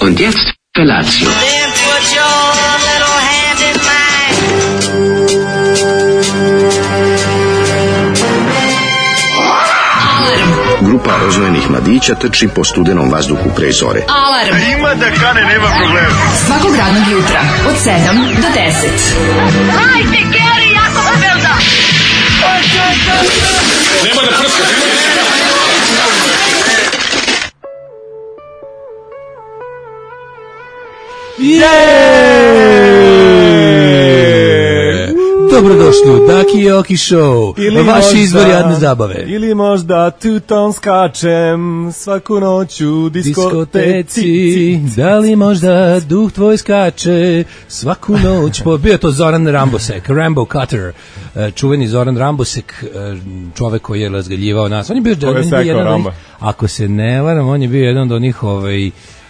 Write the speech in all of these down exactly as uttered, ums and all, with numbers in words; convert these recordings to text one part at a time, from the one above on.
Und jetzt Felatio. Then put your little hand in mine. Grupa rozvojenih mladića trči po studenom vazduhu pre zore. Alarm. Ima da kane, nema problema. Svakog radnog jutra od sedam do deset. Hajde, Geri, jako se velda. Nema da prska, nema da Dobrodošli u Daki i Oki Show, Ili vaš možda- izvor jadne zabave. Ili možda tuton skačem svaku noć u diskoteci. Diskoteci, da li možda duh tvoj skače svaku noć po... Bio je to Zoran Rambosek, Rambo Cutter, eh, čuveni Zoran Rambosek, eh, čovek koji je razgaljivao nas. On je bio, Ko je on je bio sekao jedan od Ramba? onih- ako se ne varam, on je bio jedan od onih ovaj,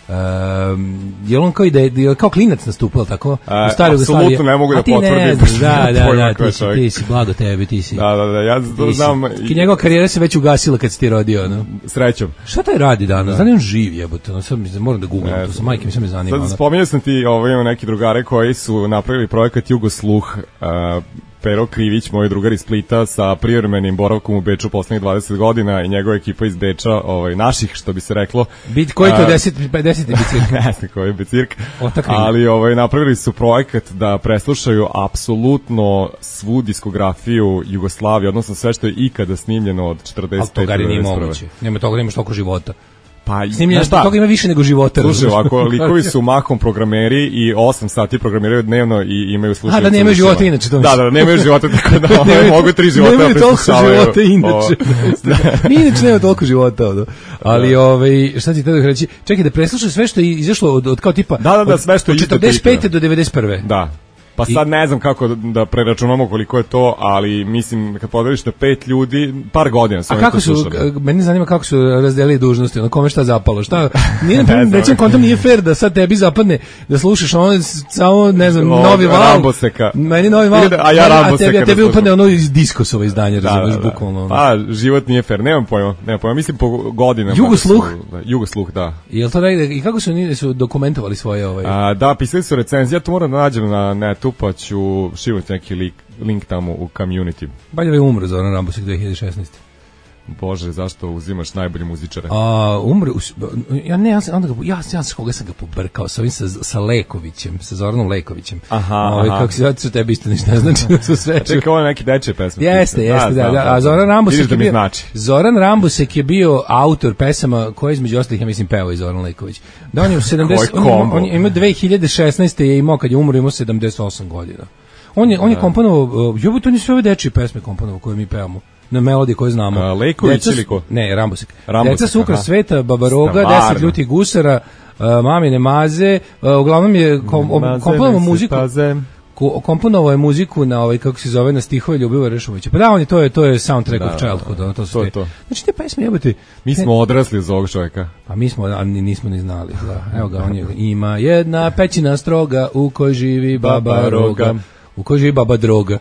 Um, je on kao, ide, je kao klinac nastupao tako A, u staroj Jugoslaviji? apsolutno ne mogu da A ti ne potvrdim, znaš, pošto da, nemam da, pojma da, ko je ti si, čovjek. ti si, blago tebi, ti si. Da, da, da, ja to Ti si. znam. Ki njegova karijera se već ugasila kad si ti rodio, no? Srećom. Šta taj radi danas? Da li on živ jebote? No, sad mi se moram da googlam, Ne to sa znam. majke mi se me zanima. Sad ono. spominjao sam ti, ovo imamo neki drugare koji su napravili projekat Jugosluh. Uh, Pero Krivić, moj drugar iz Splita, sa privremenim boravkom u Beču poslednjih dvadeset godina i njegova ekipa iz Beča, ovaj, naših, što bi se reklo. Bit, koji to A, deset, deset bicirka? ne znam koji je Becirk, Otakli. ali ovaj, napravili su projekat da preslušaju apsolutno svu diskografiju Jugoslavije, odnosno sve što je ikada snimljeno od Ali četrdeset to pete gari do nije devedeset prve. moguće. Nema toga, nemaš toliko života. Pa, Snimljeno znaš šta? toga ima više nego života. Slušaj, razumeš? ovako, likovi su mahom programeri i osam sati programiraju dnevno i imaju slušalice. A, da nemaju u ušima. života inače, to Da, misliš. da, nemaju života, tako da ovaj, mogu tri života Nemaju da toliko preslušavaju. života inače. Ovo. Mi inače nema toliko života. Ono. Ali, ovaj, šta ti tada reći? Čekaj, da preslušaš sve što je izašlo od, od kao tipa... Da, da, da, od- sve što je od isto četrdeset pete priče. do devedeset prve. Da. Pa sad ne znam kako da- da preračunamo koliko je to, ali mislim kad podeliš na pet ljudi, par godina su A oni kako to su, slušali. k- mene zanima kako su razdelili dužnosti, ono kome šta zapalo, šta, nije, Ne znam. recimo, kontam nije fair da sad tebi zapadne da slušaš ono, s- samo, ne znam, Ovo, novi val, Ramboseka. meni novi val, Ili da- a ja a Ramboseka tebi, a da tebi slušam. upadne ono iz diskosova izdanja, Da, razumiješ, da, da. bukvalno. ono. Pa, život nije fair, nemam pojma, nemam pojma, mislim po godinama. Jugosluh? da su- Da, Jugosluh, da. Jel to negde, i kako su oni su dokumentovali svoje ovaj... A, da, pisali su recenzije, ja to moram da nađem na netu, pa ću šivati neki link, link tamo u community. Balje je umro Zoran Rambosek dve hiljade šesnaeste. Bože, zašto uzimaš najbolje muzičare? A, umre, u s- ja ne, ja sam, onda ga, ja, ja sam koga sam ga pobrkao sa ovim, sa, sa Lekovićem, sa Zoranom Lekovićem. Aha, Ovaj, aha. kako se zove, su tebi isto ništa ne znači, da su sve. Čekaj, ovo je neki dečje pesme. Jeste, jeste, da, znam, da, znam, a Zoran znam. Rambosek Vidiš da je mi bio, znači. Zoran Rambosek je bio autor pesama koje između ostalih, ja mislim, pevao i Zoran Leković. Da, on je u sedamdeset, Koji on, je imao- kombo. on je imao dve hiljade šesnaeste je imao, kad je umro, imao sedamdeset osam godina. On je, on je komponovao, uh, jebote, on je sve ove dečije pesme komponovao koje mi pevamo. Na melodije koje znamo. A, Lejković Deca su- ili ko? Ne, Rambosek. Rambosek, Deca su ukras aha. sveta, Baba Roga, Stvarno. deset ljutih gusara, uh, Mamine maze, uh, uglavnom je kom, Maze, komponovao nek se muziku. paze. Ko, komponovao je muziku na ovaj, kako se zove, na stihove Ljubivoja Rešovića. Pa da, on je, to je, to je soundtrack Da, of childhood, ono, to su to je te- to. Znači te pesme jebote. Mi te- smo odrasli uz ovog čovjeka. Pa mi smo, a ni- nismo ni znali. Da. Evo ga, on je, ima jedna pećina stroga u kojoj živi Baba Baba Roga. Roga. U kojoj živi Baba Droga.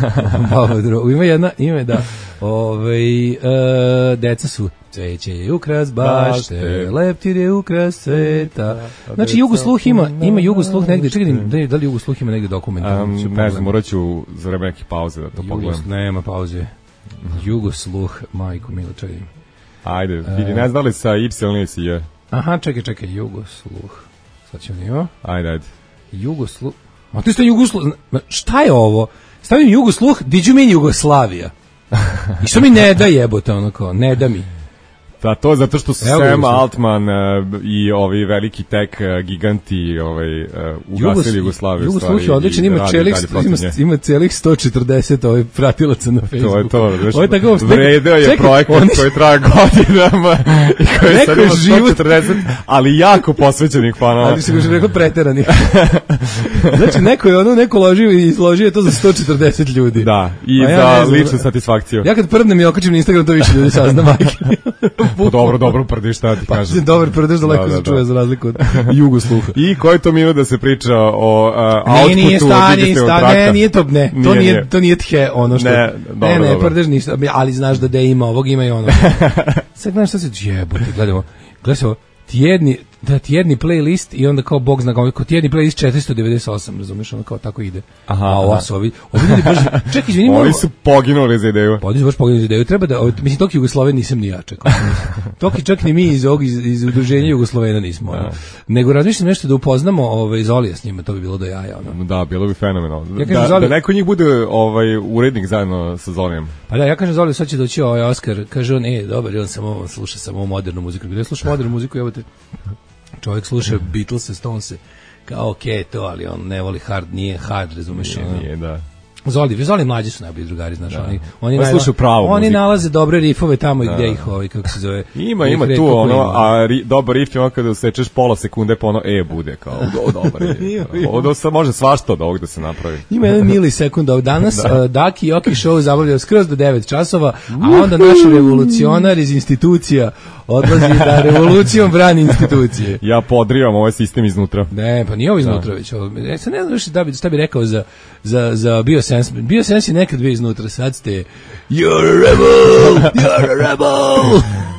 Baba Droga. Ima jedna, ime da. Ove, e, deca su cveće je ukras bašte, leptir je ukras sveta. Znači Jugosluh ima, ima Jugosluh negde, čekaj, da li- da li Jugosluh ima negde dokumentarno? Um, Ću ne pogledam. znam, morat ću za vreme neke pauze da to Jugos- pogledam. nema pauze. Jugosluh, majko milo, čekaj. Ajde, vidi, ne znam da li sa Y ili sa J. Aha, čekaj, čekaj, Jugosluh. Sad ćemo nima. Ajde, ajde. Jugosluh. A to je isto Jugosluh. Ma, šta je ovo? Stavim Jugosluh, did you mean Jugoslavija? I što mi ne da jebote, ono kao, ne da mi. Da, to je zato što su Evo ga Sam Jugosluh. Altman uh, i ovi veliki tek uh, giganti ovaj, uh, ugasili Jugoslaviju. Jugosluh stvari je odličan, i ima rade celih, dalje protiv ima, nje. ima celih sto četrdeset ovaj pratilaca na Facebooku. To je to, znaš, Ovo je tako, vredeo je čekaj, projekat oni- koji traje godinama i koji Neko sad je ima život- sto četrdeset, ali jako posvećenih fanova. Ali se ga rekao preterani. Znači, neko je ono, neko ložio i izložio je to za sto četrdeset ljudi. Da, i Pa ja za ne znam, ličnu satisfakciju. Ja kad prdnem i okačim na Instagram, to više ljudi sazna, majke. Pa dobro, dobro, prdi šta ti Pa, kažem. dobar prdež, daleko Da, da, se da. čuje za razliku od Jugosluha. I koji to minut da se priča o uh, Ne, outputu nije stanje, digitalnog stanje, traka? ne, nije to, ne, to Nije, nije, nije. to nije tje, ono što, Ne, dobro, ne, ne, dobro. prdež ništa, ali znaš da da ima ovog, ima i ono. Sad gledam šta se jebote, gledamo, gledaj se ovo, tjedni, da tjedni playlist i onda kao bog zna kako tjedni playlist četiristo devedeset osam, razumeš, ono kao tako ide. Aha, a ovo su ovi, ovi ljudi baš, ček, izvini, oni su poginuli za ideju. Pa oni su baš poginuli za ideju, treba da, o, mislim, tog Jugoslavije nisam ni ja čekao. Tog čak ni mi iz ovog, iz, iz udruženja Jugoslovena nismo. Ono. Nego razmišljam nešto da upoznamo ovaj, Zolija s njima, to bi bilo do jaja. Ono. Da, bilo bi fenomenalno. Ja da, Zoli... da neko njih bude ovaj, urednik zajedno sa Zolijem. Pa da, ja kažem Zoli, sad će doći ovaj Oskar, kaže on, e, dobar, on samo on sluša samo modernu muziku. Gde sluša modernu muziku, evo te, čovjek sluša Beatlese, Stonese, kao okej okay, to, ali on ne voli hard, nije hard, razumeš? Nije, nije, da. Zoli, Zoli mlađi su najbolji drugari, znaš, da. oni oni, najla, oni muziku. nalaze dobre rifove tamo i da. gdje ih ovaj kako se zove. Ima, ima tu ono, a ri, dobar rif je ono kada usečeš pola sekunde pa ono e bude kao o, dobar je. Ovo sa može svašta od ovog da se napravi. Ima jedan milisekund od danas da. uh, Daki i Oki show zabavljaju skroz do devet časova, a onda naš revolucionar iz institucija odlazi da revolucijom brani institucije. Ja podrivam ovaj sistem iznutra. Ne, pa nije ovo iznutra već. Ovo, ne, sad ne znam šta bi, šta bi rekao za, za, za Biosense. Biosense je nekad bio iznutra, sad ste you're a rebel, you're a rebel.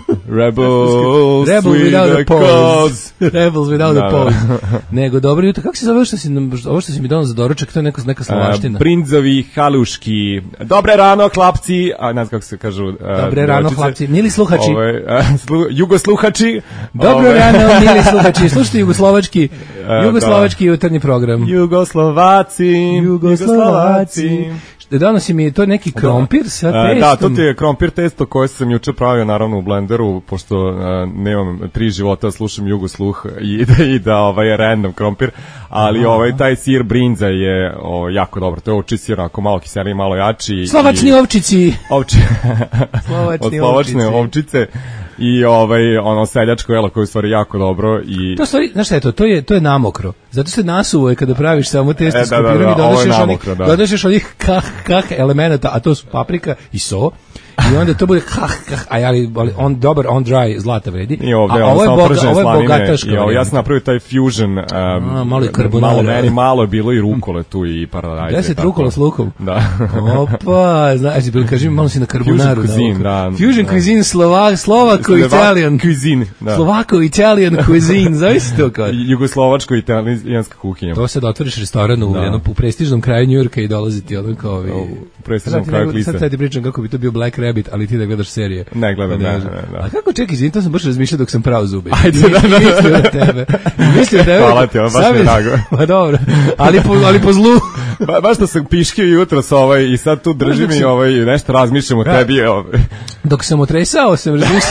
Rebels Rebel without a pause. Rebels without da, a pause. Nego, dobro jutro. Kako se zove ovo što si, ovo što si mi donao za doručak? To je neka, neka slavaština. Uh, Brindzovi, haluški. Dobre rano, klapci. A ne znam kako se kažu. Uh, Dobre rano, klapci. Mili sluhači. Ove, uh, slu, jugosluhači. Dobro ove. Rano, mili sluhači. Slušajte jugoslovački, uh, jugoslovački jutarnji program. Jugoslovaci. Jugoslovaci. Donosi mi to neki krompir sa testom. Da, to ti je krompir testo koje sam juče pravio naravno u blenderu, pošto uh, nemam tri života, slušam Jugosluh i da i da ovaj random krompir, ali aha, ovaj taj sir brinza je o, jako dobro. To je ovči sir, ako malo kiseliji, malo jači. Slovačni i, ovčici. Ovči. Slovačni od slovačne ovčice. I ovaj ono seljačko jelo koje je u stvari jako dobro i to stvari, znaš šta je to? To je to je namokro. Zato se nasuvo je kada praviš samo testo e, s krompirem da, da, i dodaš još namokro, onih, da. dodaš još onih kah kah elemenata, a to su paprika i so. I onda to bude kah kah, a ali on dobar on dry zlata vredi. I ovde, a ovo je boga, ovo je bogataška. I ovo, ja sam napravio taj fusion, um, a, malo je karbonara. Malo meni malo je bilo i rukole tu i paradajze. Deset rukola s lukom. Da. Opa, znači bil kažem malo si na karbonaru. Fusion cuisine, da. Fusion da. cuisine Slovak, Slovako Italian cuisine, da. Slovako Italian cuisine, zavisi to kao. Jugoslovačko italijanska kuhinja. To sad otvoriš restoran u jednom u prestižnom kraju Njujorka i dolazi ti ono kao ovi u prestižnom kraju Klise. Sad sad ti pričam kako bi to bio Black Rabbit, ali ti da gledaš serije. Ne gledam, ne, ne, ne. A kako čekaj, izvini, to sam baš razmišljao dok sam prao zube. Ajde, da, da, da. Mislio na tebe. Mislio tebe. Hvala ti, baš mi je drago. Pa dobro, ali po, ali po zlu. Ba, baš da sam piškio jutro sa ovaj i sad tu držim i ovaj, nešto razmišljam o tebi. Ovaj. Dok sam otresao, sam razmišljao.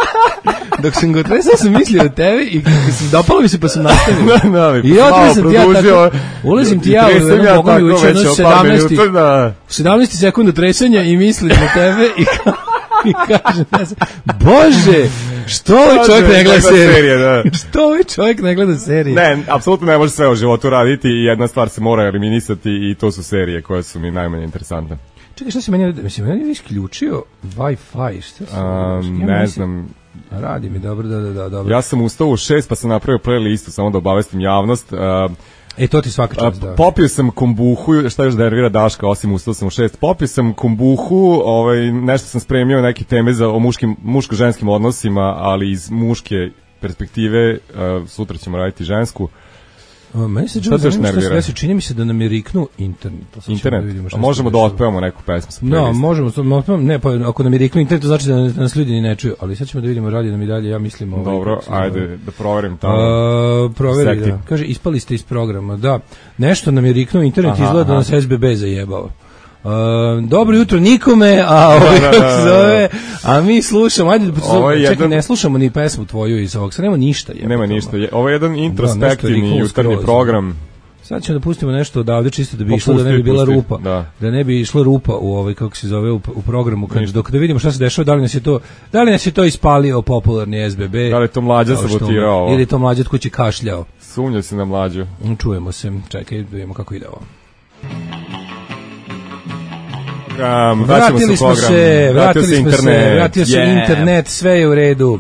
Dok sam ga otresao, sam mislio o tebi i sam dopalo mi se pa sam nastavio. Da, da, I otresam ti ja tako, ulazim ti ja u jednom ja bogu mi ući jedno sedamnaest sekunda tresanja i mislim na tebe i kao i kažem, Bože, što ovaj čovjek ne gleda serije? serije da. Što ovaj čovjek ne gleda serije? Ne, apsolutno ne može sve u životu raditi i jedna stvar se mora eliminisati i to su serije koje su mi najmanje interesantne. Čekaj, što si meni, mislim, meni je isključio Wi-Fi, što si? Um, ja ne znam. Radi mi, dobro, da, da, da, dobro. Ja sam ustao u šest pa sam napravio playlistu, samo da obavestim javnost. Uh, E, to ti svaka čast, da. Popio sam kombuhu, šta još nervira Daška, osim ustao sam u šest. Popio sam kombuhu, ovaj, nešto sam spremio, neke teme za, o muškim, muško-ženskim odnosima, ali iz muške perspektive, uh, sutra ćemo raditi žensku. O, meni se čini da se čini mi se da nam je riknuo internet. Internet. Da a možemo da otpevamo neku pesmu sa playlista. No, možemo, ne, pa ako nam je riknuo internet, to znači da nas ljudi ni ne čuju, ali sad ćemo da vidimo radi nam i dalje, ja mislim ovaj. Dobro, ajde da proverim tamo. Uh, proveri, da. Kaže, ispali ste iz programa, da. Nešto nam je riknuo internet, aha, izgleda da nas S B B zajebao. Uh, dobro jutro nikome, a ovaj da, da, da, da. Zove, a mi slušamo, ajde, čekaj, jedan... ne slušamo ni pesmu tvoju iz ovog, sad nema ništa. Je, nema ništa, je, ovo je jedan introspektivni jutarnji program. Sad ćemo da pustimo nešto odavde čisto da bi išlo, da ne bi bila rupa, da. da ne bi išla rupa u ovaj, kako se zove, u, u programu, kad, dok da vidimo šta se dešava, da li nas je to, da li nas je to ispalio popularni S B B, da li je to Mlađa sabotirao, ili je to Mlađa od kuće kašljao. Sumnja se na Mlađu. Čujemo se, čekaj, da vidimo kako ide ovo. program, vratili smo se, vratili smo internet, se, vratio se yeah. internet, sve je u redu.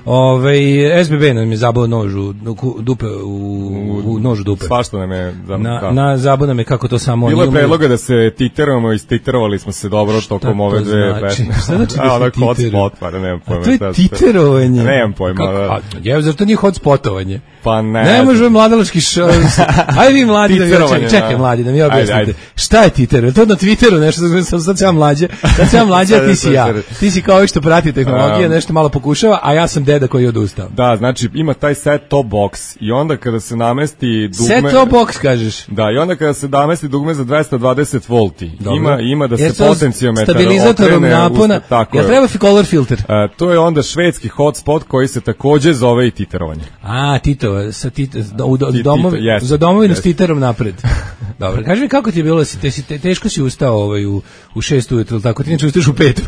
Ovaj S B B nam je zabao nož u dupe u, u nožu dupe. Svašta nam je za, na, da. na zabao nam je kako to samo bilo je predloga da se titerujemo, istiterovali smo se dobro tokom ove dve znači? pesme. Šta znači da se hotspot, pa da nemam pojma. A to je titerovanje. Nemam pojma. A, je, zato nije hotspotovanje. Pa ne. Ne može mladalački šo. Ajde vi mladi da mi čekaj, čekaj mladi da mi objasnite. Šta je titer? To na Twitteru nešto sam sad sam mlađe. Sad sam mlađe, ti si ja. Ti si kao što prati tehnologije, nešto malo pokušava, a ja sam deda koji je odustao. Da, znači ima taj set top box i onda kada se namesti dugme set top box kažeš. Da, i onda kada se namesti dugme za dvesta dvadeset volti. Dobro. Ima ima da Jer se potenciometar stabilizatorom napona. Tako ja je. treba color filter. A, to je onda švedski hotspot koji se takođe zove i titerovanje. A, Tito, sa Tito, u do, Tito, domovi, yes, za domovinu yes. s Titerom napred. Dobro, kaži mi kako ti je bilo, si, te, si, te, teško si ustao ovaj, u, u šest ujutru, tako ti neče ustaš u pet.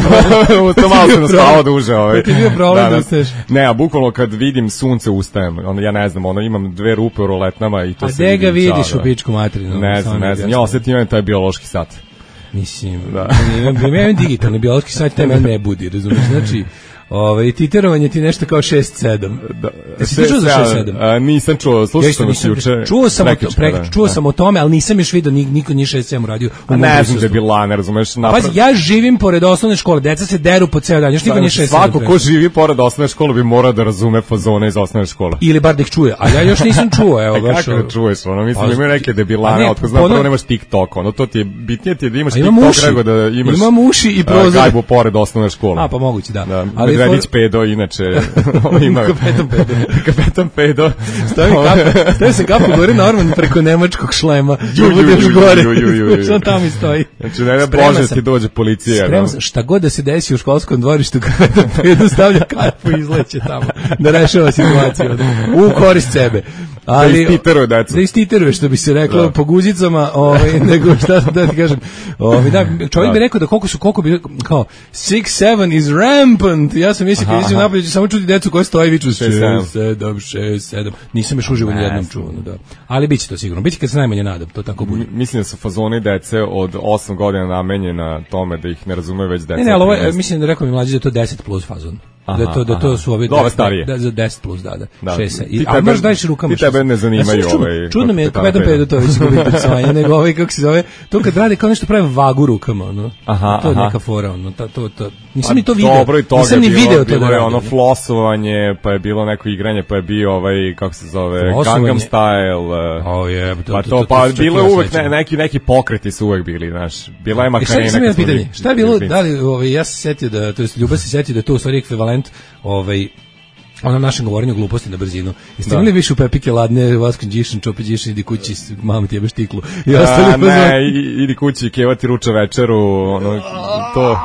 To malo se naspavao duže. Ovaj. To ti je bio problem da ustaješ. Ne, a bukvalno kad vidim sunce ustajem, onda ja ne znam, ono imam dve rupe u roletnama i to a se gde ga vidim, vidiš čao, u pičku materinu? Ne znam, ne znam, ja osetim taj biološki sat. Mislim, da. Ja imam digitalni biološki sat, taj mene ne budi, razumiješ, znači... Ovaj titerovanje ti nešto kao šest sedam. Da. Jesi ti čuo za šest sedam? A, nisam čuo, slušao sam vas juče. Čuo sam o to, pre, čuo da. sam o tome, ali nisam još video ni niko ni šest sedam radio. A ne znam da je bila, ne razumeš, naprav... Pazi, ja živim pored osnovne škole, deca se deru po ceo dan, još niko ni šest sedam. Svako ko živi pored osnovne škole bi morao da razume fazone iz osnovne škole. Ili bar da ih čuje, a ja još nisam čuo, evo baš. Kako da čuješ, ono, mislim, imaju neke debilane, otko znam, prvo nemaš TikTok, ono, to ti je, bitnije ti je da imaš TikTok nego da imaš... Imam uši i prozor. Gajbu pored osnovne škole. A, pa moguće, da. Medvedić pedo, inače ima kapetan pedo kapetan pedo stavi kapu stavi se kapu gore Norman preko nemačkog šlema ju ju gore ju što tamo i stoji znači ne bože ti dođe policija spremam sam šta god da se desi u školskom dvorištu kapetan pedo stavlja kapu i izleće tamo da rešava situaciju u korist sebe ali da istiteruje decu da istiteruje što bi se reklo po guzicama ovaj nego šta da ti kažem ovaj da čovjek bi rekao da koliko su koliko bi kao six seven is rampant ja sam mislio kad idem napolje samo čuti decu koji stoje viču šest sedam šest sedam nisam još uživo ni jednom čuo da ali biće to sigurno biće kad se najmanje nadam to tako bude mislim da su fazoni dece od osam godina namenjena tome da ih ne razumeju već deca ne ne ali ovo, mislim da rekao mi mlađi da je to deset plus fazon aha, da to da to su ove da, starije da za deset plus da da, da. šest i a možeš daješ rukama ti tebe ne zanimaju ovaj čudno mi je kapetan pedo to već gubi prsovanje nego ovaj kako se zove to kad radi kao nešto pravi vagu rukama ono aha, to je aha. neka fora ono to to to nisam ni to video dobro i toga nisam ni video to da je ono flosovanje pa je bilo neko igranje pa je bio ovaj kako se zove Gangnam Style oh je pa to pa bilo je uvek neki neki pokreti su uvek bili znaš bila je Makarena neka pitanje šta je bilo da li ovaj ja se setio da to jest Ljuba se setio da je to u stvari ekvivalent ovaj ono našem govorenju gluposti na brzinu. Jeste imali više u Pepike ladne, Vaskan Đišin, Čope Đišin, idi kući, mama ti jebe štiklu. I ostali a, ne, idi kući, kevati ruča večeru, ono, to...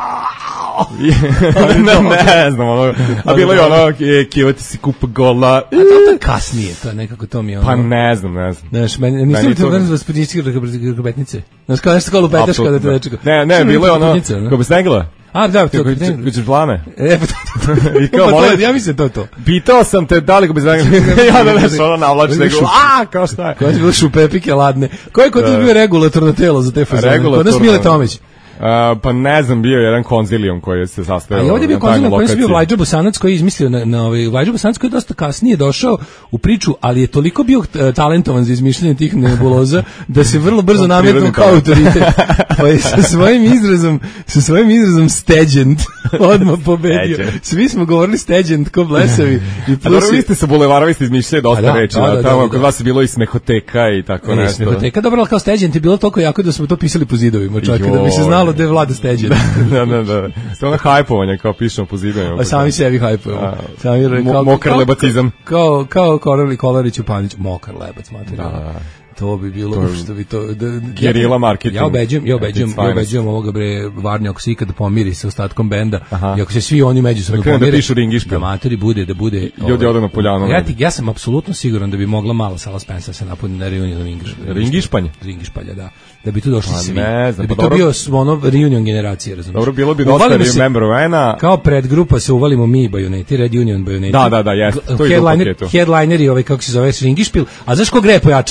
ne, ne znam, ono, a bilo je ono, kevati si kupa gola. A to je kasnije, to je nekako to mi je ono... Pa ne znam, ne znam. Znaš, meni, nisam ti vrlo gospodinjski grobetnice. Znaš, kao nešto kao lupetaš kada te nečega. Ne, ne, bilo je ono, ko bi snegla? A, da, to je kućeš plame. E, pa to, I kao, pa molim, to, ja mislim to to. Pitao sam te da li ga bi znali. Ja da nešto ono navlači, nego, a, kao šta je? Koja je bilo šupepike ladne. Ko je kod nas bio regulatorno telo za te fazone? Kod nas Mile Tomić. Uh, pa ne znam, bio je jedan konzilijum koji se sastavio. A i ovdje je bio konzilijum koji je bio Vlađa Bosanac koji je izmislio na, na ovaj Vlađa Bosanac koji je dosta kasnije došao u priču, ali je toliko bio talentovan za izmišljanje tih nebuloza da se vrlo brzo nametnuo kao autoritet. Pa je sa svojim izrazom, sa svojim izrazom steđent odmah pobedio. Svi smo govorili steđent ko blesavi. I plus a dobro, vi ste sa bulevara, vi ste izmišljali dosta da, reči. Da, da, da, tamo da, da, kod vas je bilo i smehoteka i tako nešto. Smehoteka, dobro, ali kao steđent je bilo toliko jako da smo to pisali po zidovima, čak da bi se znalo da je Vlada steđen. da, da, da. Sve ono hajpovanje, kao pišemo po zidovima. A sami sebi hajpujemo. Sami, kao, mokar lebacizam. Kao, kao Korali Kolarić u Panić. Mokar lebac, materijalno. Da, da. To bi bilo to, što bi to da, gerila marketing. Ja obeđujem, ja obeđujem, ja obeđujem ovoga bre Varnja ako se ikad pomiri sa ostatkom benda, aha. I ako se svi oni međusobno pomire, da pišu ringišpil. Da matori bude, da bude. Ljudi ode na poljanu. Ja ti, ja sam apsolutno siguran da bi mogla mala sala Spensa se napuni na reunion Ringišpilja. Ringišpanje. Ringišpalja, da. Da bi tu došli pa, svi. Ne znam, da bi pa to bio ono reunion generacije, razumiješ. Dobro, bilo bi dosta Remember When-a. Kao predgrupa se uvalimo mi Bajoneti, Red Union Bajoneti. Da, da, da, jeste. To je headliner, headlineri, ovaj kako se zove Ringišpil, a znaš ko gre pojačalo, ono baš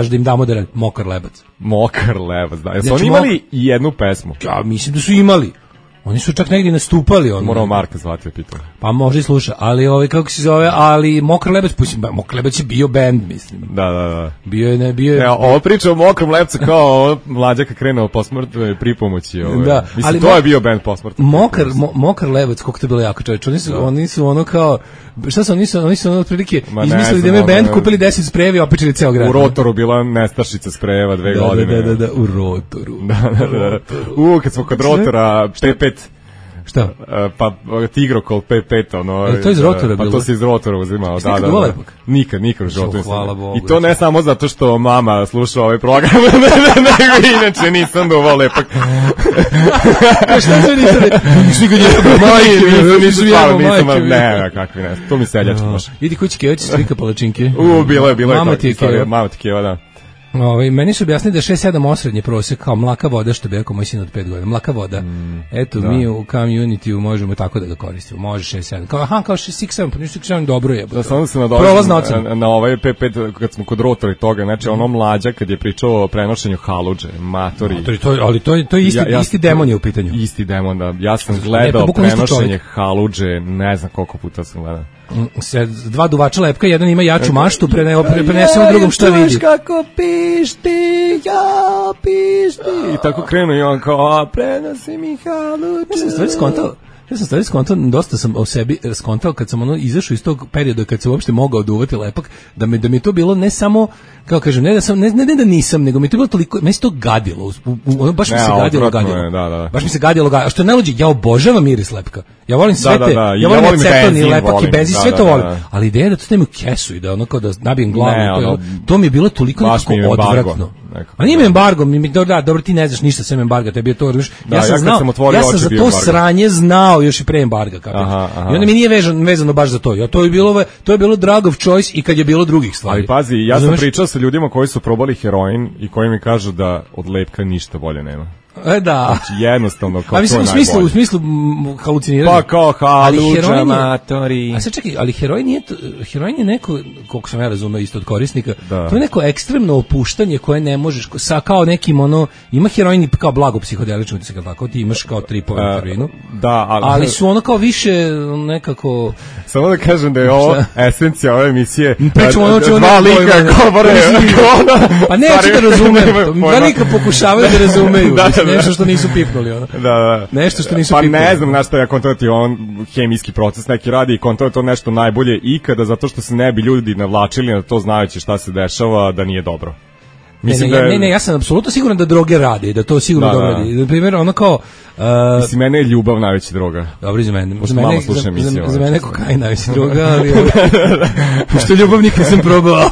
traže da im damo da radi. Mokar lebac. Mokar lebac, da. Jesu Znači, oni imali i jednu pesmu? Ja mislim da su imali. Oni su čak negdje nastupali. On, Moramo Marka zvati, pitao. Pa može i sluša, ali ovaj, kako se zove, ali Mokar lebac, Mokar lebac je bio band, mislim. Da, da, da. Bio je, ne, bio je... Ja, ovo priča o Mokrom lebcu kao mlađaka krenuo posmrtnoj pripomoći. Ovaj. Da, mislim, ali to mo- je bio band posmrtnoj. Mokar, mo, Mokar lebac, koliko to je bilo jako čovječ. Oni su, Da. oni su ono kao, šta su, oni su, oni su ono otprilike Ma ne izmislili da znam, imaju band, ono- kupili deset sprejevi i opičili ceo grad. U Rotoru bila nestašica sprejeva dve Da, godine. da, da, da, u Rotoru. Da, da, da. U, kad smo kod Rotora, P pet, Šta? uh, pa Tigrokol P pet, ono... E, to iz Rotora pa bilo? to se iz Rotora uzimao, Jeste da, da, nikad da. duvali ipak? Nikad, nikad u životu Jo, nisam. hvala Bogu, I to ne znači. samo zato što mama sluša ovaj program, nego inače nisam duvao lepak. Šta se nisam... Nisu nikad jebao majke, nisu jebao majke. Ne, kakvi ne, to mi seljački baš. Idi kući Kević, slika palačinke. U, bilo je, bilo je. Mama tako ti je istorija, Keva. Mama ti Keva, da. Ovaj meni su objasnili da je šest sedam osrednji prosjek kao mlaka voda, što bi rekao moj sin od pet godina. Mlaka voda. Mm, Eto, da. Mi u community možemo tako da ga koristimo. Može šest sedam. Kao, aha, kao šest sedam, pa šest sedam dobro je. Da, samo se Prolazna nadođem ocena. na, na ovaj P pet, kad smo kod Rotora i toga, znači ono mlađa kad je pričao o prenošenju haludže, matori. Matori, to, ali to, je- to je isti, Ja- ja- isti demon je u pitanju. Isti demon, da. Ja sam Ne, to gledao je bukvalno isti prenošenje čovjek. haludže, ne znam koliko puta sam gledao. Se dva duvača lepka, jedan ima jaču maštu, pre, pre, prenesemo drugom šta vidi. kako pišti, ja pišti. I tako krenu i on kao, a prenosi mi haludže. Ja sam stvari skontao, ja sam stvari skontao, dosta sam o sebi skontao kad sam ono izašao iz tog perioda kad sam uopšte mogao duvati lepak, da mi da mi je to bilo ne samo, kao kažem, ne da sam ne, ne, ne da nisam, nego mi je to bilo toliko, meni se to gadilo, u, u, ono baš mi Ne, se gadilo, odvratno gadilo. je, da, da. Baš mi se gadilo, gadilo. A što je najluđe, ja obožavam miris lepka. Ja volim sve Da, te, da, da. I ja ja volim volim aceton i benzin, lepak i volim. benzin, Da, sve da, to da, volim. da. Ali ideja da to stavim u kesu i da ono kao da nabijem glavu, Ne, to, je ono, ono- to mi je bilo toliko baš nekako mi je embargo, odvratno. nekako. A nije mi embargo, mi, mi, da, dobro, ti ne znaš ništa sem embarga, tebi je to, znaš, Da, ja ja sam kad znao, sam otvorio ja sam oči za bio to embargo. sranje znao još i pre embarga, kapiraš. Aha, aha. I onda mi nije vezano, vezano baš za to. Ja, to je bilo, to je bilo drag of choice i kad je bilo drugih stvari. Ali pazi, ja sam Razumeš? pričao sa ljudima koji su probali heroin i koji mi kažu da od lepka ništa bolje nema. E, da. Znači, jednostavno, kao A to mislim je u smislu, u najbolje. smislu mm, haluciniranja. Pa kao Ali haludža, heroin je- matori. A sad čekaj, ali heroin je, to- heroin je neko, koliko sam ja razumeo isto od korisnika, Da. to je neko ekstremno opuštanje koje ne možeš, sa kao nekim ono, ima heroin i kao blago psihedelično, se tako, ti imaš kao tripove A, heroinu, Da, ali, ali su ono kao više nekako... samo da kažem da je ovo esencija ove emisije. Pričamo ono čemu dva nema lika pojma. govore. Pa ne, Stvari, hoću da razumem, nemaju to, pojma. dva lika pokušavaju da razumeju, Da, da, da. nešto što nisu pipnuli, ono. Da, da. Nešto što nisu Pa pipnuli. ne znam na šta ja kontakti on hemijski proces neki radi i kontakti to nešto najbolje ikada zato što se ne bi ljudi navlačili na to znajući šta se dešava da nije dobro. Mislim ne, ne, da ja, je- ne, ne, ja sam apsolutno siguran da droge rade, da to sigurno Da, dobro da. radi. Na primjer, ono kao... Uh, Mislim, mene je ljubav najveća droga. Dobro, za mene. Pošto Za mene, malo slušam za, emisije, za, ovaj, za mene je često. kokain najveća droga, ali... što ljubav nikad nisam probao.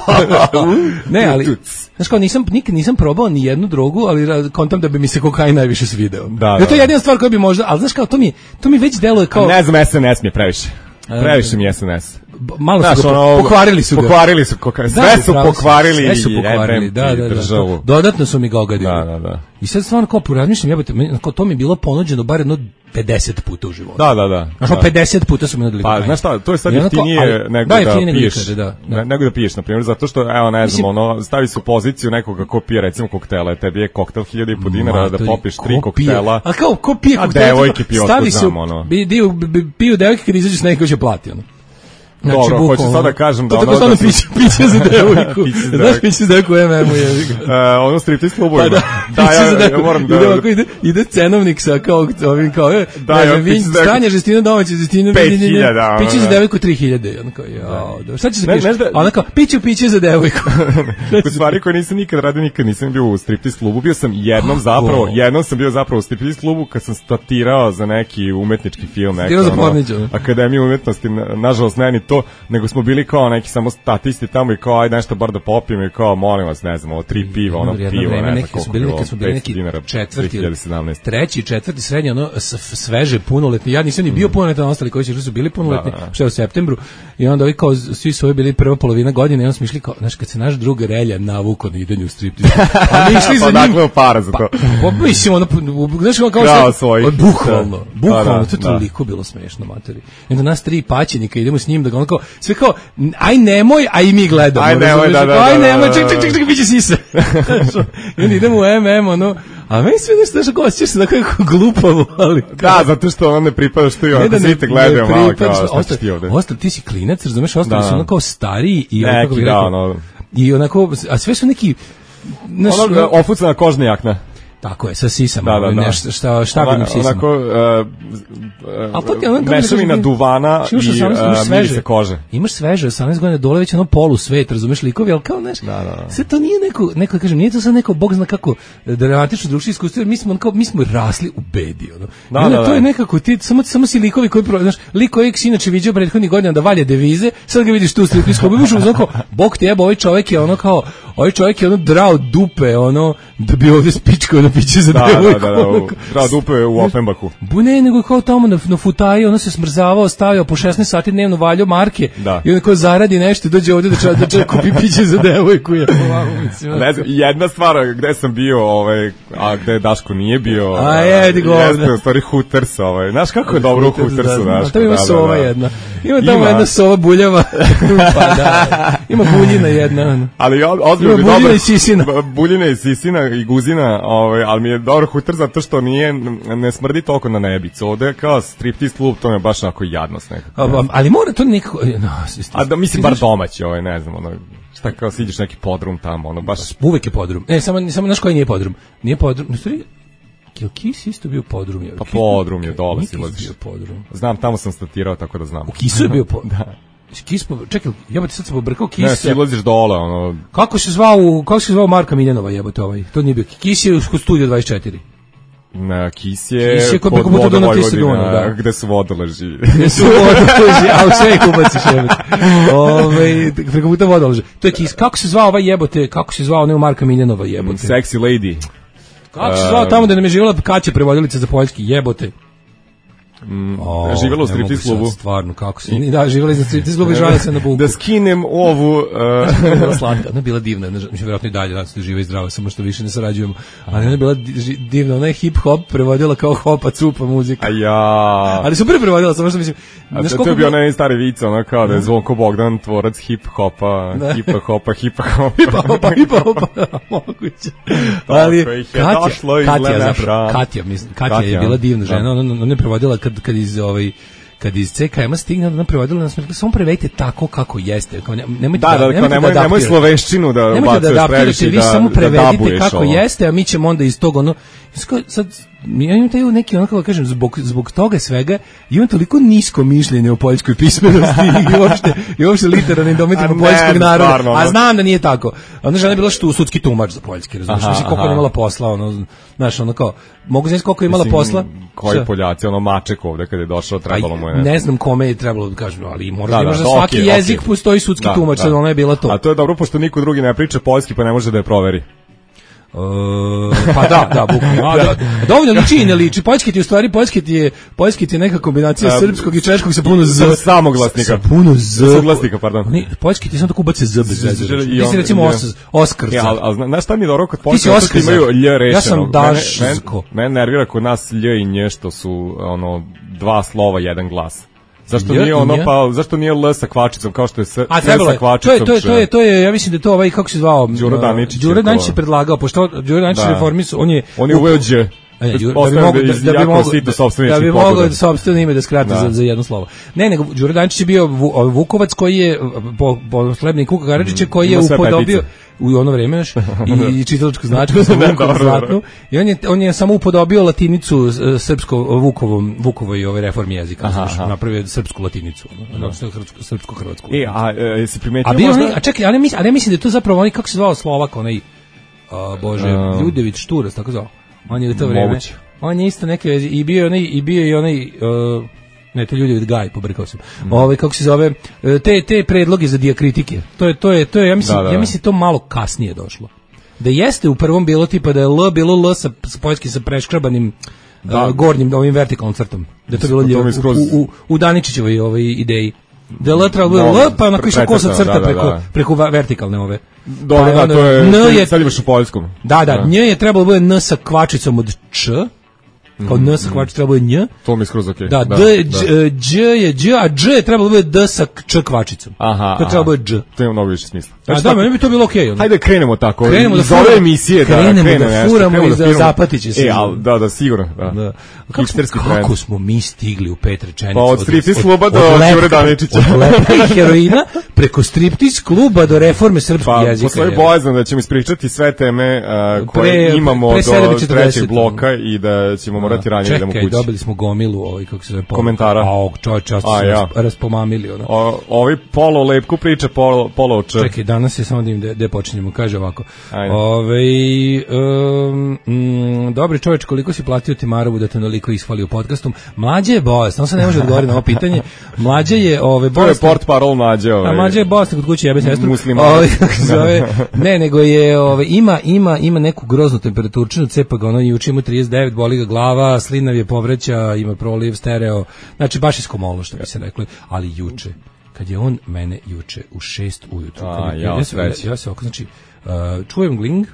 ne, ali... Znaš kao, nisam, nikad nisam probao ni jednu drogu, ali ra- kontam da bi mi se kokain najviše svideo. Da, Ja, to je da. jedina stvar koja bi možda... Ali znaš kao, to mi, to mi već deluje kao... Ne znam, S N S mi je previše. Previše mi je S N S. b- Malo Znaš, su ga, ono, po- pokvarili su ga. Pokvarili su kokain. Da, Sve su upravo si. pokvarili Sve su i pokvarili, jebem da, ti da, da. državu. Dodatno su mi ga ogadili. Da, da, da. I sad stvarno kao porazmišljam, jebote, meni- kao to mi je bilo ponuđeno bar jedno pedeset puta u životu. Da, da, da. Znaš, da. ono, pedeset puta su mi nudili Pa, kokain. znaš šta, to je sad I ono kao, jeftinije ali- nego da, da, jeftinije nego piješ. ikada, da, da. Ne- Nego da piješ, na primjer, zato što, evo, ne znam, Mislim- ono, stavi se u poziciju nekoga ko pije, recimo, koktele, tebi je koktel hiljadu i po dinara, da Matori, popiješ tri ko pije? koktela. A kao, ko pije A koktele? devojke piju, Stavi otkud se, znam, ono. bi, diju, bi, piju devojke kad izađeš na neko će plati, ono. Znači, Dobro, hoću bukvalno, sad da kažem da to ono tako stvarno da su- piće, piće za devojku. Piće za Znaš, devojku. piće za devojku u M M-u je. E, ono striptease klubovima. Pa da, da, piće ja, za ja, devojku. moram da... Ide ovako, ide, ide cenovnik sa kao, ovim kao, e, Da, ne ja, znam, piće vin, za devojku. stranja žestina, domaća žestina, Pet ne, ne, ne, hiljada, ono, piće za da. devojku tri hiljade. Ono kao, jao, dobro. Šta će se Ne, piješ? znaš da- A ona kao, piću, piće za devojku. Kod stvari koje nisam nikad radio, nikad nisam bio u striptease klubu. Bio sam jednom zapravo, jednom sam bio zapravo u striptease klubu kad sam statirao za neki umetnički film. Neka, Statirao za ono, Pornića, ne? Akademiju umetnosti, na- nažalost ne ni to, nego smo bili kao neki samo statisti tamo i kao ajde nešto bar da popijem i kao molim vas, ne znam, ovo tri piva, ono Jedno pivo, vreme, ne znam neki su koliko bili, bilo, kad su bili petsto neki dinara, četvrti, dve hiljade sedamnaeste. treći, četvrti, srednje, ono, s- sveže, punoletni. Ja nisam ni bio punoletan, ostali koji su bili punoletni, Da, da. što je u septembru. I onda ovi kao, svi su ovi bili prva polovina godine i onda smo išli kao, znaš, kad se naš drug Relja navuko na idenju u striptizu. A mi išli za Pa njim. dakle para za to. Pa, mislim, ono, znaš, ono kao Krao sve- svojih. Bukvalno, Da. bukvalno, Da, to je da. toliko bilo smešno, materi. I onda nas tri paćenika idemo s njim da ga ono ono kao, sve kao, aj nemoj, a i mi gledamo. Aj nemoj, da, da, da. Aj nemoj, ček, ček, ček, ček, biće sise. I onda idemo u M M, ono, a meni sve nešto, znaš, ako osjećaš se da kako glupavo, ali... Da, zato što ono ne pripada što i ono, svi te gledaju malo kao, šta ćeš ti ovde? Ostali, ti si klinac, razumeš, ostali su ono kao stariji i ono, kako bih da, rekao, ono... i onako, a sve su neki... Naš, ono, ofucana kožna jakna. Tako je, sa sisama, da, da, da. nešto, šta, štabenim sisama. Onako, uh, uh, mešavina duvana i uh, mirise kože. Imaš sveže, osamnaest godina, dole već ono polu svet, razumeš, likovi, ali kao, znaš, da, da, da. sve to nije neko, neko, kažem, nije to sad neko, Bog zna kako, dramatično društvo iskustvo, jer mi smo, kao, mi smo rasli u bedi, ono. Da, onda, da, da. to je nekako, ti, samo, samo si likovi koji, znaš, liko X inače vidio prethodnih godina da valje devize, sad ga vidiš tu u striptiskog, bi ušao, ono, Bog te jeba, ovaj čovjek je ono kao, ovaj čovjek je ono drao dupe, ono, da bi ovdje spičkao na piće za da, devojku. Da, da, da, u, drao dupe u Offenbachu. Bu ne, nego kao tamo na, na futaji, ono se smrzavao, stavio po šesnaest sati dnevno valjo marke da. I onda kao zaradi nešto, dođe ovdje da čovjek, da čovjek kupi piće za devojku. Ja, ne znam, jedna stvar gde sam bio, ovaj, a gde Daško nije bio, a je, di govne. Jeste, u stvari Hooters, ovaj. Znaš kako je dobro u Hootersu, Daško? Tamo ima sova jedna. Ima tamo jedna sova buljava. Pa da, ima buljina jedna. Ali ozbiljno mi dobro. Buljina i sisina. Buljina i sisina i guzina, ovaj, ali mi je dobro Hooters zato što nije, ne smrdi toliko na nebicu. Ovde kao striptease klub, to mi je baš onako jadnost nekako. A, ali mora to nekako... No, a da mislim bar domaći, ovaj, ne znam, ono, šta kao siđeš neki podrum tamo, ono baš... Uvek je podrum. Ne, samo, samo znaš koji nije podrum. Nije podrum, u stvari... Jel Kis isto bio podrum? Je? Pa podrum je, dole silaziš. Znam, tamo sam statirao, tako da znam. U Kisu je bio podrum? Da. Kis, čekaj, jebote, sad se pobrkao Kis. Ne, silaziš dole, ono... Kako se zvao, kako se zvao Marka Miljanova, jebote, ovaj? To nije bio. Kis je kod Studio dvadeset četiri. Na, Kis je, Kis je kod, kod Voda Vojvodina, da. Gde su vodoleži. Gde su vodoleži, a u sve ih ubaciš, jebote. Ove, preko puta vodoleži. To je Kis. Kako se zvao ovaj jebote, kako se zvao ne Marka Miljanova, jebote? Sexy Lady. Kako se zvao tamo da nam je živjela Kaća prevodilica za poljski, jebote? Mm, oh, živjela u striptease klubu. Stvarno, kako se... Da, živjela iz striptease klubu i žala se na buku. Da skinem ovu... Uh... bila slatka, ona je bila divna, mislim, vjerojatno i dalje, danas da živa i zdrava, samo što više ne sarađujemo. Ali ona je bila divna, ona je hip-hop prevodila kao hopa, cupa muzika. A ja... Ali super prevodila, samo što mislim... A to, to je bio onaj stari vic, ono kao da je Zvonko Bogdan, tvorac hip-hopa, hip-hopa, hip-hopa, hip-hopa, hip-hopa, moguće. Ali Katja, Katja, zapravo, Katja, mislim, Katja je bila divna žena, ona je prevodila kad kad iz ovaj kad iz C K M stigne ona prevodila nas rekla samo prevedite tako kako jeste, kao nemojte da, da, da nemoj da nemoj sloveščinu da ubacuješ previše, vi samo prevedite kako jeste, a mi ćemo onda iz toga ono sad ja imam taj neki onako da kažem zbog zbog toga svega imam toliko nisko mišljenje o poljskoj pismenosti i uopšte i uopšte literarnim dometima poljskog naroda, a znam da nije tako. Ona žena je bila što sudski tumač za poljski, razumiješ, mislim koliko je imala posla, ono, znaš, ono kao mogu znači koliko je imala posla. Koji Poljaci, ono Maček ovde kad je došao, trebalo mu je. Ne znam kome je trebalo da kažem, ali možda imaš za svaki jezik postoji sudski tumač, sad ona je bila to. A to je dobro pošto niko drugi ne priča poljski, pa ne može da je proveri. Uh, pa da, da, bukvalno. A, da, dovoljno liči i ne liči. Poljski ti u stvari, poljski ti je, poljski ti je neka kombinacija um, srpskog i češkog sa puno z. Sa samoglasnika. Sa puno z. Suglasnika, pardon. Ne, poljski ti samo tako ubace z bez zezora. Ti si recimo Oskar. Ja, al znaš šta mi je dobro kod poljski? Ti imaju lj rešeno. Ja sam Daško. Ne, nervira kod nas lj i nje što su ono dva slova, jedan glas. Zašto J, nije ono, pa, zašto nije L sa kvačicom, kao što je S, A, S sa kvačicom? To je, to je, to je, to je, ja mislim da je to ovaj, kako se zvao? Đuro Daničić. Đuro Daničić je predlagao, pošto Đuro Daničić da. reformisu, on je... On je uveo Đ. E, da bi mogo da, da bi mogo da bi mogao sopstveno ime da skrati da. za, za jedno slovo. Ne, nego Đuro Daničić je bio Vukovac koji je po, po sledbenik Vuka Karadžića koji je upodobio u ono vreme još i čitalačku značku za Vukovu zlatnu i on je on je samo upodobio latinicu srpsko Vukovom Vukovoj ove reformi jezika, znači napravio srpsku latinicu, odnosno srpsko hrvatsku. E, a jesi primetio a možda? A čekaj, ali mislim, ali mislim da je to zapravo onaj kako se zvao Slovak, onaj bože, Ljudević Šturas, tako zvao. On je u to vreme. Moguće. On je isto neke veze i bio onaj i bio i onaj uh, ne to ljudi od Gaj pobrkao sam. Mm. Ovaj kako se zove te te predloge za dijakritike. To je to je to je ja mislim da, da. ja mislim to malo kasnije došlo. Da jeste u prvom bilo tipa da je L bilo L sa poljski sa preškrabanim uh, gornjim ovim vertikalnom crtom. Da to bilo lje, skroz... u, u, u Daničićevoj ovaj ideji. Da je L treba L pa na koji kosa crta da, da, preko da. preko vertikalne ove. Dobro, da, to je, N je sad imaš u poljskom. Da, da, nje je trebalo bude N sa kvačicom od Č, kao N sa kvačić trebalo je Nj. To mi je skroz okej. Da, Da, D, da. Đ, Đ je Đ, a Dž je trebalo da bude D sa Č kvačicom. Aha, To je trebalo da bude Dž. To ima mnogo više smisla. A Znači, da, tako- meni bi to bilo okej. ono. Hajde krenemo tako. Krenemo da iz ove furamo- emisije da krenemo krene da nešto, furamo krenemo i da firamo. zapatiće se. E, al, da, da, sigurno. Da. Da. Kako, smo, Hipsterski kako trend. smo mi stigli u pet rečenica? Pa od striptiz kluba do lepka- Đure Daničića. Od lepka i heroina preko striptiz kluba do reforme srpskog Pa, jezika. postoji je. bojazan da ćemo ispričati sve teme uh, koje Pre- imamo pre sedam i do četrdeset. trećeg bloka i da ćemo morati ranije idemo Čekaj, kući. dobili smo gomilu ovaj, kako se zove, poruka. Komentara. A, ovog čovječa, A, se ja. rasp- raspomamili. Ono. O, ovi polo lepku priče, polo, polo oče. Čekaj, danas je samo da im de, de počinjemo, kaže ovako. Ajde. Ove, um, mm, dobri čovječ, koliko si platio Timarovu da te naliko ishvali u podcastom? Mlađe je bolest, on se ne može odgovoriti na ovo pitanje. Mlađe je ove, To je bolest. port parol mlađe. Ovaj. A mlađe je bolest kod kuće jebe sestru. Musliman. Ovaj, kako se zove, ne, nego je, ove, ima, ima, ima neku groznu temperaturčinu, cepa ga, ono juče ima trideset devet, boli ga glava, slinav je povreća, ima proliv, stereo, znači baš iskomolno što bi se rekli, ali juče, kad je on mene juče u šest ujutru, A, kad je- ja, ja, se, ja, sreće. ja se oko, znači, uh, čujem gling,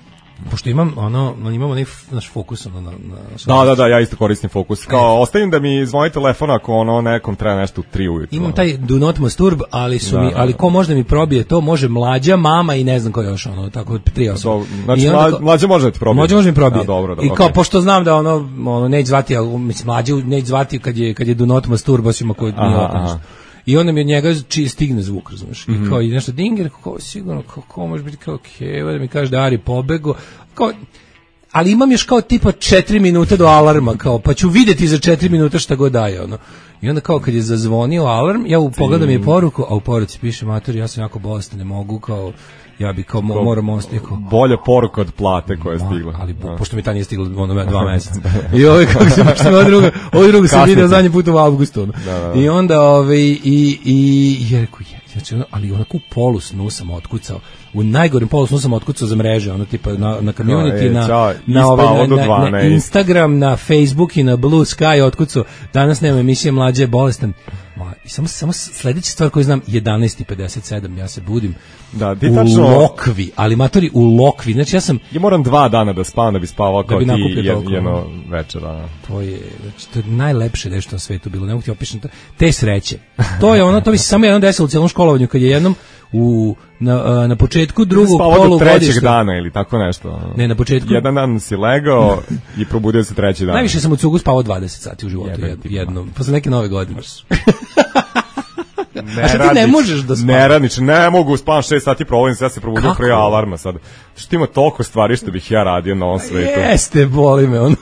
pošto imam ono, imamo onaj f- naš fokus ono, na, na, Da, da, da, ja isto koristim fokus. Kao, ostavim da mi zvoni telefon ako ono nekom treba nešto u tri ujutru. imam taj do not masturb, ali su Da, mi, da, ali da. ko može da mi probije to, može mlađa, mama i ne znam ko još, ono, tako tri osobe. So, znači, I onda mla, kao- mlađe može da ti probije. Mlađe može mi probije. A, dobro, da, I kao, okej. pošto znam da ono, ono neće zvati, ali, mislim, mlađe neće zvati kad je, kad je do not masturb, osim ako nije Aha, open. aha. I onda mi od njega či stigne zvuk, razumeš? Mhm. I kao, i nešto dinger, kao, sigurno, kao, ko može biti kao, keva, da mi kaže da Ari pobego. Kao, ali imam još kao tipa četiri minuta do alarma, kao, pa ću vidjeti za četiri minuta šta god daje, ono. I onda kao kad je zazvonio alarm, ja u pogledam je poruku, a u poruci piše, mater, ja sam jako bolestan, ne mogu, kao, ja bi kao, mo, moram ostati, kao, Bolja poruka od plate koja je Ma, stigla. ali Da. po, pošto mi ta nije stigla ono dva meseca. I ovaj kako se pošto ova druga, ovaj druga sam Kasnije video ti. zadnji put u avgustu. Ono. Da, da, da. I onda ovaj i i i ja rekao je, znači ono, ali onako u polu snu sam otkucao. U najgorem polu snu sam otkucao za mreže, ono tipa na na community, E, na ćao, na, ispao ovaj, do na, na, na dvanaest. Instagram, na Facebook i na Blue Sky otkucao. Danas nema emisije, mlađe je bolestan. Ma, i samo samo sledeća stvar koju znam jedanaest i pedeset sedam ja se budim. Da, ti u tačno- lokvi, ali matori u lokvi. Znači ja sam Ja moram dva dana da spavam da bi spavao kao bi ti nakupio jed, toliko. jedno večer. Da. to je, znači, to je najlepše nešto na svetu bilo, ne mogu ti opišem to, te sreće. To je ono, to bi se samo jednom desilo u cijelom školovanju, kad je jednom u, na, a, na početku drugog Spavao do trećeg polugodišta. dana ili tako nešto. Ne, na početku. Jedan dan si legao i probudio se treći dan. Najviše sam u cugu spavao dvadeset sati u životu, Jebem jed, ti, jednom, posle neke nove godine. Ne A šta ti ne radnič, možeš da spavaš? Ne radnič, ne mogu, spavam šest sati, provodim se, ja se probudio Kako? pre alarma sad. Što ima toliko stvari što bih ja radio na ovom svetu. Jeste, boli me on.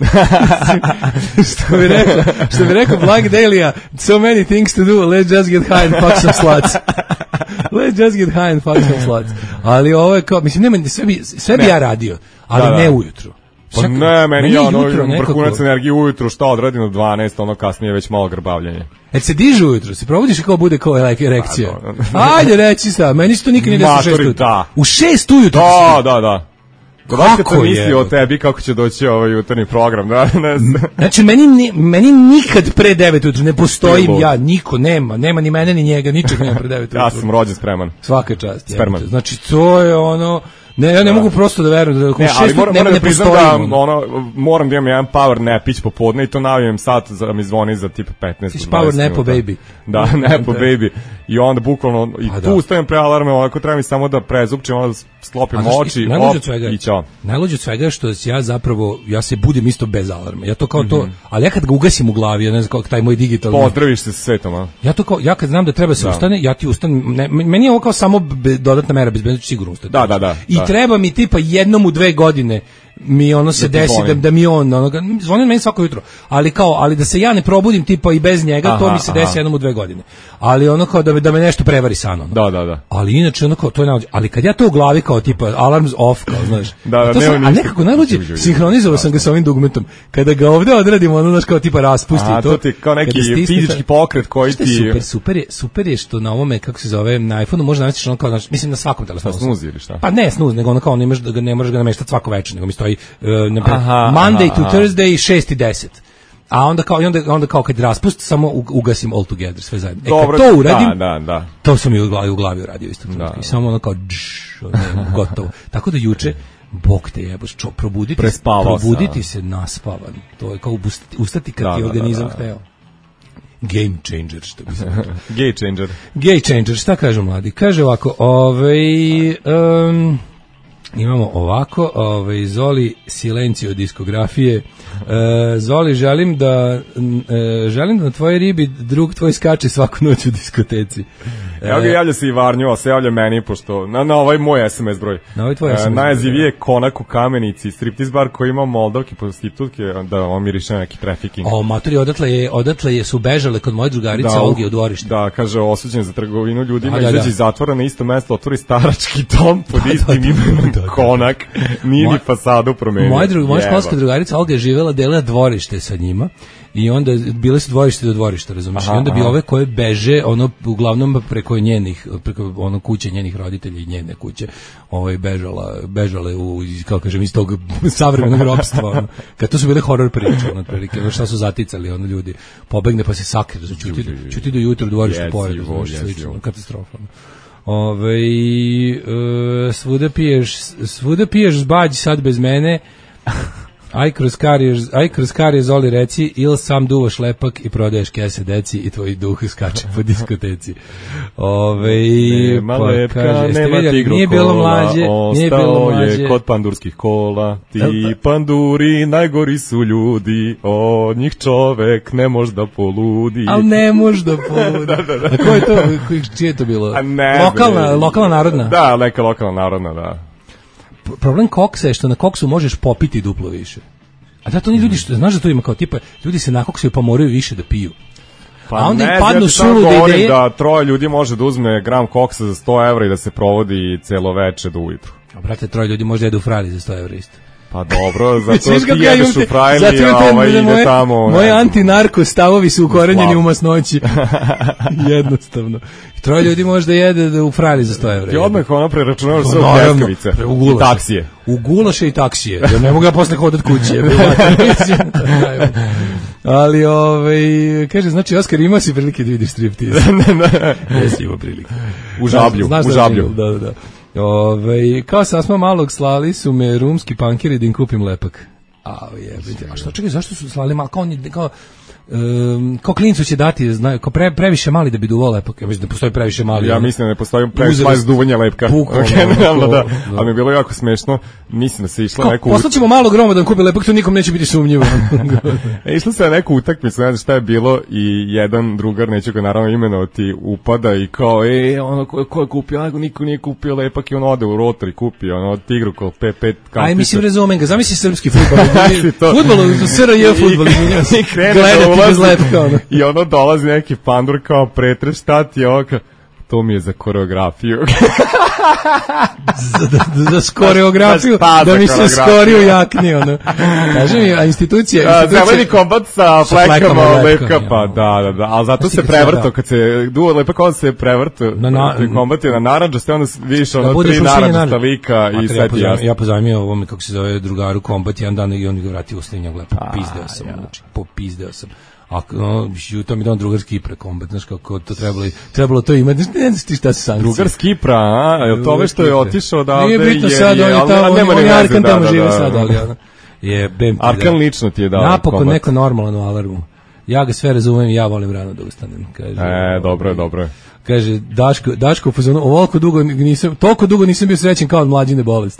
što bi rekao, što bi rekao Black Dahlia, so many things to do, let's just get high and fuck some sluts. Let's just get high and fuck some sluts. Ali ovo je kao, mislim, nema, sve bi, sve bi Ne. ja radio, ali Da, da. ne ujutru. Pa Svako- ne, meni je ono jutro nekako- vrhunac energije ujutru, šta odradim u dvanaest, ono kasnije već malo grbavljanje. E se diže ujutro, se probudiš i kao bude kao like, erekcija. Pa, dobro. Ajde, reći sad, meni se to nikad nije desilo u šest Matori, ujutro. da. U šest ujutro. Da, da, da. Kako Kako to misli je? o tebi, kako će doći ovaj jutarnji program, da, ne znam. Znači, meni, ni- meni nikad pre devet ujutro ne postojim Ti je ja, niko nema, nema ni mene ni njega, ničeg nema pre devet ujutro. Ja sam rođen spreman. Svaka čast. Sperman. jebote. Znači, to je ono... Ne, ja ne mogu prosto da verujem da u Ne, šest ali ujutro moram, ne, moram ne da priznam postojim. da ono. ono, moram da imam jedan power napić popodne i to navijem sat za mi zvoni za tipa petnaest Ti si do dvadeset power napo, minuta. baby. Da, nepo Da. baby. I onda bukvalno i Pa tu da. ustajem pre alarme, ovako treba mi samo da prezupčim, onda sklopim A znaš, oči, najluđe op, od svega je- i ćao. Najluđe od svega je što ja zapravo, ja se budim isto bez alarma. Ja to kao to, Mhm. ali ja kad ga ugasim u glavi, ja ne znam kako taj moj digitalni... Pozdraviš se sa svetom, a? Ja to kao, ja kad znam da treba se Da. ustane, ja ti ustanem, ne, meni je ovo kao samo be, dodatna mera bezbednosti, sigurno ustati. Da, da, da, I da. treba mi tipa jednom u dve godine mi ono se ti desi zvoni. da, da mi on ono, zvoni meni svako jutro, ali kao, ali da se ja ne probudim tipa i bez njega, to Aha, mi se desi aha. jednom u dve godine. Ali ono kao da me, da me nešto prevari san ono. Da, da, da. Ali inače ono kao to je najluđe. Ali kad ja to u glavi kao tipa alarms off kao znaš. Da, da, to sam, nema a ništa. nekako najluđe Uđe, uđe. sinhronizovao sam ga sa ovim dugmetom. Kada ga ovde odradimo ono znaš kao tipa raspusti A, i to. to ti je kao neki kada stisne fizički ta- pokret koji Šta je ti... super, super je, super je što na ovome kako se zove na iPhoneu može naći ono kao na, mislim na svakom telefonu. Šta, snooze ili šta? Pa ne snooze, nego ono kao ne možeš da ga ne možeš ga nameštati svako veče, nego mi stoji uh, na primjer, Aha, Monday aha, to aha. Thursday šest i deset. A onda kao i onda onda kao kad raspust samo u- ugasim all together sve zajedno. E, Dobro, kad to uradim, da, da, da. to sam i u glavi, u glavi uradio isto. Da. I samo ono kao dž, ono, gotovo. Tako da juče Bog te jeboš, čo, probuditi, Prespavao probuditi se, se naspavan. To je kao ustati, ustati kad Da, ti da, organizam da, da. hteo. Game changer, što bi se rekao. Gay changer. Gay changer, šta kažu mladi? Kaže ovako, ovaj... Um, imamo ovako, ovaj, Zoli Silencio diskografije. E, Zoli, želim da e, želim da na tvojoj ribi drug tvoj skače svaku noć u diskoteci. E, Evo ga, javlja se i Varnjo, a se javlja meni, pošto na, na ovaj moj es em es broj. Na ovaj tvoj es em es E, broj, najjezivije je Konak u Kamenici, striptiz bar koji ima Moldavke prostitutke, da on miriše na neki trafficking. O, maturi, odatle je, odatle je su bežale kod moje drugarice Olgi u dvorište. Da, kaže, osuđen za trgovinu ljudima, Da, da, izađe da. iz zatvora na isto mesto, otvori starački dom pod Da, istim da, imenom da, da. Konak, nije Moj- ni fasadu promenio. Moja, drug, moja Jeba. školska drugarica Olga je živela, delila dvorište sa njima i onda bile su dvorište do dvorišta, razumiješ? I Aha, onda bi aha. ove koje beže, ono, uglavnom preko njenih, preko ono kuće njenih roditelja i njene kuće, ovaj, bežala, bežale u, kako kažem, iz tog savremenog ropstva, ono. Kad to su bile horror priče, ono, otprilike, ono, šta su zaticali, ono, ljudi, pobegne pa se sakre, čuti, čuti do jutra u dvorištu Jezivo, pored, razumiješ, jezivo. slično, ono, katastrofa, ono. Ove, e, svuda piješ svuda piješ zbađ sad bez mene. Aj kroz karijer, aj kroz karijer Zoli reci, ili sam duvaš lepak i prodaješ kese deci i tvoj duh skače po diskoteci. Ove, Nema lepka, jeste nema vidjeli, tigru nije bilo kola, mlađe, nije bilo ostao mlađe. je kod pandurskih kola, ti Jel ta- panduri najgori su ljudi, od njih čovek ne može da poludi. Al ne može da poludi. A ko je to, koji- čije je to bilo? A ne, lokalna, bre. lokalna narodna? Da, neka lokalna narodna, da. Problem koksa je što na koksu možeš popiti duplo više. A da to ni ljudi što, znaš da to ima kao tipa, ljudi se nakoksaju pa moraju više da piju. Pa A onda im ne, padnu ja ti samo sulude govorim ideje. da troje ljudi može da uzme gram koksa za sto evra i da se provodi celo veče do ujutru. A brate, troje ljudi možda jedu u frali za sto evra isto. Pa dobro, zato Vidiš ti kako ja jedeš imam u te- frajli, zato imam a te- ovaj ide moje- tamo. Moje ne znam. antinarko stavovi su ukorenjeni Slav. u masnoći. Jednostavno. Troje ljudi možda jede da u frali za sto evra. Ti odmah ono preračunavaš Pa sve u naravno, pljeskavice pre- u i gulaše. taksije. U gulaše i taksije. Ja ne mogu ja posle hodat kuće. Mislim, ali, ovaj, kaže, znači, Oskar, imao si prilike da vidiš striptiz. Jesi imao prilike. U žablju, Znaš u da žablju. je, Da, da, da. Ove, kao sasma malog slali su me rumski pankeri da im kupim lepak. A, jebite. A što, čekaj, zašto su slali malo? Kao, oni, kao, um, kao klincu će dati, znaju, kao pre, previše mali da bi duvao lepak. Ja mislim da postoji previše mali. Ja ono. mislim da ne postoji previše Uzeli mali ste- duvanja lepka. Bukvalno, Generalno, ono, da. da. Ali mi je bilo jako smešno. Mislim da se išla Kao, neku... poslaćemo malog Roma da nam kupi lepak, to nikom neće biti sumnjivo. E, išla se na neku utakmicu, ne znam šta je bilo, i jedan drugar, neću ga naravno imenovati, upada i kao, e, ono, ko, ko je kupio, nego niko nije kupio lepak, i on ode u rotor i kupi, ono, tigru kol pe pet kapica. Aj, mislim, razumem ga. Zamisli srpski fudbal. Zamisli to. Fudbal, S R J fudbal. I krene da Gledati bez ulazi lepka, ono. i ono dolazi neki pandur kao pretres, šta ti je ovo, kao, to mi je za koreografiju. za, da, za skoreografiju, Šta za da mi se koreografiju? skori u jakni, ono. Kaži mi, a institucija... A, institucija zeleni kombat sa Sa flekama flekama lepka, lepka, pa ja. da, da, da, ali zato Znaš ti se kad se- prevrto, da. kad se duo lepak, on se prevrto, Na- na- kombat je na naranđaste, onda vidiš Da ono bude tri frušenje naranđasta naranđa. lika i Mater, sve ja ti pozajmio, jasno. ja pozajmio ovome, kako se zove, drugaru kombat jedan dan i on ga vratio u slinjak lepo. Popizdeo sam, znači, popizdeo sam. A no, to mi dan drugarski pre kombat, znaš kako to trebalo, trebalo to imati, znaš, ne znaš ti šta su sankcije. Drugar s Kipra, a? Je li to ove što je otišao odavde? Nije bitno jer sad, je- on je ali- tamo, ali on, nema on ni je veze, Arkan da, tamo da, žive da, sad, da. ali ono, je bem ti, Arkan da. lično ti je dao Napokon kombat. neko normalan u alarmu. Ja ga sve razumem i ja volim rano da ustanem. Kaže, E, dobro je, dobro je. Kaže, Daško, Daško u fazonu, ovoliko dugo nisam, toliko dugo nisam bio srećen kao od mlađine bolesti.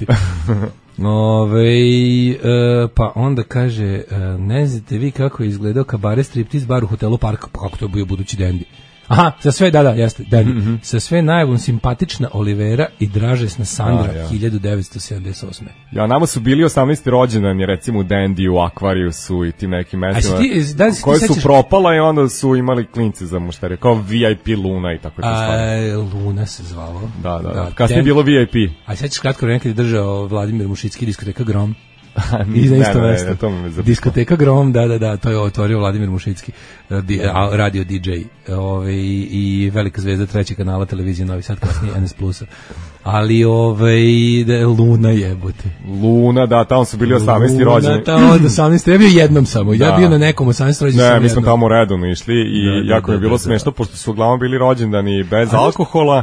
Ove, e, pa onda kaže, e, ne znate vi kako je izgledao kabare striptiz bar u hotelu Park, pa kako to je bio budući Dendi. Aha, sa sve, da, da, jeste, Dendi. Mm-hmm. Sa sve najavom simpatična Olivera i dražesna Sandra, A, ja. hiljadu devetsto sedamdeset osme. Ja, nama su bili osamnaesti rođendani, recimo u Dandy, u Aquariusu i tim nekim mestima, A si ti- da li si ti koje su sećaš- propala i onda su imali klinci za mušterije, kao V I P Luna i tako te stvari. A, Luna se zvalo. Da, da, da. Kasnije je bilo V I P. A sećaš kratko vreme kad je držao Vladimir Mušicki diskoteka Grom? Ne, Iza isto ne, ne, mesto. to me zapitao. Diskoteka Grom, da, da, da, to je otvorio Vladimir Mušicki, di, a, radio D J, ove, i, i velika zvezda trećeg kanala televizije Novi Sad, kasnije N S Plusa. Ali, ove, da, Luna jebote. Luna, da, tamo su bili osamnaesti rođeni. Luna, tamo od osamnaeste, ja bio jednom samo, ja Da. bio na nekom osamnaeste rođendan. Ne, sam mi smo jednom. tamo redovno išli i Da, da, jako mi je da, bilo da, da. smešno, pošto su uglavnom bili rođendani bez Ali- alkohola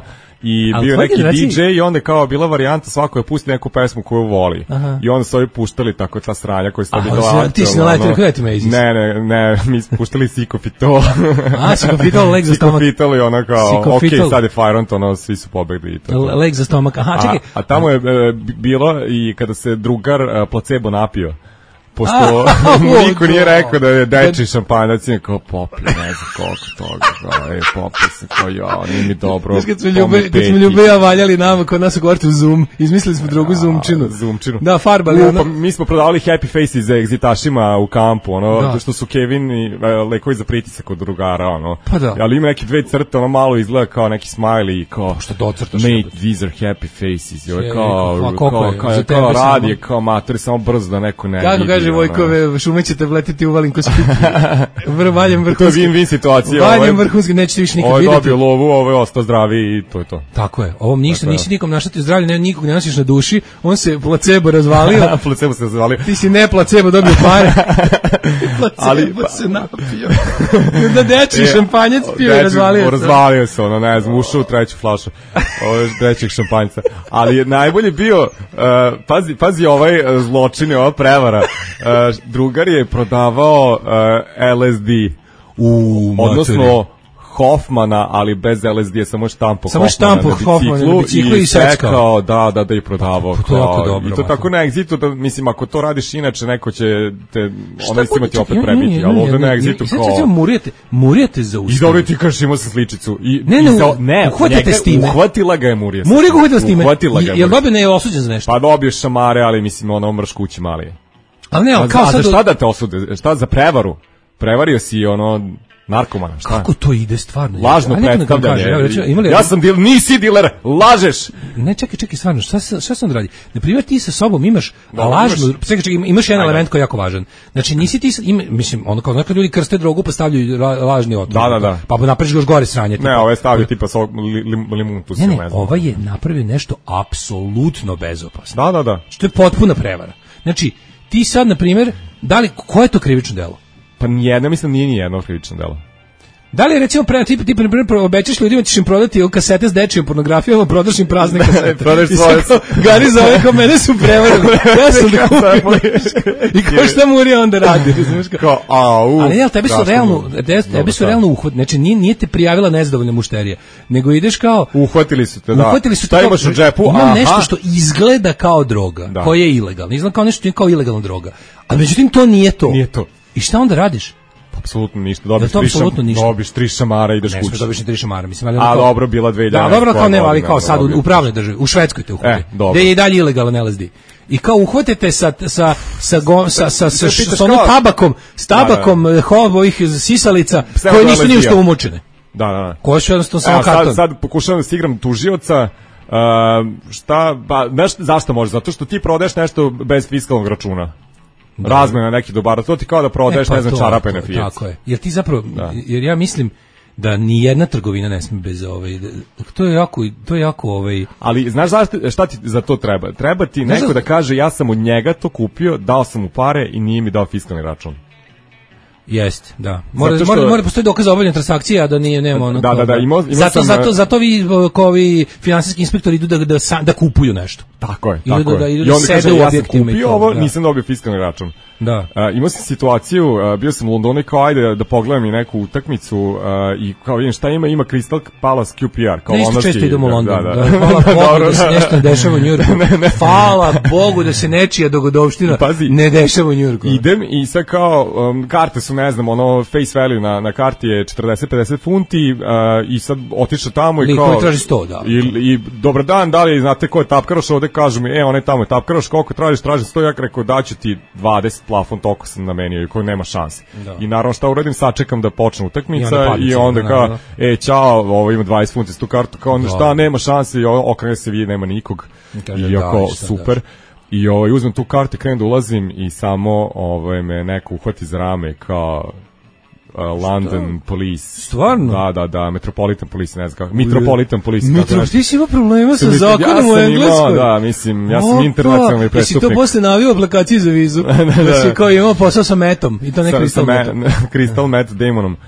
i Ali bio tvoj neki generaciji- D J i onda je kao bila varijanta svako je pusti neku pesmu koju voli. Aha. I onda su ovi puštali tako ta sranja koja ste Aha, bila ti si naletio na Hrvati Mazes. Ne, ne, ne, mi smo puštali Sikofitol. A, Sikofitol, leg za stomak. Sikofitol i ono kao, Sikofitol. ok, sad je Fajront, ono, svi su pobegli. I to, to. Leg za stomak. Aha, čekaj. A, a tamo je e, bilo i kada se drugar e, placebo napio, pošto A, mu niko nije da. rekao da je dečiji šampanjac, je kao popio, ne znam koliko toga, kao, e, popio se, kao ja, nije mi dobro. Znaš, kad smo ljube, kad smo ljube ja valjali nama kod nas u kvartu Zoom, izmislili smo drugu Zoomčinu. Zoomčinu. Da, farbali U, ono. pa mi smo prodavali Happy Faces za egzitašima u kampu, ono, Da. što su Kevin i e, lekovi za pritisak od drugara, ono. Pa da. Ali ima neke dve crte, ono malo izgleda kao neki smiley i kao, Što docrtaš? mate, these are happy faces. I ovo je Je, kao, pa koliko kao, je? kao, Za kao, tebe kao samo- radi, je kao matori, samo brzo da neko ne Kako vidi. kaže ono. Vojkove, šume ćete vletiti u valinko spiti. Vr, valjem To je vrhunski. win-win situacija. Valjem Ovo je- vrhunski, nećete više nikad Ovo je vidjeti. dobio lovu, ovo je ostao zdravi i to je to. Tako je. Ovom ništa, Tako je. nisi nikom naštatio zdravlje, ne, nikog ne nosiš na duši. On se placebo razvalio. Placebo se zvali. Ti si ne placebo dobio pare. placebo Ali- se napio. Da deči šampanjac pio i Deči- razvalio se. Razvalio se, ono, ne znam, ušao u treću flašu ovo je trećeg šampanjca. Ali je najbolje bio, uh, pazi, pazi ovaj uh, zločin i ova prevara. Uh, drugar je prodavao uh, L S D. U, Odnosno, Hoffmana, ali bez L S D, samo štampo Samo Hoffmana štampo na Hoffmana na biciklu i seckao. sekao, da, da, da i prodavao. Pa to je jako kao- dobro, I to ovako. tako na Exitu, da, mislim, ako to radiš inače, neko će te, ono bude, isti ti čekaj, opet imam- prebiti, imam ali ovde jednu- na Exitu sad kao... recimo, murijate, murijate za I usta. dobro ti kažeš imao sam sličicu. I, Ne, i ne, za, u- ne, uhvatite njega- s time. Uhvatila ga je Murija. Murija ga uhvatila s time. Uhvatila ga je Jel Murija. dobio ne je osuđen za nešto? Pa dobio šamare, ali mislim ono mrš kući mali je. Ali ne, A, ali za, kao a za sad... šta da te osude? Šta za prevaru? Prevario si ono narkomana, šta? Kako to ide stvarno? Lažno Ajde, neko da nam predstavljanje. kaže, evo, recimo, imali- Ja sam dil, nisi diler, lažeš. Ne, čekaj, čekaj, stvarno, šta, se- šta se onda radi? Na primjer, ti sa sobom imaš Da, a lažnu, imaš- čekaj, čekaj, imaš jedan Ajde. element koji je jako važan. Znači, nisi ti, sa- ima, mislim, ono kao nekad ljudi krste drogu pa stavljaju ra- lažni otrov. Da, da, da. Pa napraviš ga još gore sranje. Ne, ovo je stavio tipa so, li, lim, limun tu Ne, se ne, ne znam. ovaj je napravio nešto apsolutno bezopasno. Da, da, da. Što je potpuna prevara. Znači, ti sad, na primjer, da li, koje je to krivično delo? Pa nijedno, mislim, nije nijedno krivično delo. Da li je recimo pre tipa tipa na primjer obećaš ljudima ćeš im prodati ili kasete s dečijom pornografijom, a prodaš im prazne kasete. Prodaš I svoje. sad kao, Gari za ove kao mene su prevarili. Ja sam da kupim. I kao šta Murija onda radi, razumiješ kao? Kao, au. Ali ne, ali tebe su strašno realno, bilo. te- tebe Dobro, su šta? realno uhvat, znači nije, nije te prijavila nezadovoljna mušterija, nego ideš kao, Uhvatili su te, da. uhvatili su te Šta kao- imaš u džepu? Imam Aha. nešto što izgleda kao droga, Da. koje je ilegalno, izgleda kao nešto što je kao ilegalna droga, a međutim to nije to. Nije to. I šta onda radiš? Apsolutno ništa. Dobiš to tri apsolutno šam- ništa. Dobiš tri šamara i ideš Ne kući. smiješ dobiš ni tri šamara, mislim, ali A ono kao- dobro, bila dve Da, dobro, kao ne, ali kao sad u, u pravnoj državi, u Švedskoj te uhvate. E, dobro. Gde je i dalje ilegalan L S D. I kao uhvatite sa sa sa go, sa sa sa, Pitaš sa, sa onom kao- tabakom, s tabakom da, ovih sisalica Pseudo koje nisu ni u što L S D-a. umočene. Da, da, da. Koje su jednostavno samo Evo, karton. sad, sad pokušavam da se igram tužioca. Uh, šta, pa, znaš zašto može? Zato što ti prodaješ nešto bez fiskalnog računa. Razmena nekih dobara. To ti kao da prodaješ, E, pa ne znam, to, čarape to, na Fiat. Tako je. Jer ti zapravo, jer ja mislim da ni jedna trgovina ne sme bez ovaj da- to je jako to je jako ovaj Ali znaš zašto, šta ti za to treba? Treba ti Znaš neko za- da kaže ja sam od njega to kupio, dao sam mu pare i nije mi dao fiskalni račun. Jest, da. Mora Zato što- mora mora postoji dokaz za obavljanje transakcije, a da nije nema ono. Da, kao da, da, imao- imao zato sam, zato e, zato vi o, kao ovi finansijski inspektori idu da da sa- da kupuju nešto. Tako je, Idu tako da- da- je. idu I da onda sede kaže, u ja sam objektima i kupio to, ovo, da. nisam dobio fiskalni račun. Da. Uh, imao sam situaciju, uh, bio sam u Londonu i kao ajde da pogledam i neku utakmicu uh, i kao vidim šta ima, ima Crystal Palace Q P R. Kao Ne, isto londonski- često idemo u London. Da, Da, da. hvala Bogu Dobro, da se da, nešto da. ne dešava u Njujorku. Hvala Bogu da se nečija dogodovština Pazi. ne dešava u Njujorku. Idem i sad kao um, karte su, ne znam, ono face value na, na karti je četrdeset pedeset funti uh, i sad otišao tamo i Lik kao... koji traži sto, da. I, i dobar dan, da li znate ko je tapkaroš, ovde kažu mi, e, on je tamo je tapkaroš, koliko tražiš, tražim sto, ja rekao daću ti dvadeset plafon, toliko sam namenio i koji nema šanse. Da. I naravno šta uradim, sačekam da počne utakmica I onda padne i onda cena, kao, da, e, čao, ovo ima dvadeset funti s tu kartu, kao onda Da. šta, nema šanse, i ovo, okrene se vidi, nema nikog. I kaže, I oko, da, šta super. I ovaj, uzmem tu kartu i krenem da ulazim i samo ovaj, me neko uhvati za rame kao uh, London Police. Stvarno? Da, da, da, Metropolitan Police, ne znam kako. Metropolitan Police. kako Mitro, nešto. ti si imao problema sa Mislim, zakonom ja u sam Engleskoj. imao, da, mislim, ja sam Opa, internacionalni prestupnik. Jesi to posle navio aplikaciji za vizu? da, si kao imao posao sa metom i to ne Sa- Crystal sa metom. me, Crystal Matt Damonom.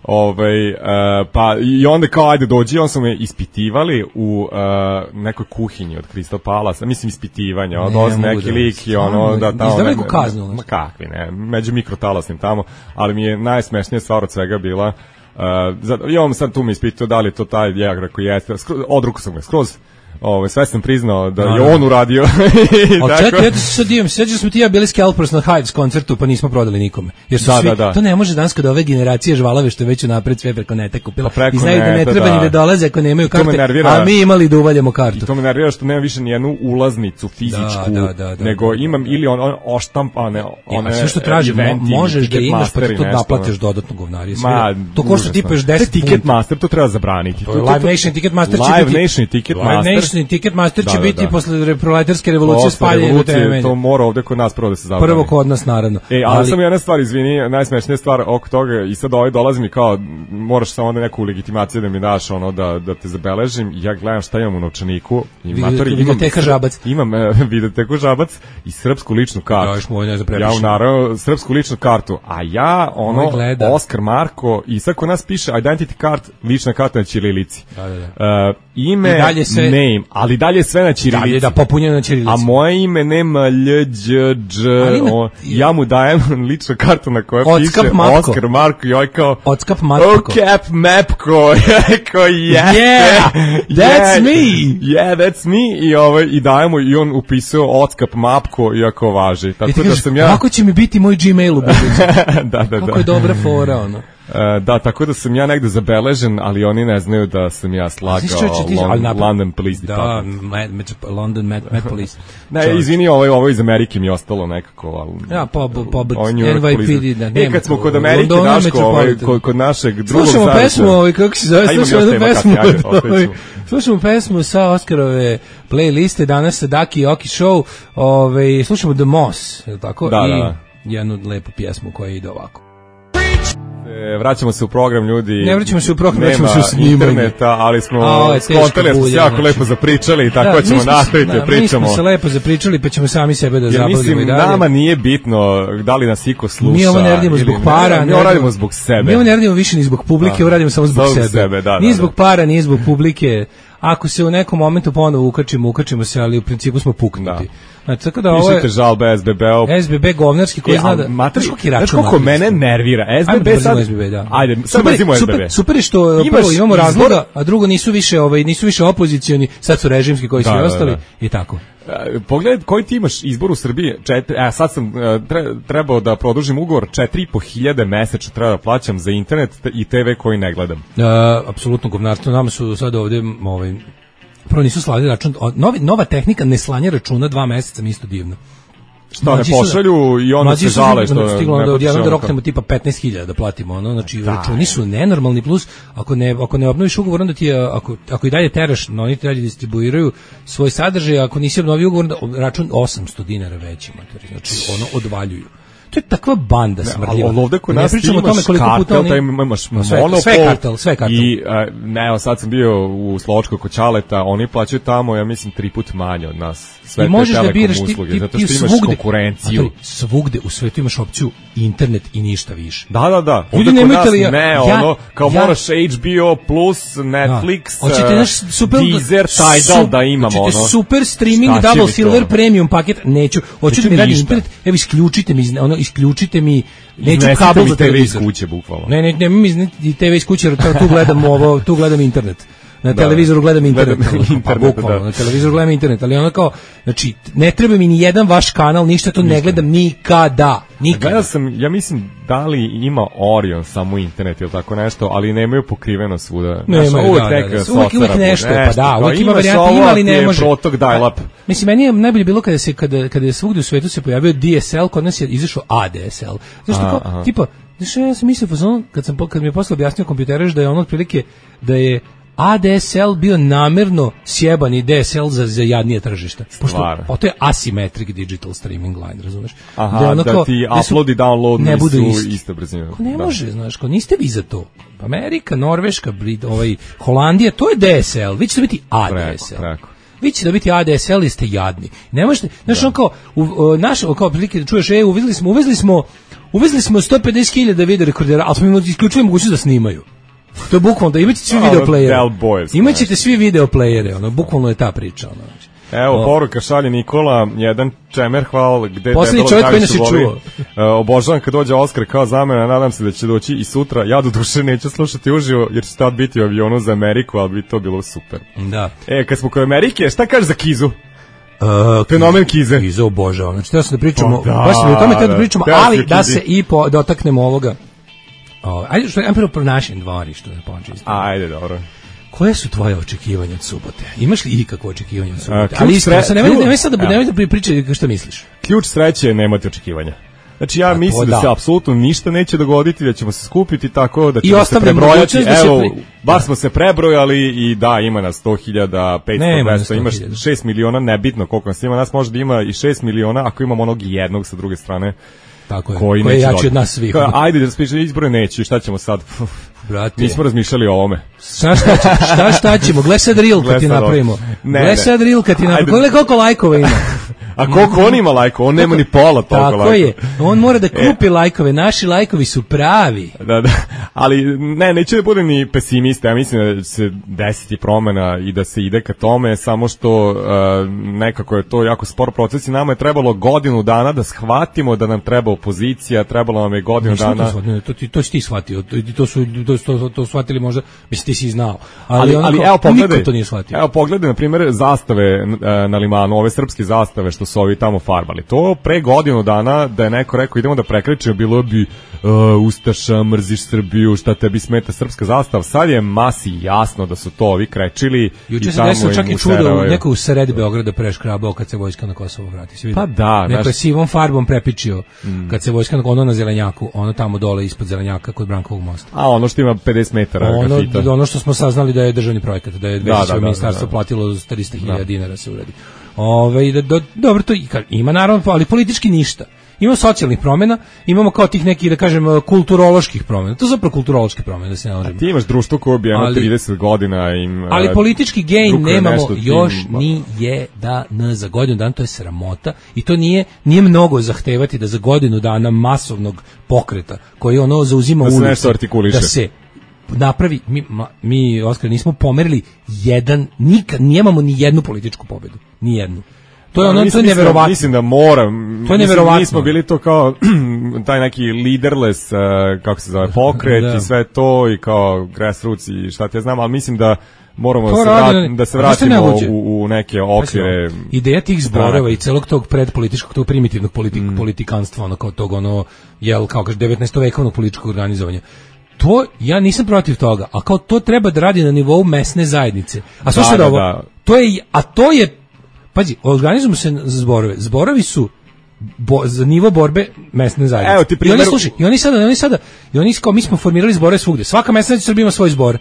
Ovaj, uh, pa i onda kao ajde dođi, on su me ispitivali u uh, nekoj kuhinji od Crystal Palace, mislim ispitivanja, od oz neki lik i ono da tamo izdavali neku kaznu, ma kakvi ne, među mikrotalasnim tamo, ali mi je najsmešnija stvar od svega bila uh, za, i on sad tu me ispitao da li to taj ja rekao jeste, odruku sam ga skroz. Ovo, sve sam priznao da je on uradio. Ali čekaj, ja ti se sad divam, sjećam smo ti ja bili Scalpers na Hives koncertu, pa nismo prodali nikome. Jer su da, svi, da, da. to ne može danas kada ove generacije žvalave što je već napred sve preko neta kupila. Pa I znaju da ne treba da. ni da dolaze ako nemaju karte, nervira, a mi imali da uvaljamo kartu. I to me nervira što nema više ni jednu ulaznicu fizičku, da, da, da, da, nego da, da. imam ili on, on oštampane, one ja, sve što traži, eventi, možeš da imaš, pa to nešto, naplatiš dodatno govnari. Ma, to košta ti peš deset punta. Ticketmaster, to treba zabraniti. To, to, to, Live Nation Ticketmaster će Live biti. Nation Ticketmaster. Live Nation Ticketmaster će da, biti da, da. posle proletarske revolucije spaljenje do temelja. To mora ovde kod nas prvo da se zabrani. Prvo kod nas, naravno. E, ali, ali samo jedna stvar, izvini, najsmešnija stvar oko toga, i sad ovaj dolazi mi kao, moraš samo onda neku legitimaciju da mi daš, ono, da, da te zabeležim, i ja gledam šta imam u novčaniku, i matori, imam, videoteka Žabac. Imam uh, videoteku Žabac i srpsku ličnu kartu. Daš mu, ne znam, ja u naravno, srpsku ličnu kartu, a ja, ono, Oskar Marko, i sad kod nas piše identity card, lična karta na ćirilici. Da, da, da. Uh, ime, sve, name, ali dalje sve na ćirilici. Dalje da popunjeno na ćirilici. A moje ime nema L, Đ, Đ, o, ja mu dajem ličnu kartu na kojoj piše Matko. Oskar Marko i oj kao Ockap Matko. O cap Mapko. Ja kao yeah. Yeah, that's yeah, me. Yeah, that's me. I, ovaj, i dajemo i on upisao Ockap Mapko i ako važi. Tako da kažeš, sam ja... Kako će mi biti moj Gmail u budućnosti? da, da, da. Kako je dobra fora, ono. Uh, da, tako da sam ja negde zabeležen, ali oni ne znaju da sam ja slagao Lon, napad, London Police Department. Da, Met, Met, London Met, Met Police. Ne, Čovječ. Izvini, ovo, ovo iz Amerike mi je ostalo nekako. Ali, ja, pa, pa, pa N Y P D, da, nema. E, kad smo kod Amerike, Daško, ovaj, kod, kod našeg drugog slušamo zavića. Pesmu, ovaj, kako se zove, slušamo jednu pesmu. Ovaj, slušamo pesmu sa Oscarove playliste, danas sa Daki i Oki Show, ovaj, slušamo The Moss, je tako? Da, I da, da. jednu lepu pjesmu koja ide ovako. Vraćamo se u program, ljudi. Ne vraćamo se u program, vraćamo se u snimanje. Interneta, ali smo skontali, smo se jako znači, lepo zapričali i tako da, ćemo nastaviti da pričamo. Mi smo se lepo zapričali, pa ćemo sami sebe da zabavljamo i dalje. Mislim, nama nije bitno da li nas iko sluša. Mi ovo ne radimo zbog para. Mi ovo radimo zbog sebe. Mi ovo ne radimo više ni zbog publike, ovo radimo samo zbog sebe. sebe da, ni zbog para, ni zbog publike. Ako se u nekom momentu ponovo ukačimo, ukačimo se, ali u principu smo puknuti. Da. Znači, tako da ovo je... Pišite žalbe S B B-u. S B B govnarski koji e, zna da... Mater, znaš koliko mene nervira? S B B Ajde, sad... S B B, da. Ajde, sad mrzimo S B B. Super, super je što Imaš prvo imamo razloga, izbor... a drugo nisu više, ovaj, nisu više opozicioni, sad su režimski koji su da, ostali da, da. I tako. Pogledaj koji ti imaš izbor u Srbiji. Četiri, a sad sam tre, trebao da produžim ugovor, četiri i po hiljade mesečno treba da plaćam za internet i T V koji ne gledam. Uh, apsolutno govnarstvo. Nama su sad ovde... Ovaj, prvo nisu slali račun, novi, nova tehnika neslanja računa dva meseca mi isto divno. Šta ne pošalju i onda se žale što ne stiglo da odjednom da roknemo tipa petnaest hiljada da platimo, ono, znači da, računi su nenormalni, plus ako ne ako ne obnoviš ugovor onda ti je, ako ako i dalje teraš, no oni ti dalje distribuiraju svoj sadržaj, ako nisi obnovio ugovor onda račun osamsto dinara veći, matori, znači ono odvaljuju. To je takva banda smrdljiva. Ali ovde kod nas ti imaš kartel, oni... imaš monopol. Sve kartel, sve kartel. I, uh, ne, evo sad sam bio u Slovačkoj kod Ćaleta, oni plaćaju tamo, ja mislim, tri put manje od nas. Sve I možeš te da biraš, usluge, ti, zato ti, što imaš svugde, konkurenciju. Matori, svugde u svetu imaš opciju internet i ništa više. Da, da, da. Ljudi nemaju ja, ne, ja, ono, kao ja, moraš H B O plus, Netflix, da. Hoćete naš super, Deezer, Tidal da imamo. Hoćete ono, super streaming, double silver, ono? Premium paket, neću. Hoćete mi radi internet, evo isključite mi, ono, isključite mi, neću kabel za televizor. T V iz kuće, bukvalno. Ne, ne, ne, mi izneti T V iz kuće, tu gledam ovo, tu gledam internet. Na da, televizoru gledam internet, gledam internet pa, bukvalno, da. Na televizoru gledam internet, ali ono kao, znači, ne treba mi ni jedan vaš kanal, ništa to ništa. Ne gledam nikada, nikada. Gledam sam, ja mislim, da li ima Orion samo internet ili tako nešto, ali nemaju pokriveno svuda. Nemaju, uvek da, neka da, da. Uvek, uvek nešto, nešto, pa da, uvek ima varijanta, ima, ali ne može. Protok dial-up. Mislim, meni je najbolje bilo kada se, kada, kada je svugde u svetu se pojavio D S L, kod nas je izašao A D S L. Znaš tako, aha. Tipa, znaš, ja sam mislio, kad, sam, kad mi je posle objasnio kompjuteraš da je ono otprilike, da je A D S L bio namerno sjebani D S L za, za jadnije tržišta. Pošto o, to je asymmetric digital streaming line, razumeš? Aha, da, ono da ti upload i download ne budu isti. Iste brzine. Ne da. Može, znaš, ko niste vi za to. Amerika, Norveška, Brit, ovaj, Holandija, to je D S L, vi ćete biti A D S L. Preko, preko. Vi ćete dobiti A D S L i ste jadni. Ne možete, znaš, on kao, u, u, naš, kao prilike da čuješ, e, uvezli smo, uvezli smo Uvezli smo sto pedeset hiljada video rekordera, ali smo im isključili mogućnost da snimaju. To je bukvalno da imaćete svi video playere. Imaćete svi video playere, ono, bukvalno je ta priča, ono. Evo, poruka šalje Nikola, jedan čemer, hvala, gde poslednji čovjek koji nas je čuo. Uh, obožavam kad dođe Oskar kao zamena, nadam se da će doći i sutra. Ja do duše neću slušati uživo, jer će tad biti u avionu za Ameriku, ali bi to bilo super. Da. E, kad smo kod Amerike, šta kažeš za Kizu? Uh, Fenomen Kize. Kize obožavam. Znači, teo sam da pričamo, oh, da, baš sam o tome teo da pričamo, da, ali da se i po, dotaknemo ovoga. O, ajde, što je prvo pro našem dvorištu da počne. Ajde, dobro. Koje su tvoje očekivanja od subote? Imaš li ikakvo očekivanje od subote? Uh, Ali iskreno, sre... nemoj, nemoj sad da, nemoj da pričaj što misliš. Ključ sreće je nemati očekivanja. Znači ja A mislim da, da se apsolutno ništa neće dogoditi, da ćemo se skupiti tako da ćemo se prebrojati. Da Evo, pre... bar smo se prebrojali i da, ima nas sto hiljada, petsto, dvesta, imaš šest miliona, nebitno koliko nas ima, nas može da ima i šest miliona ako imamo onog jednog sa druge strane. Tako je, koji je jači od nas svih. Kao, ajde da raspišemo izbore, neće, šta ćemo sad? Brate. Nismo razmišljali o ovome. Šta šta ćemo, šta, šta ćemo, gle sad reel kad ti napravimo. Ne, gle sad reel kad ti napravimo, gle koliko lajkova ima. A koliko on ima lajkova, on nema ni pola toliko lajkova. Tako je, on mora da kupi e. lajkove, naši lajkovi su pravi. Da, da, ali ne, neće da bude ni pesimista, ja mislim da će se desiti promena i da se ide ka tome, samo što uh, nekako je to jako spor proces i nama je trebalo godinu dana da shvatimo da nam treba opozicija, trebalo nam je godinu Nisam dana. To, shvatio, to, to si ti shvatio, to, to su to, to, to shvatili možda, mislim ti si znao, ali, ali, onako, ali evo pogledaj, to nije shvatio. Evo pogledaj, na primjer, zastave na limanu, ove srpske zastave što su ovi tamo farbali. To pre godinu dana da je neko rekao idemo da prekrećemo, bilo bi uh, Ustaša, mrziš Srbiju, šta tebi smeta srpska zastava. Sad je masi jasno da su to ovi krečili. Juče se desilo čak i čudo, neko u sred Beograda preškrabao kad se vojska na Kosovo vrati. Pa da. Neko je sivom farbom prepičio mm. kad se vojska na, ono na Zelenjaku, ono tamo dole ispod Zelenjaka kod Brankovog mosta. A ono što ima pedeset metara ono, grafita. Ono što smo saznali da je državni projekat, da je da, da, da, ministarstvo da, da. platilo tristo hiljada dinara se uredi. Ove, da, do, dobro, to ima naravno, ali politički ništa. Imamo socijalnih promjena, imamo kao tih nekih, da kažem, kulturoloških promjena. To su zapravo kulturološke promjene, da se ne lažemo. A ti imaš društvo koje bi jedno trideset godina im... Ali politički gain nemamo još ni jedan za godinu dana, to je sramota i to nije, nije mnogo zahtevati da za godinu dana masovnog pokreta koji ono zauzima da ulicu, da se napravi, mi, mi Oskar, nismo pomerili jedan, nikad, nemamo ni jednu političku pobedu, ni jednu. To je ono, mislim, to je neverovatno. Mislim da moram. To je neverovatno. Mi smo bili to kao taj neki leaderless, uh, kako se zove, pokret da. I sve to i kao grassroots i šta te znam, ali mislim da moramo se vrat, da se vratimo u, u neke okvire. Ideja tih zborova i celog tog predpolitičkog, tog primitivnog politik, mm. politikanstva, ono kao tog, ono, jel, kao kaže, devetnaestovekovnog političkog organizovanja. To, ja nisam protiv toga, a kao to treba da radi na nivou mesne zajednice. A slušaj da, da, ovo, da. To je, a to je, pazi, organizujemo se za zborove. Zborovi su bo, za nivo borbe mesne zajednice. Evo ti primjer. I oni, slušaj, i oni sada, i oni sada, i oni kao, mi smo formirali zbore svugde. Svaka mesna zajednica Srbija ima svoj zbor.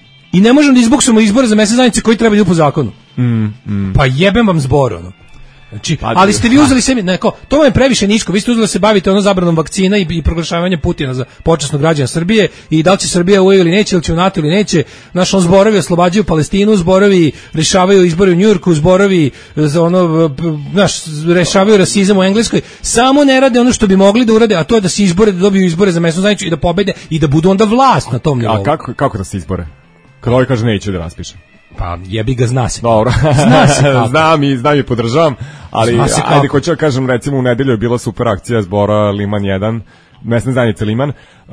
I ne možemo da izbuksamo izbore za mesne zajednice koji treba da idu po zakonu. Mm, mm. Pa jebem vam zbor, ono. Znači, ali ste vi uzeli sebi, neko, to vam je previše nisko, vi ste uzeli da se bavite ono zabranom vakcina i, i proglašavanje Putina za počasnog građana Srbije i da li će Srbija u ili neće, ili će u NATO ili neće, naš on zborovi oslobađaju Palestinu, zborovi rešavaju izbore u Njujorku, zborovi za ono, naš, rešavaju rasizam u Engleskoj, samo ne rade ono što bi mogli da urade, a to je da se izbore, da dobiju izbore za mesnu zajednicu i da pobede i da budu onda vlast na tom nivou. A kako, kako da se izbore? Kad ovaj kaže neće da raspiše. Pa jebi ga, zna se. Dobro. Zna se kako. Znam i, znam i podržavam, ali ajde, ko ću kažem, recimo u nedelju je bila super akcija zbora Liman jedan, mesna zajednica Liman, uh,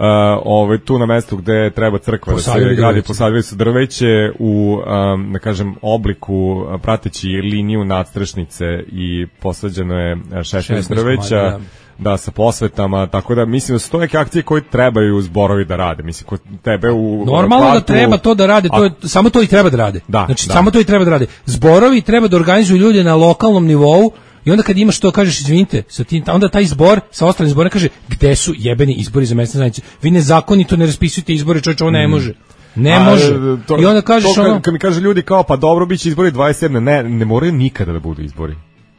ovaj, tu na mestu gde treba crkva posadili da se gradi, posadili su drveće u, um, da kažem, obliku prateći liniju nadstrešnice i posađeno je šesnaest drveća. Da. Da, sa posvetama, tako da mislim da su to neke akcije koje trebaju zborovi da rade. Mislim, kod tebe u normalno kvartu, da treba to da rade, to je, a, samo to i treba da rade. Da, znači, da. samo to i treba da rade. Zborovi treba da organizuju ljude na lokalnom nivou i onda kad imaš to, kažeš, izvinite, sa tim, onda taj zbor sa ostalim zborima kaže, gde su jebeni izbori za mesne zajednice? Vi nezakonito ne raspisujete izbore, čovječe, ovo ne može. Ne a, može. To, I onda kažeš to, ono... Kad mi kaže ljudi kao, pa dobro, biće izbori dvadeset sedme. Ne, ne moraju nikada da budu izbori.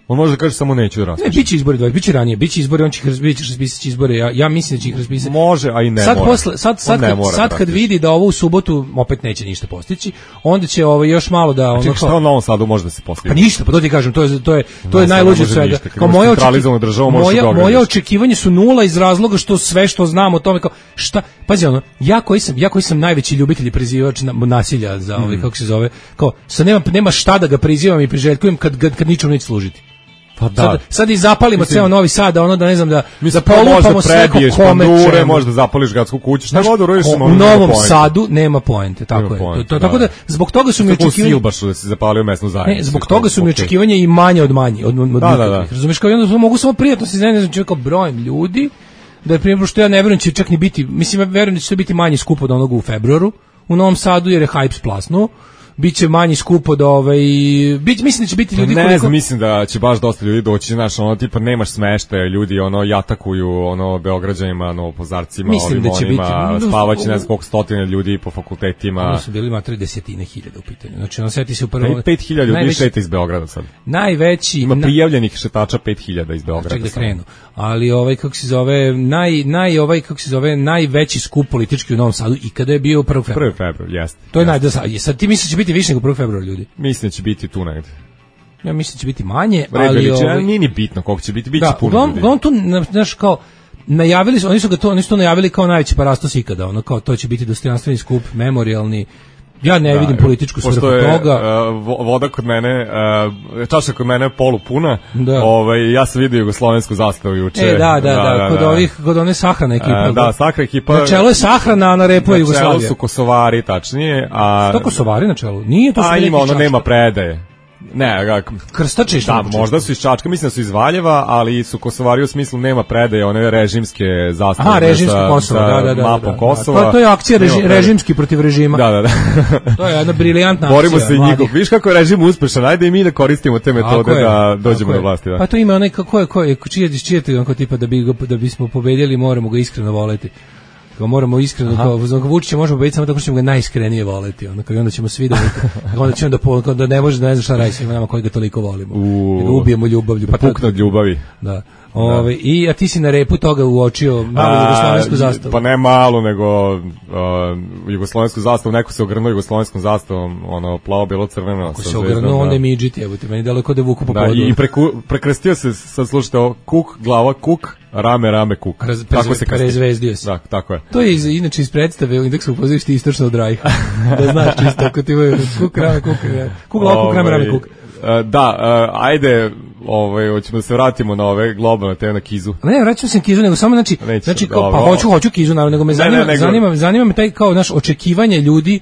On može da kaže samo neću da Ne, raspišem. biće izbori, dva, biće ranije, biće izbori, on će ih razbiti, će raspisati izbore. Ja ja mislim da će ih raspisati. Može, a i ne sad mora. Posle, sad sad On ne kad, mora sad da kad raspiše. vidi da ovo u subotu opet neće ništa postići, onda će ovaj još malo da ono Čekaj, šta kao- u Novom Sadu može da se postigne? Pa ništa, pa to ti kažem, to je to je to je Novom Sadu najluđe ne od može svega. ništa, kad Kao imaš moja centralizovanu državu, možeš moja, u Beogradu moja ništa. očekivanja su nula iz razloga što sve što znam o tome kao šta, pazi ono, ja koji sam ja koji sam najveći ljubitelj i prizivač na, nasilja za ovaj kako se zove, kao sad nema nema šta da ga prizivam i priželjkujem kad kad, kad ničemu neće služiti. Pa da. Sad, sad i zapalimo Mislim- ceo Novi Sad, da ono da ne znam da Mislim, da polupamo možda sve prebiješ ko kome pandure, čemu. možda zapališ gradsku kuću, šta Znaš, god uradiš, o- samo u nema Novom poente. Sadu nema poente, tako Nema je. To- poente, to, da, tako da da. zbog toga su mi Tako u očekivanja Silbašu da se zapalio mesnu zajednicu. Ne, zbog toga su mi Okej. očekivanja i manje od manje, od, od Da, da, nikakvih. da. Razumeš, kao i onda mogu samo prijatno se iznenađati, znači kao brojem ljudi, da je primjer, što ja ne verujem da će čak ni biti, mislim, ja verujem da će sve biti manje skupo od onog u februaru, u Novom Sadu, jer je hype splasnuo, biće manji skupo od ovaj, bit, mislim da će biti ljudi Ne koliko... znam, mislim da će baš dosta ljudi doći, znaš, ono, tipa, nemaš smeštaje, ljudi, ono, jatakuju, ono, Beograđanima, Novopozarcima, Mislim ovim, da će onima, biti- spavaće, ne znam koliko stotina ljudi po fakultetima. Oni su bili matri desetine hiljada u pitanju. Znači, on seti se u prvo... Pet- pet hiljada ljudi najveći- šeta iz Beograda sad. Najveći... Ima na- prijavljenih šetača pet hiljada iz Beograda. Ček da sad. krenu. Ali ovaj kako se zove naj naj ovaj kako se zove najveći skup politički u Novom Sadu i kada je bio prvog februara. Prvi februar, jeste. To je jeste. najdosad. Sad ti misliš da će biti više nego prvog februara ljudi? Mislim da će biti tu negde. Ja mislim da će biti manje, Red ali veličina, ovaj, nije ni bitno koliko će biti, bit će da, puno uglavnom, ljudi. uglavnom tu na- znaš kao najavili su, oni su ga to, oni su to najavili kao najveći parastos ikada, ono kao to će biti dostojanstveni skup, memorijalni. Ja ne Da, vidim političku svrhu pošto je, toga. uh, vo- voda kod mene, uh, čaša kod mene je polupuna, Da. ovaj, ja sam vidio jugoslovensku zastavu juče. E, da, da, da, kod ovih, kod one sahrane ekipe. Uh, da, Sahra ekipa. Na čelu je sahrana, a na repu je Na čelu Jugoslavija. su Kosovari, tačnije. A, To Kosovari na čelu? Nije, to su a neki ima ono, Čačka. nema predaje. Ne, ga, Krstače što da, na početku. možda su iz Čačka, mislim da su iz Valjeva, ali su Kosovari u smislu nema predaje, one režimske zastave. Aha, režimski sa, Kosovo, sa da, da, da. mapom da, Kosova. Da. To, to je akcija reži, Nema predaje. režimski protiv režima. Da, da, da. To je jedna briljantna akcija. Borimo se i mladih. njihov. Viš kako je režim uspešan, ajde i mi da koristimo te Tako metode je, da tako dođemo je. do vlasti. Da. Pa to ima onaj kako je, ko je, čije, čije to onako tipa da, bi, ga- da bismo pobedili, moramo ga iskreno voleti. Kao moramo iskreno, kao, kao Vučića možemo pobediti samo tako što ćemo ga najiskrenije voleti. Onda, kao, i onda ćemo svi da, onda ćemo da, po- kao da ne može da ne zna šta radi svima nama koji ga toliko volimo. U, Da ga ubijemo ljubavlju. Da to- pukne od ljubavi. Da. Ove, I a ti si na repu toga uočio malu jugoslovensku zastavu. Pa ne malu, nego uh, jugoslovensku zastavu, neko se ogrnuo jugoslovenskom zastavom, ono, plavo, bilo, crveno. Ako sa se zvezdom, ogrnuo, da. onda je midžit, evo te, meni delo kod da vuku po Da, podu. i preku, prekrstio se, sad slušajte ovo, kuk, glava, kuk, rame, rame, kuk. Raz- Tako prezve- se krsti. prezvezdio se. Da, tako je. To je iz, inače iz predstave u indeksu pozorišta istočno od Rajha. Da znaš čisto, ako ti imaju kuk, rame, kuk, rame. Kuk, glava, kuk, rame, rame, kuk. Ovaj, uh, da, uh, ajde, ovaj, hoćemo da se vratimo na ove globalne teme na kizu. Ne, vraćam se na Kizu, nego samo znači, Nećeš, znači kao, pa dobro. hoću, hoću Kizu, naravno, nego me Ne, zanima, ne, nego- zanima, zanima me taj kao naš očekivanje ljudi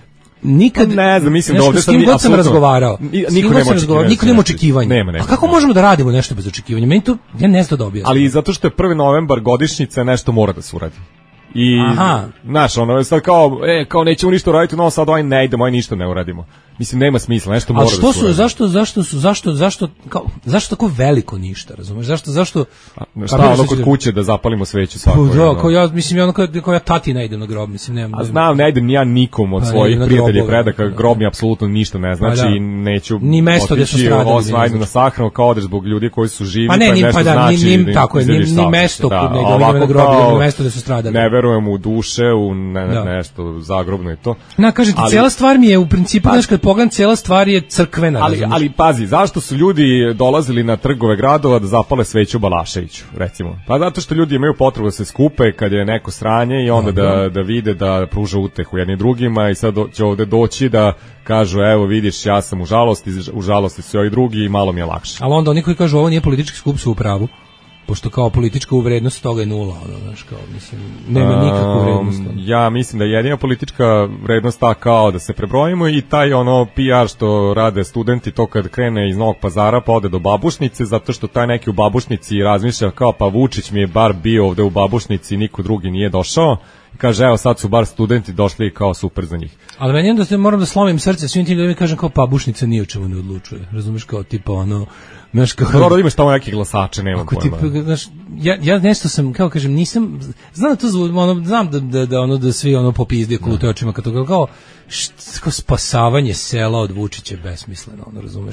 nikad Pa ne znam, mislim da znaš, ovde s sad kim ni- god sam apsolutno- razgovarao. Ni- s kim niko god nema sam razgovarao, očekivanja, niko nema znači, očekivanja. nema, nema. A kako možemo da radimo nešto bez očekivanja? Meni to ja ne znam da objasnim. Ali zato što je prvi novembar godišnjica, nešto mora da se uradi. I, Aha. znaš, ono je sad kao, e, kao nećemo ništa uraditi u Novom Sadu, aj ne idemo, aj ništa ne uradimo. Mislim, nema smisla, nešto mora Ali da što se su, uradi. zašto, zašto su, zašto, zašto, kao, zašto tako veliko ništa, razumeš? Zašto, zašto? Šta, Kapiraš ono šta kod ću- kuće da zapalimo sveću svako. Pa da, ono. kao ja, mislim, ja ono kao, kao ja tati ne idem na grob, mislim, nemam. A znam, ne idem ni ja nikom od Pa ne svojih idem na prijatelja i grobove. predaka, grob mi apsolutno ništa ne znači Pa da. i neću Ni mesto gde su otići, stradali, osim ne ajde znači. na sahranu kao odeš zbog ljudi koji su živi, Pa ne, im ni- nešto pa da, ni- znači ni- da im tako je, ni- izvediš ni saučešće. mesto Da, kud nego a idemo ovako na groblje, kao nego mesto gde su stradali. Ne verujem u duše, u ne, ne, Da. nešto zagrobno i to. Na, kažem ti, Ali- cijela stvar mi je u principu, znaš, kad pogledam, cijela stvar je crkvena. Ali, razumeš? ali pazi, zašto su ljudi dolazili na trgove gradova da zapale sveću u Balaševiću, recimo? Pa zato što ljudi imaju potrebu da se skupe kad je neko sranje i onda da, da vide da pruža utehu jedni drugima i sad do- će ovde doći da kažu, evo vidiš, ja sam u žalosti, u žalosti su i drugi i malo mi je lakše. Ali onda oni koji kažu ovo nije politički skup su u pravu, pošto kao politička uvrednost toga je nula, ono, znaš, kao, mislim, nema nikakvu vrednost. Um, ono. ja mislim da je jedina politička vrednost ta kao da se prebrojimo i taj ono P R što rade studenti to kad krene iz Novog Pazara pa ode do Babušnice, zato što taj neki u Babušnici razmišlja kao pa Vučić mi je bar bio ovde u Babušnici, niko drugi nije došao. I kaže, evo sad su bar studenti došli kao super za njih. Ali meni je da se moram da slomim srce svim tim ljudima i kažem kao pa Bušnica ni o čemu ne odlučuje. Razumeš, kao tipa ono, znaš, kao Dobro, imaš tamo neke glasače, nemam ako pojma. ti, znaš, ja, ja nešto sam, kao kažem, nisam, znam da to zvu, ono, znam da, da, da, ono, da svi ono popizde kulute očima, kao, kao, kao, št, kao spasavanje sela od Vučića je besmisleno, ono, razumeš?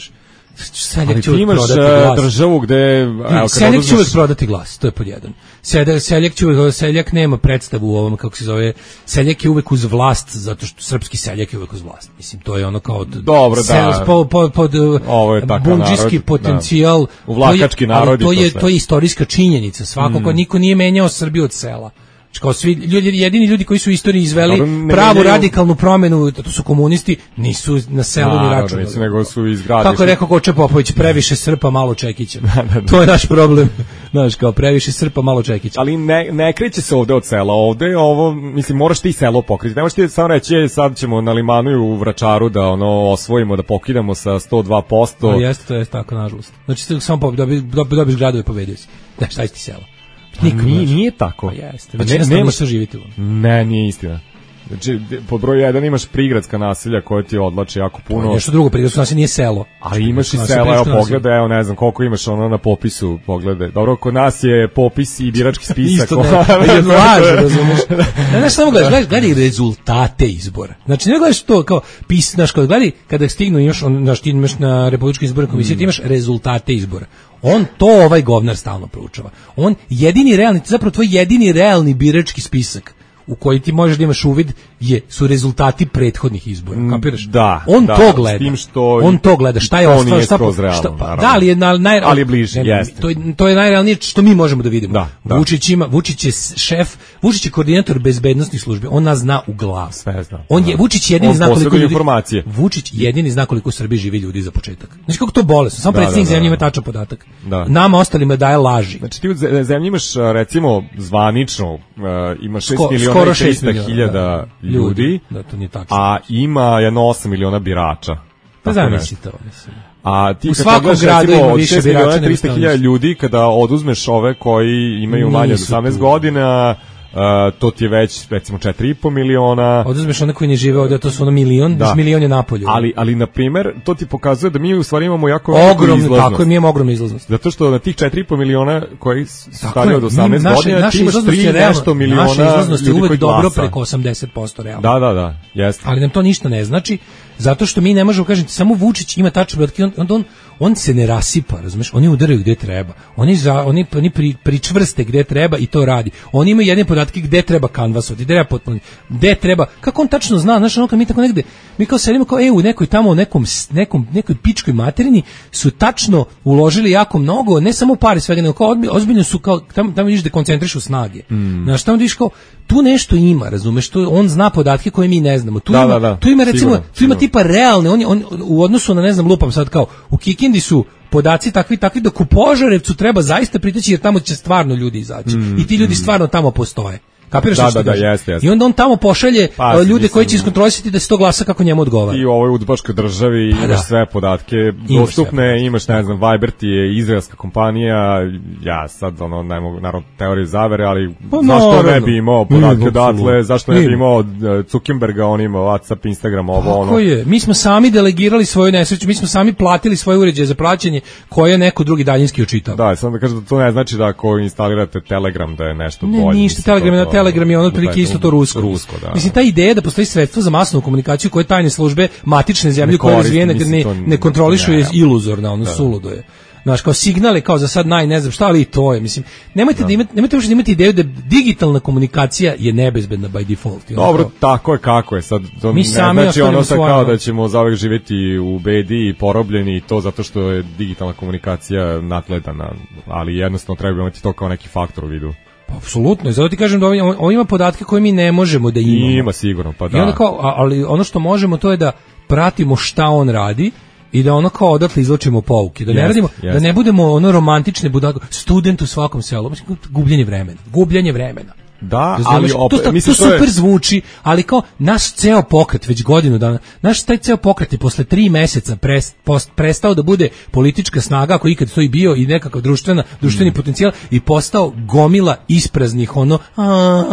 Seljak će ti uvek imaš prodati uh, glas. državu gde... Evo, kad Seljak oduzmeš- će uvek prodati glas, to je pod jedan. Seljak, seljak, će uvek, seljak nema predstavu u ovom, kako se zove, seljak je uvek uz vlast, zato što srpski seljak je uvek uz vlast. Mislim, to je ono kao... Dobro, da. Po, po, pod Ovo je takav bundžijski narod, potencijal. da. U vlakački to je, ali narod i to to je, sve. to je istorijska činjenica. Svako ko niko nije menjao Srbiju od sela. Znači, kao svi ljudi, jedini ljudi koji su u istoriji izveli Dobro, ne pravu menjaju- radikalnu promenu, to su komunisti, nisu na selu ni Naravno, računali. nisu, nego su izgradili. Kako je rekao Koče Popović, previše Srpa, malo Čekića. Da, da, da. To je naš problem. Znaš, kao previše Srpa, malo Čekića. Ali ne, ne kreće se ovde od sela, ovde je ovo, mislim, moraš ti selo pokriti, ne možeš ti samo reći, e, sad ćemo na Limanu i u Vračaru da ono osvojimo, da pokidamo sa sto dva posto. To jeste, to je tako, nažalost. Znači, ti samo pobi, dobi, dobi, dobiš gradove, pobedio si. Da, šta ti selo? Niko Nije, ne nije tako. Pa jeste, Pa većina ne- stanovništva živite u. Ne, nije istina. Znači, de- pod broj jedan imaš prigradska naselja koje ti odlače jako puno. Nešto drugo, prigradsko naselje nije selo. Ali imaš i Naselje, sela, evo prigradsko naselje. poglede, evo ne znam koliko imaš ono na popisu, poglede. Dobro, kod nas je popis i birački spisak. Isto ne, ne laže, razumeš. Ne, znaš, samo gledaš, gledaš, gledaj rezultate izbora. Znači, ne gledaš to kao pis, znaš, kao gledaj, kada stignu imaš, on, znaš, ti imaš na Republičkoj izbornoj komisiji, ti imaš rezultate izbora. On to ovaj govnar stalno proučava. On jedini realni, zapravo tvoj jedini realni birački spisak u koji ti možeš da imaš uvid je su rezultati prethodnih izbora, kapiraš? Da, on da, to s gleda. tim što on to gleda, šta je to ostalo, nije šta, skroz realno, šta pa, naravno. da, ali je na, naj, Ali je bliže, ne, ne, jeste. To je to je najrealnije što mi možemo da vidimo. Da, da. Vučić ima, Vučić je šef, Vučić je koordinator bezbednosnih službi. On nas zna u glavu. Sve zna. On je Da. Vučić jedini On zna koliko posjeduje ljudi informacije. Vučić jedini zna koliko u Srbiji živi ljudi za početak. Znači kako to bolesno. Samo Da, predsjednik da, da, zemlje ima da. tačan podatak. Da. Nama ostalima daje laži. Znači ti u ze- zemlji imaš a, recimo zvanično uh, ima šest Sko- miliona skoro i šest trista miliona, hiljada da. ljudi, Da, to nije tačno. a ima jedno osam miliona birača. Pa Tako zamisli nešto. to, mislim. A ti U kad svakom pogledaš, gradu recimo, ima od više šest birača miliona nego trista hiljada stanovništva. ljudi, kada oduzmeš ove koji imaju manje od Nisu osamnaest tu. godina, uh, to ti je već recimo četiri i po miliona. Oduzmeš one koji ne žive ovdje, to su ono milion, Da. da. milion je napolju. Ali, ali na primer, to ti pokazuje da mi u stvari imamo jako veliku ogromno, izlaznost. tako je, mi imamo ogromnu izlaznost. Zato što na tih četiri i po miliona koji su Tako stariji je, od mi- osamnaest naša- godina, naša ti imaš izlaznost tri je realno- nešto miliona naša izlaznost je ljudi uvek koji dobro glasa. preko osamdeset posto realno. Da, da, da, jeste. Ali nam to ništa ne znači, zato što mi ne možemo kažem, samo Vučić ima tačne podatke, on, on, on se ne rasipa, razumeš? Oni udaraju gde treba. Oni za oni oni pri, pričvrste gde treba i to radi. Oni imaju jedne podatke gde treba kanvasovati, gde treba potpuniti, gde treba. Kako on tačno zna, znaš, ono kad mi tako negde, mi kao sedimo kao e u nekoj tamo u nekom nekom nekoj pičkoj materini su tačno uložili jako mnogo, ne samo u pare svega, nego kao odbi- ozbiljno su kao tamo tamo vidiš da koncentrišu snage. Mm. Znaš, tamo vidiš kao tu nešto ima, razumeš, tu on zna podatke koje mi ne znamo. Tu Da, ima, da, da. tu ima recimo, Sigurno, tu ima sigurno. tipa realne, on, je- on u odnosu na ne znam lupam sad kao u Kikindi su podaci takvi takvi dok u Požarevcu treba zaista priteći jer tamo će stvarno ljudi izaći i ti ljudi stvarno tamo postoje. Kapiraš Da, što da, da, kažem? jeste, jeste. I onda on tamo pošalje Pa, a, ljude mislim- koji će iskontrolisati da se to glasa kako njemu odgovara. I u ovoj udbaškoj državi Pa imaš da. sve podatke Imaš dostupne, sve imaš, ne znam, Viber ti je izraelska kompanija, ja sad, ono, ne mogu, naravno, teoriju zavere, ali Pa, zašto ne naravno. bi imao Ima, podatke odatle, apsolutno. zašto ne bi Ima. imao uh, Zuckerberga, on ima WhatsApp, Instagram, ovo, Tako ono. je. Mi smo sami delegirali svoju nesreću, mi smo sami platili svoje uređaje za plaćanje koje neko drugi daljinski očitao. Da, samo da kažem da to ne znači da ako instalirate Telegram da je nešto Ne, bolje. ništa, Mislim, Telegram, to- je- to- Telegram je ono otprilike to- isto to rusko. Rusko, da. Mislim, ta ideja da postoji sredstvo za masovnu komunikaciju koje tajne službe matične zemlje Ne koje koristi, razvijene mislim, ne, to ne kontrolišu je ne. iluzorna, ono suludo je. Znaš, kao signale, kao za sad naj, ne znam šta, ali i to je, mislim, nemojte da, imate, nemojte uopšte da imate ideju da digitalna komunikacija je nebezbedna by default. i ono Dobro, kao- tako je kako je. Sad, to Mi ne sami znači ono ostavljamo sad svoje, kao ono. da ćemo zauvek živjeti u bedi i porobljeni i to zato što je digitalna komunikacija nadgledana, ali jednostavno treba imati to kao neki faktor u vidu. Pa, apsolutno, i zato ti kažem da on, on, on ima podatke koje mi ne možemo da imamo. Ima sigurno, pa I onda da. kao, a- ali ono što možemo to je da pratimo šta on radi i da ono kao odatle izločimo pouke, da ne Jeste, radimo, da jeste. ne budemo ono romantične budake, student u svakom selu, mislim, gubljenje vremena, gubljenje vremena. Da, Razumeš? ali to, opet, to, mislim, to to je- super zvuči, ali kao naš ceo pokret već godinu dana, naš taj ceo pokret je posle tri meseca pres, post, prestao da bude politička snaga, ako ikad to i bio, i nekakav društvena, društveni Mm. potencijal, i postao gomila ispraznih, ono, a,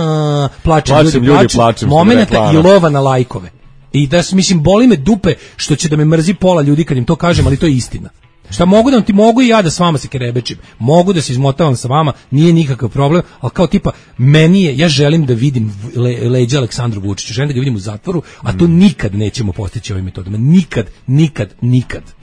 a, plačem, Plačem, ljudi, ljudi plaču, plačem, što bi momenata rekla i Ana. lova na lajkove. I da, s- mislim, boli me dupe što će da me mrzi pola ljudi kad im to kažem, ali to je istina. Šta mogu da vam ti mogu i ja da s vama se kerebečim. Mogu da se izmotavam sa vama, nije nikakav problem, ali kao tipa meni je, ja želim da vidim le, leđa Aleksandru Vučiću, želim da ga vidim u zatvoru, a to nikad nećemo postići ovim metodama. Nikad, nikad, nikad.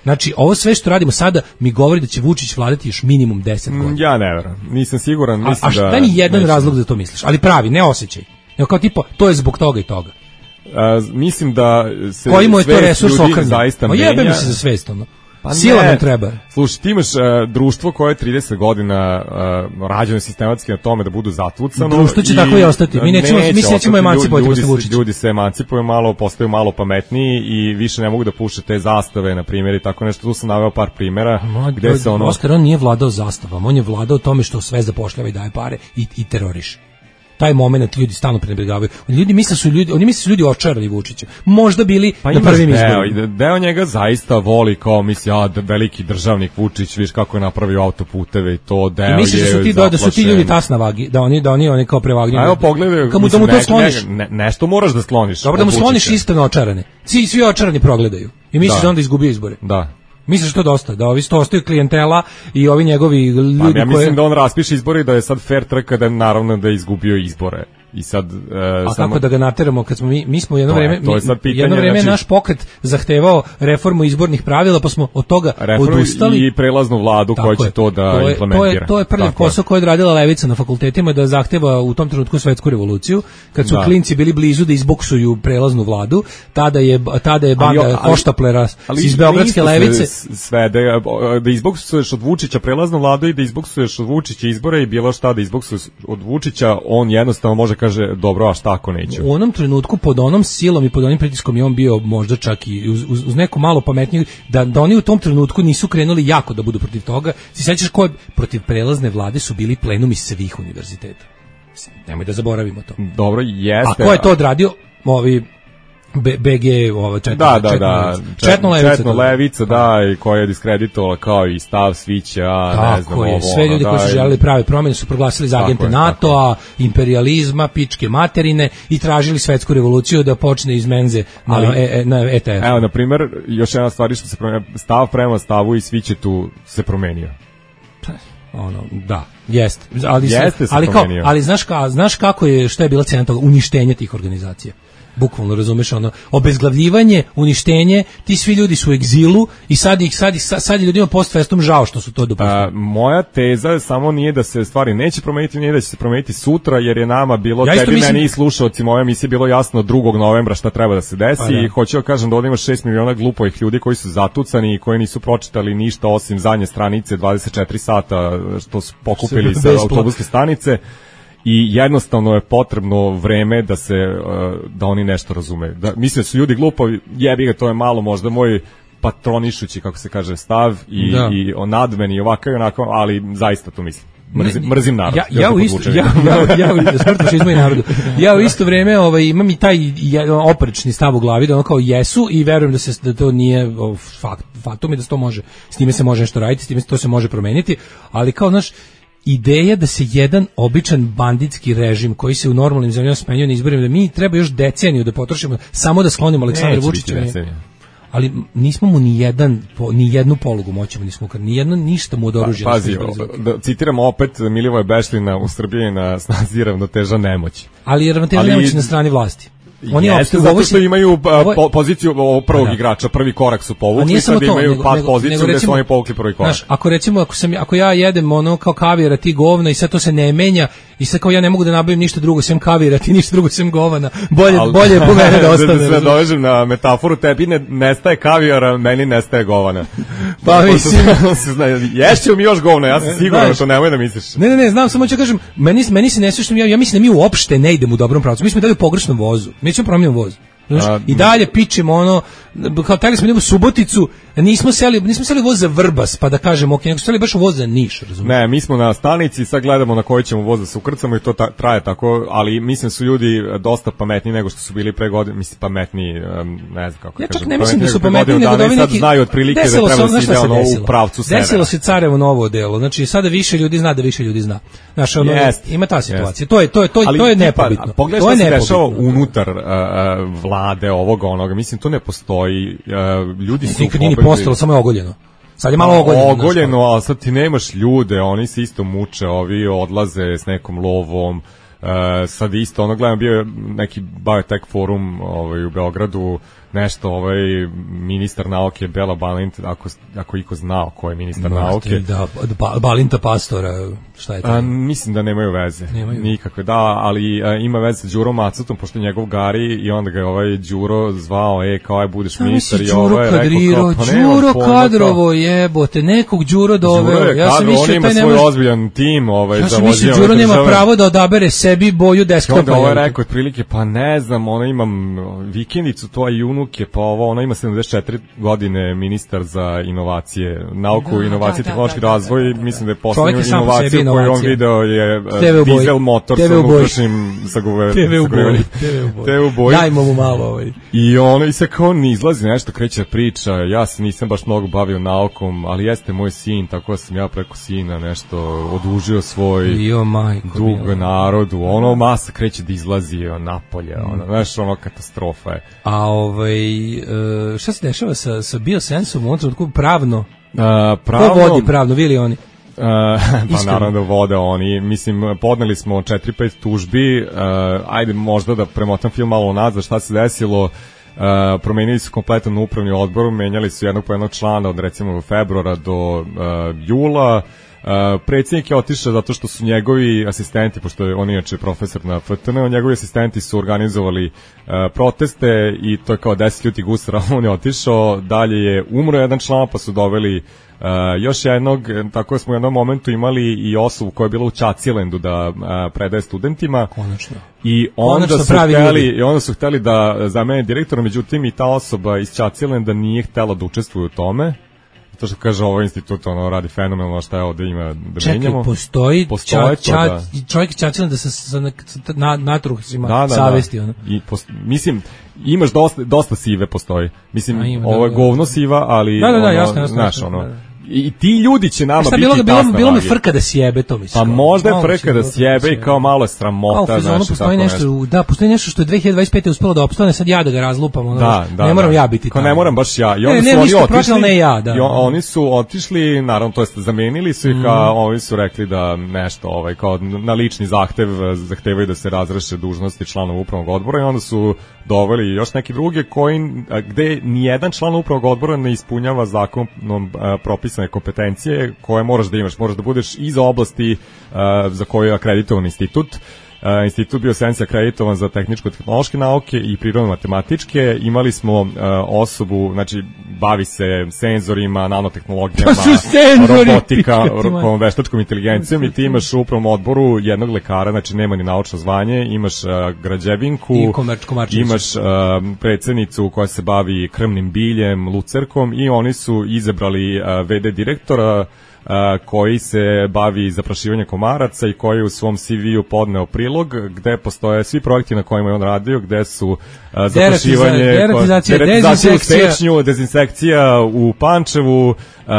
Znači, ovo sve što radimo sada mi govori da će Vučić vladati još minimum deset godina. Ja ne verujem, nisam siguran. A, a šta ni jedan neću. razlog da to misliš, ali pravi, ne osjećaj. Nego kao tipa, to je zbog toga i toga. A, mislim da se koji mu je to resurs ljudi okrnjen? zaista Ma menja. jebe mi se za svest, ono. Pa sila nam treba. Slušaj, ti imaš uh, društvo koje je trideset godina uh, rađeno sistematski na tome da budu zatvucano. Društvo će tako i ostati. Mi nećemo, mi se nećemo emancipovati ljudi, posle Vučića. Ljudi se emancipuju malo, postaju malo pametniji i više ne mogu da puše te zastave, na primjer, i tako nešto. Tu sam naveo par primjera. Ma, gde se ono... Oskar, on nije vladao zastavom, on je vladao tome što sve zapošljava i daje pare i, i teroriše. Taj momenat ljudi stalno prenebregavaju. Ljudi misle su ljudi, oni misle su ljudi očarali Vučića. Možda bili pa na prvim izborima. Deo njega zaista voli kao misli, a veliki državnik Vučić, viš kako je napravio autoputeve i to, deo je. Misliš da su ti da su ti ljudi tas na vagi, da oni da oni oni kao prevagljeni. Evo pogledaj, kako mu to skloniš. Ne, ne, nešto moraš da skloniš. Dobro da mu skloniš isto očarane. Svi svi očarani progledaju. I misliš da, da onda izgubio izbore. Da. Misliš to dosta, da ovi sto ostaju klijentela i ovi njegovi ljudi pa, ja koje... mislim da on raspiše izbore i da je sad fair trka da je naravno da je izgubio izbore. I sad, uh, a samo... kako da ga nateramo kad smo mi mi smo jedno to vreme je, to je sad pitanje, jedno vreme znači... naš pokret zahtevao reformu izbornih pravila, pa smo od toga reformu odustali i prelaznu vladu koja će to da to je, implementira. To je to je prvi posao koji je radila levica na fakultetima, da zahteva u tom trenutku svetsku revoluciju, kad su da. klinci bili blizu da izboksuju prelaznu vladu, tada je tada je banda hoštaplera iz beogradske levice sve da, da izboksuješ od Vučića prelaznu vladu i da izboksuješ od Vučića izbore i bilo šta da izboksuješ od Vučića, on jednostavno može kaže dobro, šta ako neću. U onom trenutku pod onom silom i pod onim pritiskom je on bio možda čak i uz, uz, uz neku malo pametniju, da, da oni u tom trenutku nisu krenuli jako da budu protiv toga. Si sećaš ko je protiv prelazne vlade su bili plenumi svih univerziteta. Nemoj da zaboravimo to. Dobro, jeste. A ko je to odradio? Ovi B, BG, ova četno, da, da, da, četno levica, četno levica da, i koja je diskreditovala kao i stav Svića, ne znam, je, ovo, sve ljudi da, koji su želeli prave promjene su proglasili za agente NATO-a, imperializma, pičke materine i tražili svetsku revoluciju da počne iz menze na, ali, e, na E T F. Evo, na primjer, još jedna stvar što se promenio, stav prema stavu i Svićetu se promenio. Ono, da, jeste. Ali, jeste se ali, kao, promenio. ali znaš, ka, znaš kako je, šta je bila cena toga? Uništenje tih organizacija. Bukvalno, razumeš, ono, obezglavljivanje, uništenje, ti svi ljudi su u egzilu i sad ih, sad ih, sad je ljudima post festom žao što su to dopustili. Moja teza samo nije da se stvari neće promeniti, nije da će se promeniti sutra, jer je nama bilo, ja tebi mislim... meni i slušalcima ove emisije bilo jasno drugog novembra šta treba da se desi pa, da. I hoću da kažem da ovdje ima šest miliona glupovih ljudi koji su zatucani i koji nisu pročitali ništa osim zadnje stranice dvadeset četiri sata što su pokupili sa autobuske stanice. I jednostavno je potrebno vreme da se da oni nešto razume. Da misle su ljudi glupovi, jebi ga, to je malo možda moj patronišući, kako se kaže, stav i da. i o nadmeni i ovako i onako, ali zaista to mislim. Mrzim, mrzim narod. Ja ja u isto ja ja ja u narodu. Ja u isto vrijeme ovaj imam i taj oprečni stav u glavi da ono kao jesu i verujem da se da to nije fakt fatum i da se to može. S time se može nešto raditi, s time to se može promeniti, ali kao znaš ideja da se jedan običan banditski režim koji se u normalnim zemljama smenjuje na izborima, da mi treba još deceniju da potrošimo samo da sklonimo Aleksandra Vučića. Ali nismo mu ni jedan ni jednu polugu moćemo nismo kar ni jedno ništa mu od oružja. Pa, pazi, da citiramo opet Milivoja Bešlina u Srbiji na snazi ravnoteža nemoći. Ali je ravnoteža Ali... nemoći na strani vlasti. Oni jeste, zato što imaju uh, po, poziciju ovog prvog da. igrača, prvi korak su povukli, sad to, imaju nego, pad nego, poziciju nego recimo, gde su oni povukli prvi korak. Znaš, ako recimo, ako, sam, ako ja jedem ono kao kavijara, ti govna i sad to se ne menja i sad kao ja ne mogu da nabavim ništa drugo sem kavijara, ti ništa drugo sem govana, bolje, Al, bolje je po mene da ostane. Da se dovežem na metaforu, tebi ne, nestaje kavijara, meni nestaje govana. Pa mislim. Ješćemo mi još govna, ja sam siguran što nemoj da misliš. Ne, ne, ne, znam, samo ću kažem, meni, meni se ne sve što ja, ja mislim da mi uopšte ne idemo u dobrom pravcu, mi smo dali u pogrešnom vozu, mi ćemo promijeniti voz. A, i dalje pičemo ono kao tako smo nego Suboticu, nismo seli nismo seli voz za Vrbas pa da kažemo ok, nego seli baš voz za Niš, razumiješ? Ne, mi smo na stanici, sad gledamo na koji ćemo voz da se ukrcamo i to ta, traje tako, ali mislim su ljudi dosta pametniji nego što su bili pre godine, mislim pametniji, ne znam kako ja kažem. Ja čak ne mislim da su pametniji nego da ovi neki znaju otprilike da treba da se ide ono u pravcu severa. Desilo se Carevo novo delo, znači sada više ljudi zna da više ljudi zna. Znaš, ono yes, ima ta situacija. Yes. To je to je to, ali, to je nepobitno. Pogledaj šta se dešava unutar uh, vlade ovoga onoga, mislim to ne postoji. Uh, ljudi su nikad nije postalo, samo je ogoljeno. Sad je malo ogoljeno. Ogoljeno, ali sad ti nemaš ljude, oni se isto muče, ovi odlaze s nekom lovom. Uh, sad isto, ono gledam, bio je neki biotech forum ovaj, u Beogradu, nešto ovaj ministar nauke Bela Balint, ako, ako iko znao ko je ministar Mate, nauke. Da, ba, Balinta Pastora, šta je to? A, mislim da nemaju veze, nemaju. Nikakve, da, ali a, ima veze sa Đurom Macetom, pošto je njegov gari i onda ga je ovaj Đuro zvao, e, kao aj budeš ministar i ovo je rekao kao, pa nemam Đuro pojma, Kadrovo jebote, nekog Đuro doveo. Đuro je Ja sam Kadrovo, on mislio ima taj svoj nema... ozbiljan tim ovaj, Ja za sam mislio vođenje Đuro nema države. pravo da odabere sebi boju desktopa. Onda ovo je rekao otprilike, pa ne znam, ona imam vikendicu, to i unuke, pa ovo, ona ima sedamdeset četiri godine ministar za inovacije, nauku, Da, inovacije, da, da, tehnološki da, da, razvoj, da, da. mislim da je Čovjek je poslednju sam po sebi inovaciju koju on inovacija. video je uh, T V u boji. dizel motor T V sa u boji. unutrašnjim sagove- T V u boji. sagorivanjem. T V u boji. T V u boji. Dajmo mu malo ovaj. I ono, i sad kao on izlazi nešto, kreće da priča, ja se nisam baš mnogo bavio naukom, ali jeste moj sin, tako da sam ja preko sina nešto odužio svoj Jo, majko. dug mila. narodu, ono masa kreće da izlazi on, napolje, ono, znaš, ono katastrofa je. A ovaj, e, šta se dešava sa, sa Biosensom u ovom trenutku pravno? A, pravno, Ko vodi pravno, vi ili oni? Uh, pa Iskreno. naravno da vode oni, mislim, podneli smo četiri pet tužbi, uh, ajde možda da premotam film malo nazad šta se desilo. Uh, promenili su kompletan upravni odbor, menjali su jednog po jednog člana od recimo februara do uh, jula. Uh, predsjednik je otišao zato što su njegovi asistenti, pošto je on inače profesor na F T N, njegovi asistenti su organizovali uh, proteste i to je kao deset ljutih gusara, on je otišao, dalje je umro jedan član, pa su doveli uh, još jednog, tako da smo u jednom momentu imali i osobu koja je bila u Čacilendu da uh, predaje studentima. Konačno. I onda Konačno su pravi hteli, ljudi. i onda su hteli da zamene direktora, međutim i ta osoba iz Čacilenda nije htela da učestvuje u tome. To što kaže ovaj institut, ono radi fenomenalno, šta je ovde ima da Čekaj, menjamo. postoji, Postoji ča, to, ča, da. čovjek Čačilan da se sa, sa na, natruhcima Da, da, savesti. da. Ono. I post, mislim, imaš dosta, dosta sive postoji. Mislim, A, ima, ovo je da, da. govno siva, ali Da, da, da, ono, jasno, jasno, znaš, jasno, ono, da, da. i ti ljudi će nama Šta, biti bilo, tas bilo, na bilo me vagi. frka da sjebe to, mislim. Pa možda je Malo frka da bilo sjebe i kao malo je sramota, A u fazonu znaš, i postoji tako nešto, nešto. da, postoji nešto što je dve hiljade dvadeset pete uspelo da opstane, sad ja da ga razlupam, ono, Da, da, ne moram da. ja biti Kao taj. ne moram baš ja. I Ne, onda ne, su oni ništa protiv, otišli. ali ne ja, da. I on- oni su otišli, naravno to jest zamenili su ih, Mhm. a oni su rekli da nešto, ovaj kao na lični zahtev eh, zahtevaju da se razreše dužnosti članova upravnog odbora i onda su doveli još neki druge koji a, gde ni jedan član upravnog odbora ne ispunjava zakonom a, propisane kompetencije koje moraš da imaš. Moraš da budeš iz oblasti a, za koju je akreditovan institut. Uh, institut Biosensi akreditovan za tehničko-tehnološke nauke i prirodno-matematičke. Imali smo uh, osobu, znači bavi se senzorima, nanotehnologijama, To su senzori, robotika, pikati moji. ro- veštačkom inteligencijom i ti imaš u upravnom odboru jednog lekara, znači nema ni naučno zvanje, imaš uh, građevinku, I komerč- komarčevicu. imaš uh, predsjednicu koja se bavi krmnim biljem, lucerkom i oni su izabrali uh, ve de direktora Uh, koji se bavi zaprašivanjem komaraca i koji je u svom ce ve-u podneo prilog gde postoje svi projekti na kojima je on radio, gde su uh, zaprašivanje, deratizacija, deratizacija u dezinsekcija. Stečnju, dezinsekcija u Pančevu,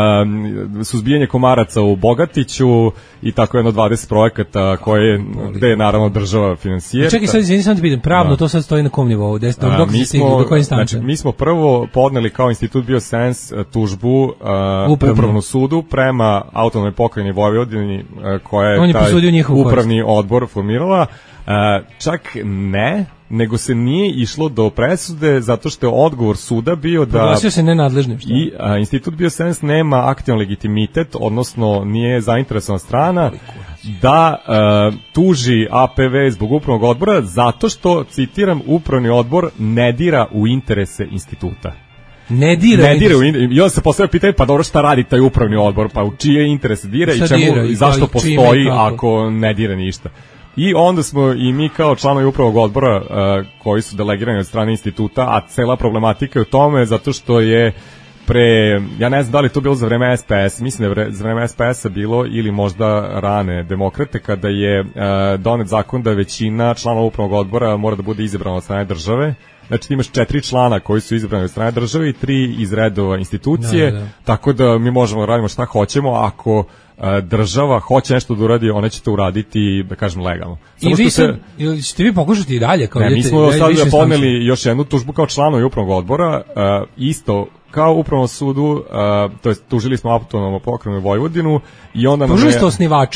um, suzbijanje komaraca u Bogatiću i tako jedno dvadeset projekata koje, gde je naravno država finansijera. Čekaj, sad izvini, sam ti pitam, pravno Da. to sad stoji na kom nivou? Des, dok, A, dok mi se stigli, smo, do koje instance? znači, mi smo prvo podneli kao institut Biosens eh, tužbu uh, Upravnu. upravnu sudu prema autonomnoj pokrajini Vojvodini uh, koja On je je taj presudio njihovu upravni odbor formirala. Uh, čak ne, nego se nije išlo do presude zato što je odgovor suda bio da Proglasio se nenadležnim, što? i a, institut Biosens nema aktivan legitimitet, odnosno nije zainteresovana strana da a, tuži a pe ve zbog upravnog odbora zato što, citiram, upravni odbor ne dira u interese instituta. Ne dira. Ne dira u in- i onda se postavlja pitanje, pa dobro, šta radi taj upravni odbor, pa u čije interese dira i Šta čemu, dira i i zašto kao i čime i postoji kako? ako ne dira ništa. I onda smo i mi kao članovi upravnog odbora uh, koji su delegirani od strane instituta, a cela problematika je u tome zato što je pre, ja ne znam da li je to bilo za vreme es pe es, mislim da je vre, za vreme es pe es-a bilo ili možda rane demokrate, kada je uh, donet zakon da većina članova upravnog odbora mora da bude izabrana od strane države. Znači ti imaš četiri člana koji su izabrani od strane države i tri iz redova institucije, Da, da, da. tako da mi možemo da radimo šta hoćemo, ako e, država hoće nešto da uradi, ona će to uraditi, da kažem, legalno. I vi sad, ili ćete vi pokušati i dalje? Kao Ne, mi idete smo dalje, sad više podneli još jednu tužbu kao članovi upravnog odbora, e, isto kao upravnom sudu, e, to jest tužili smo autonomnu pokrajinu Vojvodinu i onda nam Tužili je- ste osnivača?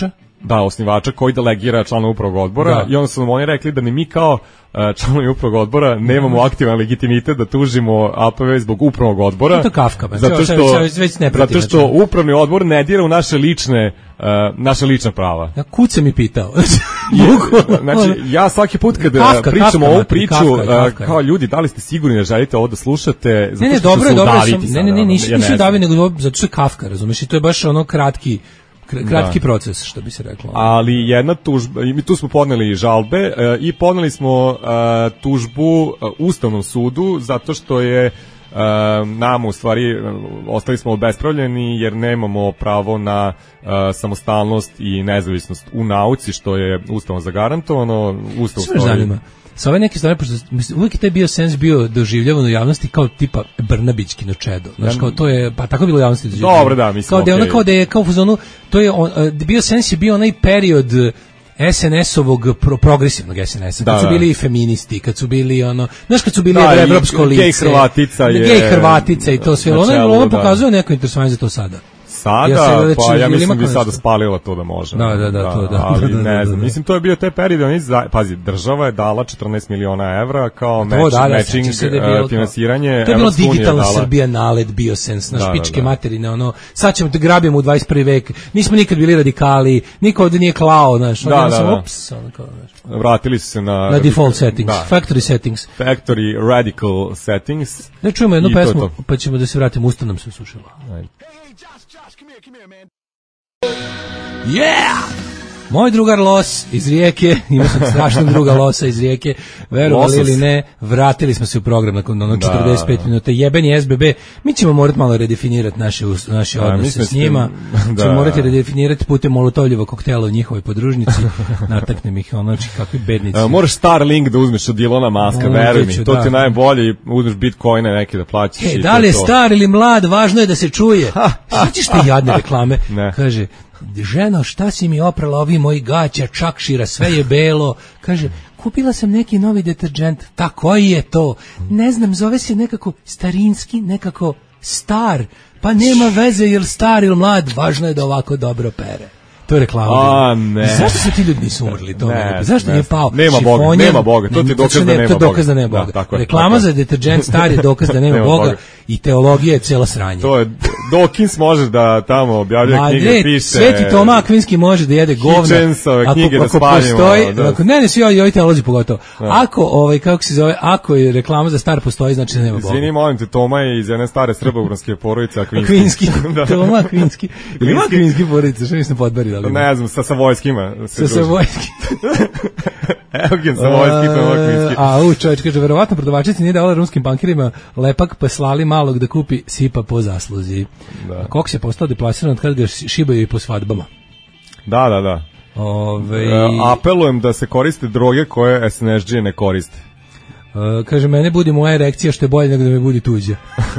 Da, osnivača koji delegira članova upravnog odbora Da. i onda su nam oni rekli da ni mi kao uh, članovi upravnog odbora nemamo aktivan legitimitet da tužimo A P V zbog upravnog odbora. To je Kafka, ba. Zato što, Čovjek se već ne prati, zato što znači. upravni odbor ne dira u naše lične, uh, naše lična prava. Ja kuce mi pitao. Znači, ja svaki put kada Kafka, pričam Kafka, o ovu materi, priču, Kafka, uh, Kafka. kao ljudi, da li ste sigurni da želite ovo da slušate? Zato Ne, ne, što dobro ću je, se dobro je. udaviti sam- sada, Ne, ne, ne, ono, nisu ja ne nisu znam. davi, nego zato što je Kafka, razumeš, i to je baš ono kratki, kr- kratki proces, što bi se reklo. Ali jedna tužba, i mi tu smo podneli žalbe e, i podneli smo e, tužbu e, Ustavnom sudu zato što je e, nama u stvari e, ostali smo obespravljeni jer nemamo pravo na e, samostalnost i nezavisnost u nauci, što je Ustavom zagarantovano. Ustav Sve me zanima. Sa ove neke stvari, pošto mislim, uvijek je taj biosens bio doživljavan u javnosti kao tipa Brnabićki na čedo. Znaš, kao to je, pa tako je bilo u javnosti doživljavano. Dobro, da, mislim, kao da je ono, okej. kao da je, kao u fazonu, to je, on, uh, biosens je bio onaj period S N S-ovog pro, progresivnog S N S-a, kad Da, su da. bili i feministi, kad su bili ono, znaš, kad su bili Da, i evropsko lice, gej Hrvatica je- gej Hrvatica i to sve, na ono, čelu, ono da. pokazuje neko interesovanje za to sada. Sada, Ja se već pa ja ili mislim ima bi sada nešto? spalila to da može. Da, da, da, to, da. Ali Da, da, da, ne znam, da. mislim to je bio taj period, oni za, pazi, država je dala četrnaest miliona evra kao To, match, da, da, matching sećam se da je uh, bilo to. finansiranje. To je bilo Evropska unija digitalna dala- Srbija, nalet, biosens, naš Da, da, pičke da. materine, ono, sad ćemo te grabimo u dvadeset prvi vek, nismo nikad bili radikali, niko ovde nije klao, znaš, Da, ono, da, sam, da. ups, ono kao, znaš, Vratili su se na... na default settings, Da. factory settings. Factory Radical Settings. Ne čujemo jednu I to je pesmu, to. pa ćemo da se vratimo, usta nam se usušila. Ajde. Yeah! Moj drugar Los iz Rijeke, ima sam strašnog druga Losa iz Rijeke, verovali Losos. ili ne, vratili smo se u program nakon ono Da. četrdeset pet minuta, jebeni S B B, mi ćemo morati malo redefinirati naše, us- naše Da, odnose mislim s njima, da ste- ćemo da. morati redefinirati putem molotovljivog koktela u njihovoj podružnici, nataknem ih, ono, či kakvi bednici. Uh, moraš Starlink da uzmeš od Ilona Maska, Mm, veruj to ću, mi, to da. ti je najbolje i uzmeš bitcoine neke da plaćaš. E, i da to li je to. star ili mlad, važno je da se čuje. Sjećaš te jadne reklame? Ne. Kaže, ženo, šta si mi oprala ovi moji gaća, čakšira, sve je belo. Kaže, kupila sam neki novi deterđent. Ta, koji je to? Ne znam, zove se nekako starinski, nekako star. Pa nema veze jel star ili mlad, važno je da ovako dobro pere. To je reklama. A, ne. Zašto su ti ljudi nisu umrli? To Ne, ne, zašto ne. nije pao? Nema Boga, šifonjer? nema Boga, to ti je Ne, dokaz zato što da ne- nema To je dokaz da Boga. nema Da, Boga. tako je, Reklama tako je. za deterđent star je dokaz da nema Nema Boga Boga. i teologija je cela sranje. To je, Dawkins može da tamo objavljuje knjige, Madre, piše... Sveti Toma Akvinski može da jede govna. Hitchensove knjige da ako spaljimo, postoji, da. ako, ne, ne, svi ovi, ovi teolozi pogotovo. Ako, ovaj, kako se zove, ako je reklama za star postoji, znači da nema Boga. Izvini, molim te, Toma je iz jedne stare srbobranske porodice, Akvinski. Akvinski, Da. Toma Akvinski. Ili ima Akvinski porodice, što nisam podbari, ali ima. Ne znam, sa Savojskima. Sa Savojski. Eugen Savojski, Toma Akvinski. A, u čovječ, kaže, verovatno prodavačici nije dala rumskim bankirima lepak, pa slali malog da kupi sipa po zasluzi. Da. Koks je postao deplasiran od kada ga šibaju i po svadbama. Da, da, da. Ove, E, apelujem da se koriste droge koje S N S G ne koriste. Uh, kaže, mene budi moja erekcija što je bolje nego da me budi tuđa.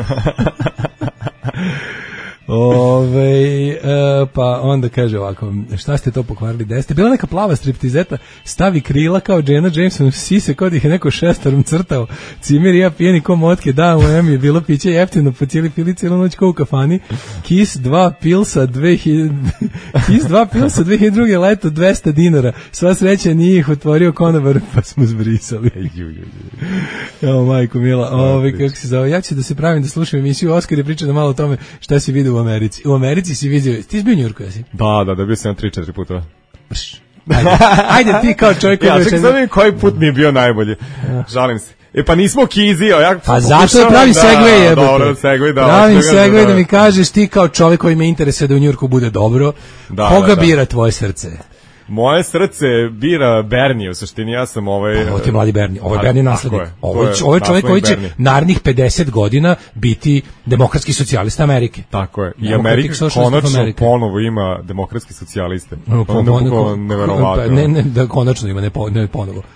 Ove, uh, pa onda kaže ovako, šta ste to pokvarili? Da jeste bila neka plava striptizeta, stavi krila kao Jenna Jameson, sise kod ih je neko šestarom crtao, cimer i ja pijeni ko motke, da, u M je bilo piće jeftino, po cijeli pili cijelu noć kao u kafani, Kiss dva pilsa dve hiljade Kiss dva pilsa dve hiljade druge leto dvesta dinara, sva sreća nije ih otvorio konobar, pa smo zbrisali. Evo, majko mila, ove, kako se zove, ja ću da se pravim da slušam emisiju Oskar i pričam da malo o tome šta si vidio u Americi. U Americi si vidio, ti si bio u Njurku, jesi? Da, da, da bio sam tri četiri puta. Brš. Ajde, ajde ti kao čovjek koji Ja, je čekaj, sad vidim koji put mi je bio najbolji. Žalim se. E pa nismo kizio, ja Pa zato je pokušavam pravi da- segway jebote. Dobro, segway, da. Pravim od toga segway da mi kažeš ti kao čovjek koji me interesuje da u Njurku bude dobro. Da, Koga da, da. bira tvoje srce? Moje srce bira Bernie, u suštini ja sam ovaj... Ovo ti je mladi Bernie, ovo je A, Bernie tako naslednik. je, Ovo to je, ovo je čovjek naslednik koji će Bernie. narednih pedeset godina biti demokratski socijalista Amerike. Tako je. I Democratic Amerika Socialist of konačno America. ponovo ima demokratske socijaliste. No, Ono je bukvalno neverovatno. Ne, ne, da konačno ima, ne, po, ne ponovo.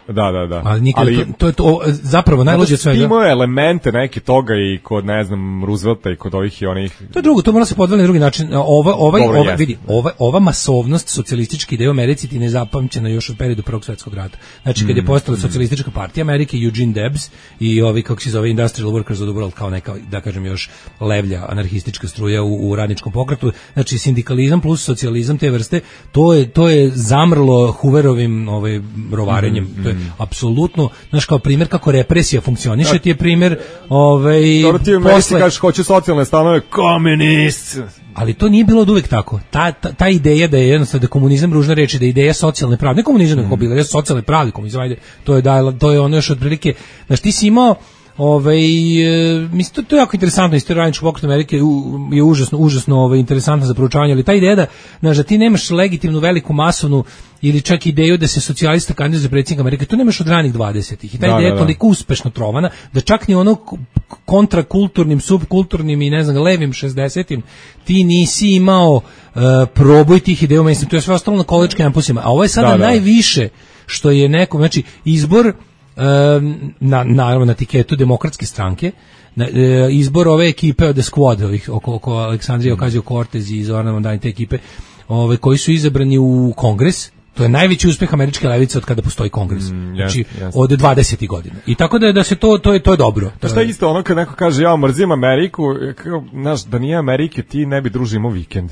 Da, da, da. Ali nikad, Ali- to, to je to, zapravo najluđe od svega. Imao je elemente neke toga i kod, ne znam, Roosevelta i kod ovih i onih... To je drugo, to mora se podveli na drugi način. Ova, ovaj, Dobro, ova, jeste. vidi, ova, ova masovnost socijalističke ideje u Americi ti ne zapamćena još od periodu Prvog svjetskog rata. Znači, kad je postala socijalistička partija Amerike, Eugene Debs i ovi, kako se zove, Industrial Workers of the World, kao neka, da kažem, još levlja anarhistička struja u, u radničkom pokretu. Znači, sindikalizam plus socijalizam te vrste, to je, to je zamrlo Hooverovim ovaj, rovarenjem. Mm, to je apsolutno, znaš, kao primjer kako represija funkcioniše, ti je primjer ovaj, Dobro, ti u Americi kažeš, hoće socijalne stanove, komunist! ali to nije bilo od uvek tako. Ta, ta, ta ideja da je jednostavno da komunizam ružna reč i da je ideja socijalne pravde, ne komunizam nego bila, je socijalne pravde komunizam, ajde, to je da to je ono još otprilike, znači ti si imao ovaj e, mislim to, to je jako interesantno, istorija radničkog pokreta Amerike u, je užasno užasno ovaj interesantno za proučavanje, ali ta ideja da znači da ti nemaš legitimnu veliku masovnu ili čak ideju da se socijalista kandiduje za predsjednika Amerike, to nemaš od ranih dvadesetih. I ta Da, ideja da, je da. toliko uspešno trovana da čak ni ono k- kontrakulturnim, subkulturnim i ne znam, levim šezdesetim ti nisi imao uh, proboj tih ideja, mislim, to je sve ostalo na college campusima, a ovo je sada Da, da. najviše što je neko, znači izbor um, na, naravno na tiketu demokratske stranke, na, e, izbor ove ekipe od The Squad, ovih, oko, oko Aleksandrija Ocasio-Cortez i Zorana Mondani, te ekipe, ove, koji su izabrani u Kongres. To je najveći uspeh američke levice od kada postoji Kongres. Mm, znači jest, jest. od dvadesetih godina. I tako da je da se to to je to je dobro. To šta je isto ono kad neko kaže ja mrzim Ameriku, kao, znaš, da nije Amerike ti ne bi družimo vikend.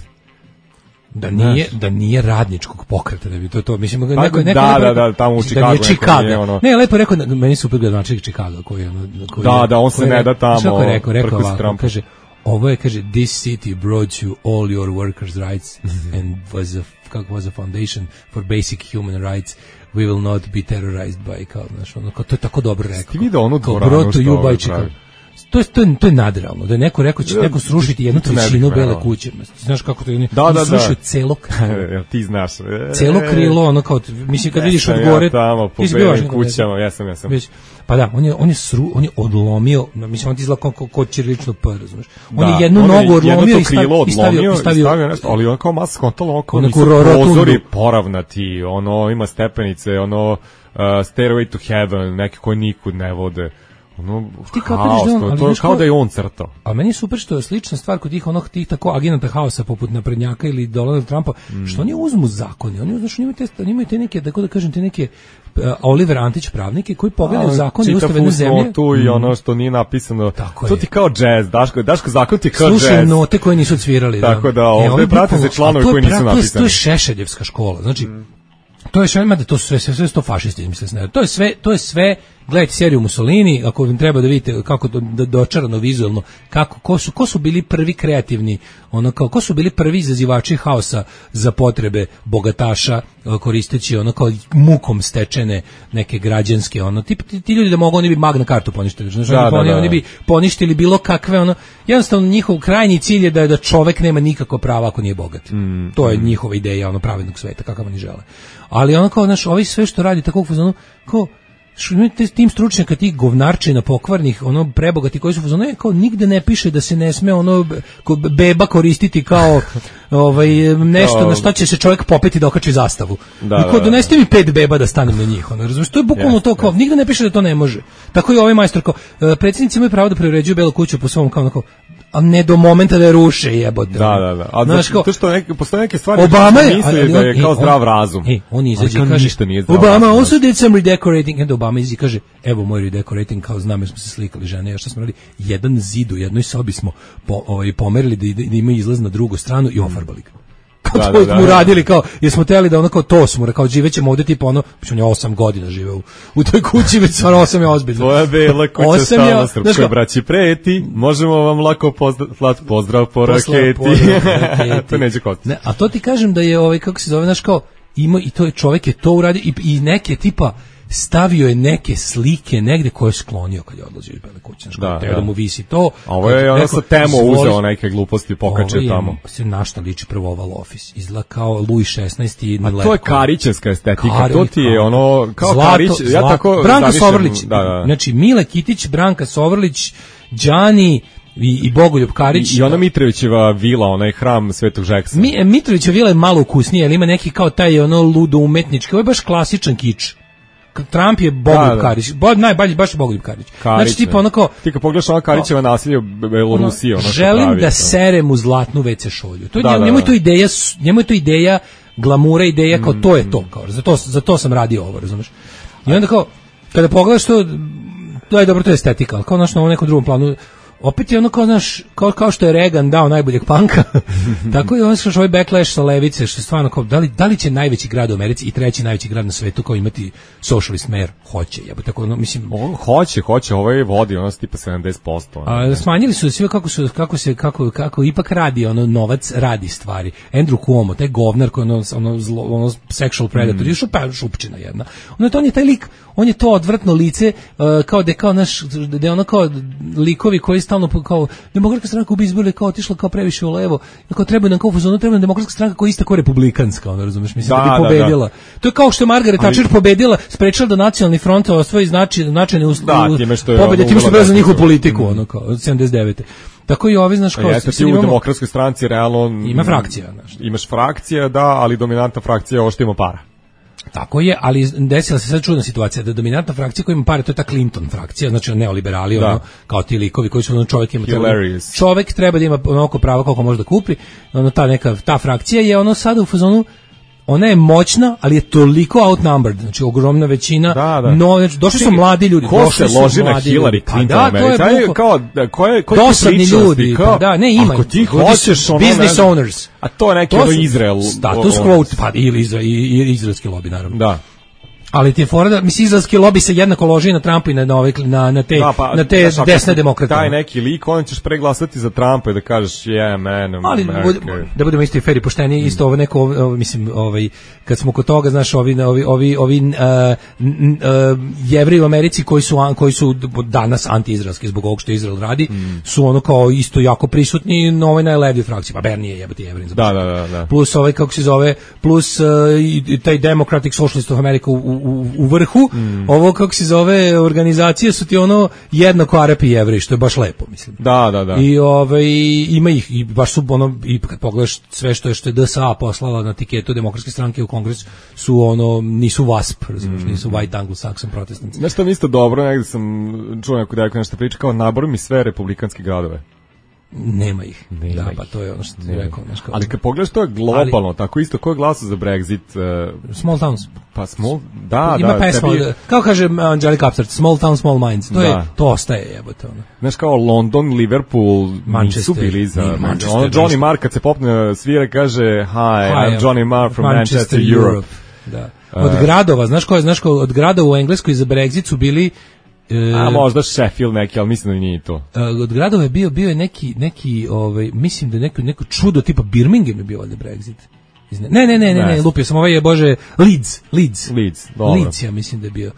Da nije da nije radničkog pokreta, da bi to to mislim neko Pa, neko da, neko da, rekao- da, tamo u mislim, da nije Chicagu neko Chicago. nije ono- Ne, lepo je rekao, meni su gradonačelnik Chicago koji je ono koji Da, je- da, on se koji je ne da rekao- tamo Kako je rekao, rekao prkos ovako, Trumpa. kaže ovo je, kaže, this city brought you all your workers' rights and was a, kako was a foundation for basic human rights. We will not be terrorized by, kao, znaš, ono, kao, to je tako dobro rekao. Ti vidio onu Kao, dvoranu brought to što you ovaj by Chicago. pravi? To je, to je, to je nadrealno, da je neko rekao će neko srušiti jednu to ne bih trećinu Bele verovao. kuće. Znaš kako to je? Da, on da, srušio da. celo Jel ti znaš? celo krilo, ono kao, mislim, kad vidiš od Jesam gore... ja tamo po ti si bio belim Washingtonu, kućama, jesam, jesam. Već, pa da, on je, on je, sru, on je odlomio, mislim, on ti izgleda kao, kao, kao ćirilično P, razumeš? On Da, je jednu on je nogu jedno odlomio to i stavio, krilo i stavio, odlomio i stavio, nešto, ali on kao masa skontalo, kao Oneku nisu ro- rotundu. prozori poravnati, ono, ima stepenice, ono, uh, Stairway to Heaven, neke koje nikud ne vode. Ono, Ti kao haos, vidiš da on- to, ali to je znaš kao kao- da je on crtao. A meni je super što je slična stvar kod tih onog tih tako agenata haosa poput naprednjaka ili Donalda Trumpa, Mm. što oni uzmu zakone, oni znači oni imaju te, oni imaju te neke, tako da kažem, te neke uh, Oliver Antić pravnike koji pogledaju zakone i čita ustave jedne zemlje. tu i ono što nije napisano. Tako to je. ti kao jazz, Daško, Daško zakon ti kao Slušaju jazz. note koje nisu odsvirali. Tako da, E, ovde oni prate bukvalno- se članovi a to je koji nisu pra- to je- napisani. To je Šešeljevska škola, znači, to je sve, mada to su sve, sve, sve su to fašisti, misle se, ne. To je sve, to je sve, gledajte seriju Mussolini, ako vam treba da vidite kako to do, dočarano vizuelno, kako, ko su, ko su bili prvi kreativni, ono kao, ko su bili prvi izazivači haosa za potrebe bogataša, e, koristeći ono kao mukom stečene neke građanske, ono, ti, ti, ti ljudi da mogu, oni bi Magna Cartu poništili, znači, Da, oni, da, oni, da. oni bi poništili bilo kakve, ono, jednostavno njihov krajnji cilj je da, da čovek nema nikako prava ako nije bogat. Mm, To je njihova ideja, ono, pravednog sveta, kakav oni žele. Ali ono kao, znaš, ovi sve što radi tako u fazonu, kao, što imate tim stručnjaka, tih govnarčina pokvarnih, ono, prebogati koji su u fazonu, e, kao, nigde ne piše da se ne sme, ono, be- ko- beba koristiti kao, ovaj, nešto na što će se čovjek popeti da okači zastavu. Da, I kao, da, da. donesite mi pet beba da stanem na njih, ono, razumiješ, to je bukvalno Jeste, to, kao, nigde ne piše da to ne može. Tako i ovaj majstor, kao, e, predsjednici imaju pravo da preuređuju Belu kuću po svom, kao, onako, a ne do momenta da je ruše, jebote. Da, da, da. A Znaš, znaš, kao, to što neke, postoje neke stvari Obama što je, misli ali da on- je e, kao on- zdrav razum. E, on izađe Ali i kao kaže, ništa nije zdrav Obama razum. also did some redecorating, and Obama izađe i kaže, evo moj redecorating, kao znam jer smo se slikali žene, ja šta smo radili, jedan zid u jednoj sobi smo po, ovaj, pomerili da, ide- da ima izlaz na drugu stranu i ofarbali ga. Kao Da, to da, da, smo da. radili, kao, jer smo teli da ono kao to smo, kao živećemo ovde tipa ono, on je osam godina živeo u, u toj kući, već stvarno osam je ozbiljno. Tvoja bela kuća Osam je- stalno znaš srpskoj kao- braći preti, možemo vam lako pozdrav, slat pozdrav po Posla- raketi. pozdrav po raketi. To neće kod. Ne, a to ti kažem da je ovaj kako se zove, znaš, kao ima i to je čovjek je to uradio i, i neke tipa stavio je neke slike negde koje je sklonio kad je odlazio iz Bele kuće, znaš, Da, da, da. da mu visi to. A ovo je ono Rekao, sa temo izvoli- uzeo neke gluposti, pokače ovo je- tamo. se na šta liči prvo Oval Office, izgleda kao Louis šesnaesti. A to je Karićevska estetika, Kari- to ti je ono, kao Zlato- Karić, ja Zlato- tako Branka zamišljam, Sovrlić, da, da. znači Mile Kitić, Branka Sovrlić, Đani i, i Bogoljub Karić. I, I ona Mitrovićeva vila, onaj hram Svetog Žeksa. Mi, Mitrovića vila je malo ukusnije, ali ima neki kao taj ono ludo umetnički, ovo je baš klasičan kič. Trump je Bogoljub Da, da. Karić, bo, najbolji baš je Bogoljub Karić. Karić, Znači tipa ne. onako Ti kad pogledaš ono Karićeva nasilje u Belorusiji, ono što želim pravi, da to. serem u zlatnu ve ce šolju. To je Da, njemu, da, njemu je da. to ideja, s- njemu je to ideja glamura, ideja kao to je to, kao za to za to sam radio ovo, razumeš? I onda kao kada pogledaš to, to je dobro, to je estetika, ali kao znaš, na ovom nekom drugom planu opet je ono kao, znaš, kao, kao što je Reagan dao najboljeg panka, tako je ono što ovaj backlash sa levice, što je stvarno kao, da li, da li će najveći grad u Americi i treći najveći grad na svetu kao imati socialist mayor? Hoće, jebote, tako, ono, mislim, On hoće, hoće, ovaj vodi, ono tipa sedamdeset posto. a, smanjili su sve kako su kako se kako kako ipak radi ono novac radi stvari. Andrew Cuomo, taj govnar koji ono ono zlo, ono sexual predator, još pa šupčina jedna. Ono to on je taj lik, on je to odvratno lice uh, kao da kao naš da je ono kao likovi koji stalno po- kao demokratska stranka u izbore kao otišla kao previše u levo, kao treba nam kao u fazonu, treba nam demokratska stranka koja je ista kao republikanska, ono razumeš, mislim da, Da, bi da, pobedila. To je kao što je Margaret Thatcher pobedila, sprečila da nacionalni front osvoji znači značajne us- Da, time što je pobede ono time što je uvela bio za njihovu desnicu. politiku, ono kao od sedamdeset devete. Tako i ovi, znaš, kao... Jeste ti sad u imamo- demokratskoj stranci realno... Ima frakcija, znaš. Imaš frakcija, da, ali dominantna frakcija je ovo što ima para. Tako je, ali desila se sad čudna situacija da dominantna frakcija koja ima pare, to je ta Clinton frakcija, znači neoliberali, Da. ono, kao ti likovi koji su ono čovjek ima treba, Hilarious. čovjek treba da ima onoliko prava koliko može da kupi, ono ta neka ta frakcija je ono sada u fazonu, ona je moćna, ali je toliko outnumbered, znači ogromna većina. Da, da. No, znači, došli su mladi ljudi, Ko došli se su loži na mladi Hillary ljudi. Pa Clinton da, u to je Americi? Ajde, buko- kao, da, ko je, ko je dosadni ljudi, kao, pa da, ne, ima. Ako ti Ljudi su hoćeš ono... business ne znam, owners. A to je neki To ono su Izrael. status o- quo, pa ili izra, i, i izraelski lobby, naravno. Da. Ali ti je fora da, mislim, izraelski lobby se jednako loži na Trumpa i na, na, ove, na, na te, Da, pa, na te znaš, ako desne si demokrate. Taj neki lik, onda ćeš preglasati za Trumpa i da kažeš, yeah, man, Ali America. bud- da budemo isto i fer i pošteni, isto ovo neko, ovo, ovo, mislim, ovaj, kad smo kod toga, znaš, ovi, ovi, ovi, ovi uh, n- uh, Jevreji u Americi koji su, an- koji su danas anti-izraelski zbog ovog što Izrael radi, su ono kao isto jako prisutni na ovoj najlevijoj frakciji, pa Bernie je jebati Jevrin. Da, da, da, da. Plus ovaj, kako se zove, plus uh, i, i taj Democratic Socialist of America u, u, u vrhu, ovo, kako se zove, organizacije su ti ono jednako Arapi i Jevreji, što je baš lepo, mislim. Da, da, da. I ovaj ima ih i baš su ono i kad pogledaš sve što je što je D S A poslala na tiketu demokratske stranke u Kongres su ono nisu W A S P, razumiješ, nisu White Anglo-Saxon Protestants. Znaš što mi isto dobro, negde sam čuo neku devojku nešto priča, kao nabor mi sve republikanske gradove. Nema ih. Nema da, ih. pa to je ono što ti rekao, znaš kao. Ali kad pogledaš to je globalno, tako isto, ko je glasao za Brexit, uh, Small towns. pa smo, da, Ima da, pesma, tebi, od- kao kaže Angelica Upstart, small town, small minds. To je Da. to ostaje, jebote ono. znaš kao London, Liverpool, nisu Manchester, bili za, nije Manchester, ono Johnny ništa. Marr kad se popne svira kaže, hi, I'm Johnny Marr from Manchester, Europe. Da. Od gradova, znaš ko je, znaš ko, od gradova u Engleskoj za Brexit su bili e, A možda Sheffield neki, ali mislim da nije to. Uh, od gradova je bio bio je neki neki ovaj mislim da je neko neko čudo tipa Birmingham je bio valjda Brexit. Izne- Ne, ne, ne, ne, ne, Ne. lupio sam, ovaj je bože Leeds, Leeds. Leeds, dobro. Leeds, ja mislim da je bio.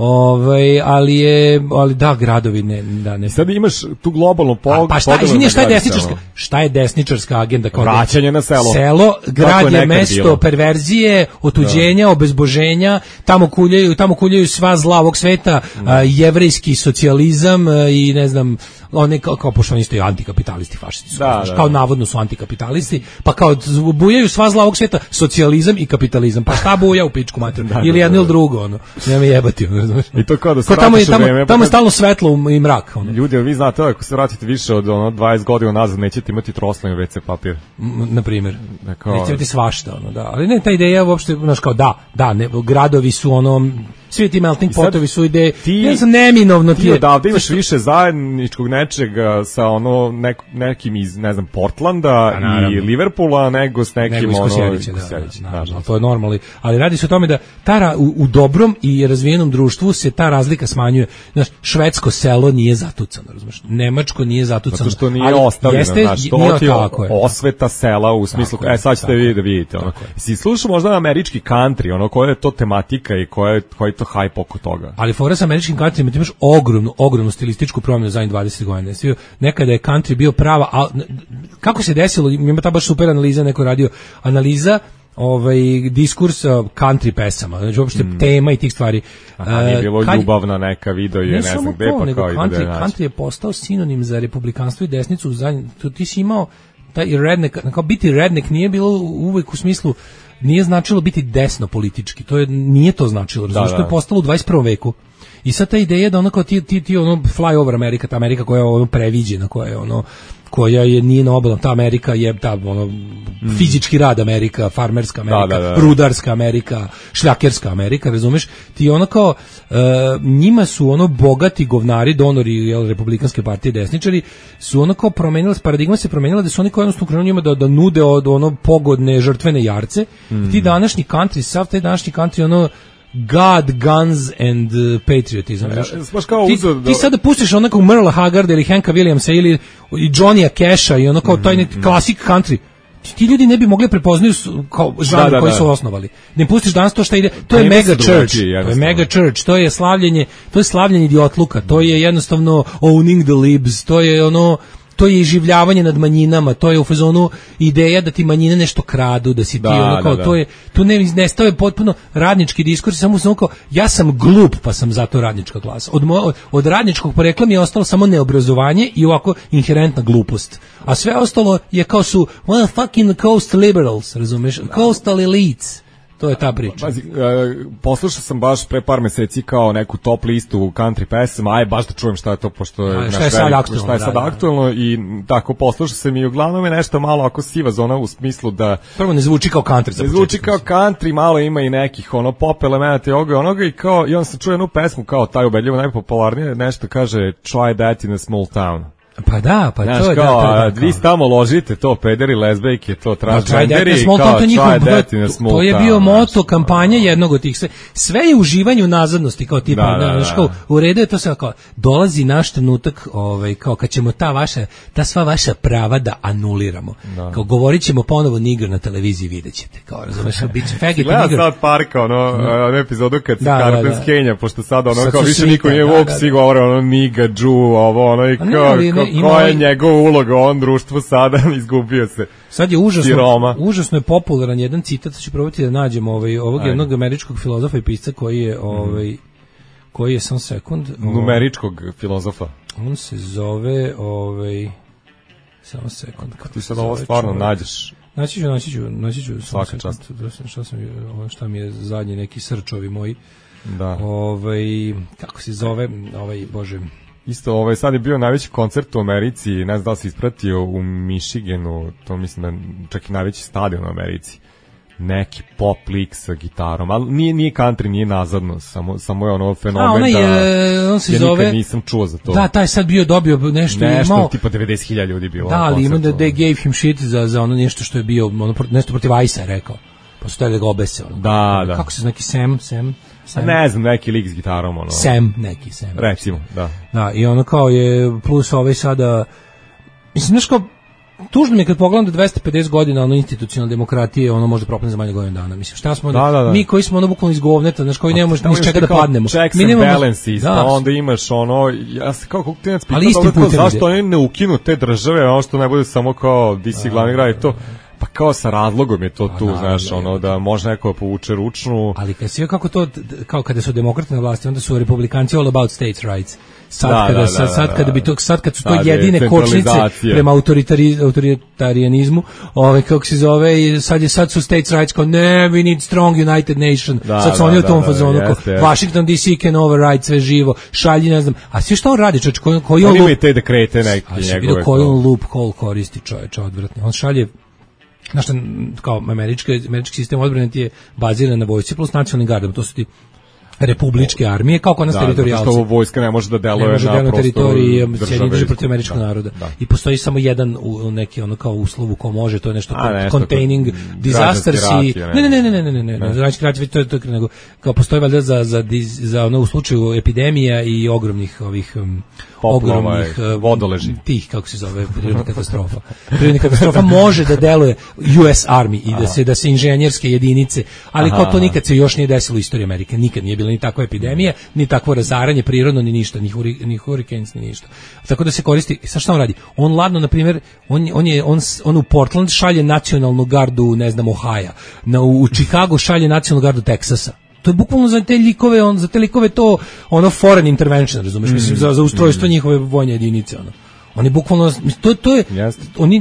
Ovaj, ali je ali da gradovi ne da ne. Sad imaš tu globalnu pol, A, pa šta, podelu izvini, na šta je gradice, desničarska? ono. Šta je desničarska agenda? Kao Vraćanje na selo. Selo, Kako grad je je nekad mesto bilo. perverzije, otuđenja, obezboženja, tamo kuljaju, tamo kuljaju sva zla ovog sveta, a, jevrejski socijalizam a, i ne znam, oni kao, kao pošto oni isto i antikapitalisti, fašisti su, Da, znaš, da. kao navodno su antikapitalisti, pa kao z- bujaju sva zla ovog sveta, socijalizam i kapitalizam. Pa šta buja u pičku materiju? Da, Ili da, jedno da. ili drugo, ono. Nema me jebati, ono, znaš. I to kao da se Kao tamo je vratiš u tamo, vreme, pa tamo je kad- stalno svetlo u- i mrak, ono. Ljudi, ali vi znate da ako se vratite više od ono dvadeset godina nazad, nećete imati troslani ve ce papir. M- na primjer. Da, kao- Neće biti svašta, ono, da. Ali ne, ta ideja uopšte, znaš, kao da, da, ne, gradovi su ono, svi ti melting sad potovi su ideje, ti- ne znam, neminovno ti Ti je. odavde imaš više zajedničkog nečega sa ono nek, nekim iz, ne znam, Portlanda Pa, naravno. i Liverpoola nego s nekim Nego iz ono... Kosjerića, da, Kosjerića, da, nažalost. da, to je normalno, ali radi se o tome da ta ra, u, u dobrom i razvijenom društvu se ta razlika smanjuje. Znaš, švedsko selo nije zatucano, razumeš? Nemačko nije zatucano. Zato što nije ali ostavljeno, jeste, znaš, to nije ti je tako je. osveta sela u smislu, Tako je, e sad ćete tako vi je, da vidite, ono. tako je. Si slušao možda američki country, ono, koja je to tematika i koja je, koji je to hype oko toga? Ali fora sa američkim countryjem, ti imaš ogromnu, ogromnu stilističku promjenu zadnjih dvadeset godina. Svi- Nekada je country bio prava, a, kako se desilo, ima ta baš super analiza, neko je radio, analiza ovaj diskurs uh, country pesama, znači uopšte tema i tih stvari. Aha, nije bilo Uh, kad- ljubavna neka video i ne, ne znam samo gde, to, pa nego kao ide country, da je naći. country je postao sinonim za republikanstvo i desnicu u zadnjim, tu ti si imao taj redneck, kao biti redneck nije bilo uvek u smislu nije značilo biti desno politički. To je nije to značilo, razumiješ, da, to je postalo u dvadeset prvom veku. I sad ta ideja da ono kao ti, ti, ti ono fly over Amerika, ta Amerika koja je ono previđena, koja je ono koja je nije nobilna, ta Amerika je ta ono mm. fizički rad Amerika, farmerska Amerika, da, da, da. rudarska Amerika, šljakerska Amerika, razumeš? Ti ono kao uh, njima su ono bogati govnari, donori jel, republikanske partije, desničari, su ono kao promenila, paradigma se promenila da su oni kao jednostavno krenuli njima da, da nude od ono pogodne žrtvene jarce. Mm. Ti današnji country, sav taj današnji country ono God, guns and uh, patriotism. Ja, kao ti, ti sad da pustiš onakog Merla Haggarda ili Hanka Williamsa ili i Johnnya Casha i ono kao taj neki klasik country, ti ljudi ne bi mogli prepoznaju kao žanr da, da, koji su osnovali. Da im pustiš danas to šta ide, to je mega church, to je mega church, to je slavljenje, to je slavljenje idiotluka, to je jednostavno owning the libs, to je ono to je iživljavanje nad manjinama, to je u fazonu ideja da ti manjine nešto kradu, da si ti da, ono kao, da, da. to je, tu ne, nestao je potpuno radnički diskurs, samo sam kao, ja sam glup pa sam zato radnička klasa. Od, mo, od radničkog porekla mi je ostalo samo neobrazovanje i ovako inherentna glupost. A sve ostalo je kao su, well, fucking coast liberals, razumeš, coastal elites. To je ta priča. Bazi, uh, poslušao sam baš pre par meseci kao neku top listu country pesama, aj baš da čujem šta je to, pošto je, a, šta je sad veliko, aktualno, šta je sad da, da. aktualno i tako poslušao sam i uglavnom je nešto malo ako siva zona u smislu da prvo ne zvuči kao country, ne zvuči kao country, malo ima i nekih ono pop elemenata i ovoga i onoga i kao i on se čuje jednu pesmu kao taj ubedljivo najpopularnije, nešto kaže Try that in a small town. Pa da, pa znaš, to je kao, da, da, vi tamo ložite to, pederi, lezbejke, to transgenderi, no, kao njihov, try that in a small town. To je bio moto kampanje jednog od tih sve. Sve je uživanje u nazadnosti, kao tipa, da, da, znaš, kao, u redu je to sve kao, dolazi naš trenutak, ovaj, kao kad ćemo ta vaša, ta sva vaša prava da anuliramo. Da. Kao govorit ćemo ponovo nigr na televiziji, vidjet ćete, kao, razumeš, bit će faggot Gleda nigr. sad Parka, ono, mm. ono epizodu kad se da, Cartman da, da. skenja, pošto sad ono, sad kao više svi, niko nije da, vuk, da, da. svi govore, ono, niga, džu, ovo, ono, i kao, ko je njegov uloga u ovom društvu sada, izgubio se. Sad je užasno, Siroma. užasno je popularan jedan citat, ću probati da nađem ovaj, ovog Ajde. jednog američkog filozofa i pisca koji je, ovaj, mm. koji je, sam sekund. Numeričkog filozofa. On se zove, ovaj, samo sekund. Ti sad ovo stvarno čovjek. nađeš. Naći ću, naći ću, naći ću, svaka čast. Šta, sam, šta mi je zadnji neki srčovi moji. Da. Ovaj, kako se zove, ovaj, bože... Isto, ovaj, sad je bio najveći koncert u Americi, ne znam da li si ispratio, u Michiganu, to mislim da čak i najveći stadion u Americi. Neki pop lik sa gitarom, ali nije, nije country, nije nazadno, samo, samo je ono fenomen. A, onaj, da je, on se ja zove... nikad nisam čuo za to. Da, taj sad bio dobio nešto. Nešto, imao, tipa devedeset hiljada ljudi bilo. Da, ali ima da they gave him shit za, za ono nešto što je bio, ono, nešto protiv Ice-a je rekao. Pa su tele ga obese. Ono. Da, da. Kako se neki Sam, Sam? Sam. Ne znam, neki lik s gitarom. Ono. Sam, neki Sam. Recimo, da. Da, i ono kao je, plus ovaj sada, mislim, znaš kao, tužno mi je kad pogledam da dvesta pedeset godina ono institucionalne demokratije ono može propane za manje godinu dana. Mislim, šta smo, da, da, da. mi koji smo ono bukvalno iz govneta, znaš, koji nemamo ni čega da padnemo. Checks mi and nemamo balances, da, pa onda imaš ono, ja se kao kako klinac pitao, zašto oni ne ukinu te države, ono što ne bude samo kao di si glavni grad i to. Pa kao sa razlogom je to tu, znaš, ono, da može neko povuče ručnu. Ali kad si kako to, kao kada su demokrati na vlasti, onda su republikanci all about states rights. Sad da, kada da, sad, da, sad kada bi to sad kad su to sad jedine kočnice prema autoritari, autoritarianizmu, ovaj kako se zove, i sad je sad su states rights kao ne, we need strong united nation. Da, sad su da, oni u da, tom da, fazonu da, kao yes, Washington D C can override sve živo. Šalji, ne znam. A sve što on radi, čovjek, koji koji on ima te dekrete neki njegove. Koji on loophole koristi, čovjek, odvratno. On šalje znaš, kao američki, američki sistem odbrane ti je baziran na vojsci plus nacionalnim gardama, to su ti republičke armije, kao kod nas teritorijalci. Da, što vojska ne može da deluje ne može na prostoru teritoriji Sjedinjenih država protiv američkog da, naroda. Da. I postoji samo jedan u neki ono kao uslovu ko može, to je nešto, A, nešto containing disasters i ne ne ne ne ne ne ne, ne. Znači građanski to je to nego kao postoji valjda za za za ono u slučaju epidemija i ogromnih ovih um, Poplova, ogromnih vodoleži tih kako se zove prirodna katastrofa. Prirodna katastrofa može da deluje U S Army i da se da se inženjerske jedinice, ali kao to nikad se još nije desilo u istoriji Amerike, nikad nije bilo ni takva epidemija, ni takvo razaranje prirodno, ni ništa, ni, huri, ni hurricanes, ni ništa. Tako da se koristi, sa šta on radi? On ladno, na primjer, on, on, je, on, on u Portland šalje nacionalnu gardu, ne znam, Ohio, na, u Chicago šalje nacionalnu gardu Teksasa. To je bukvalno za te likove, on, za te likove to, ono, foreign intervention, razumeš, mm, mislim, za, za ustrojstvo mm. njihove vojne jedinice, ono. Oni bukvalno, to, to je, yes. oni,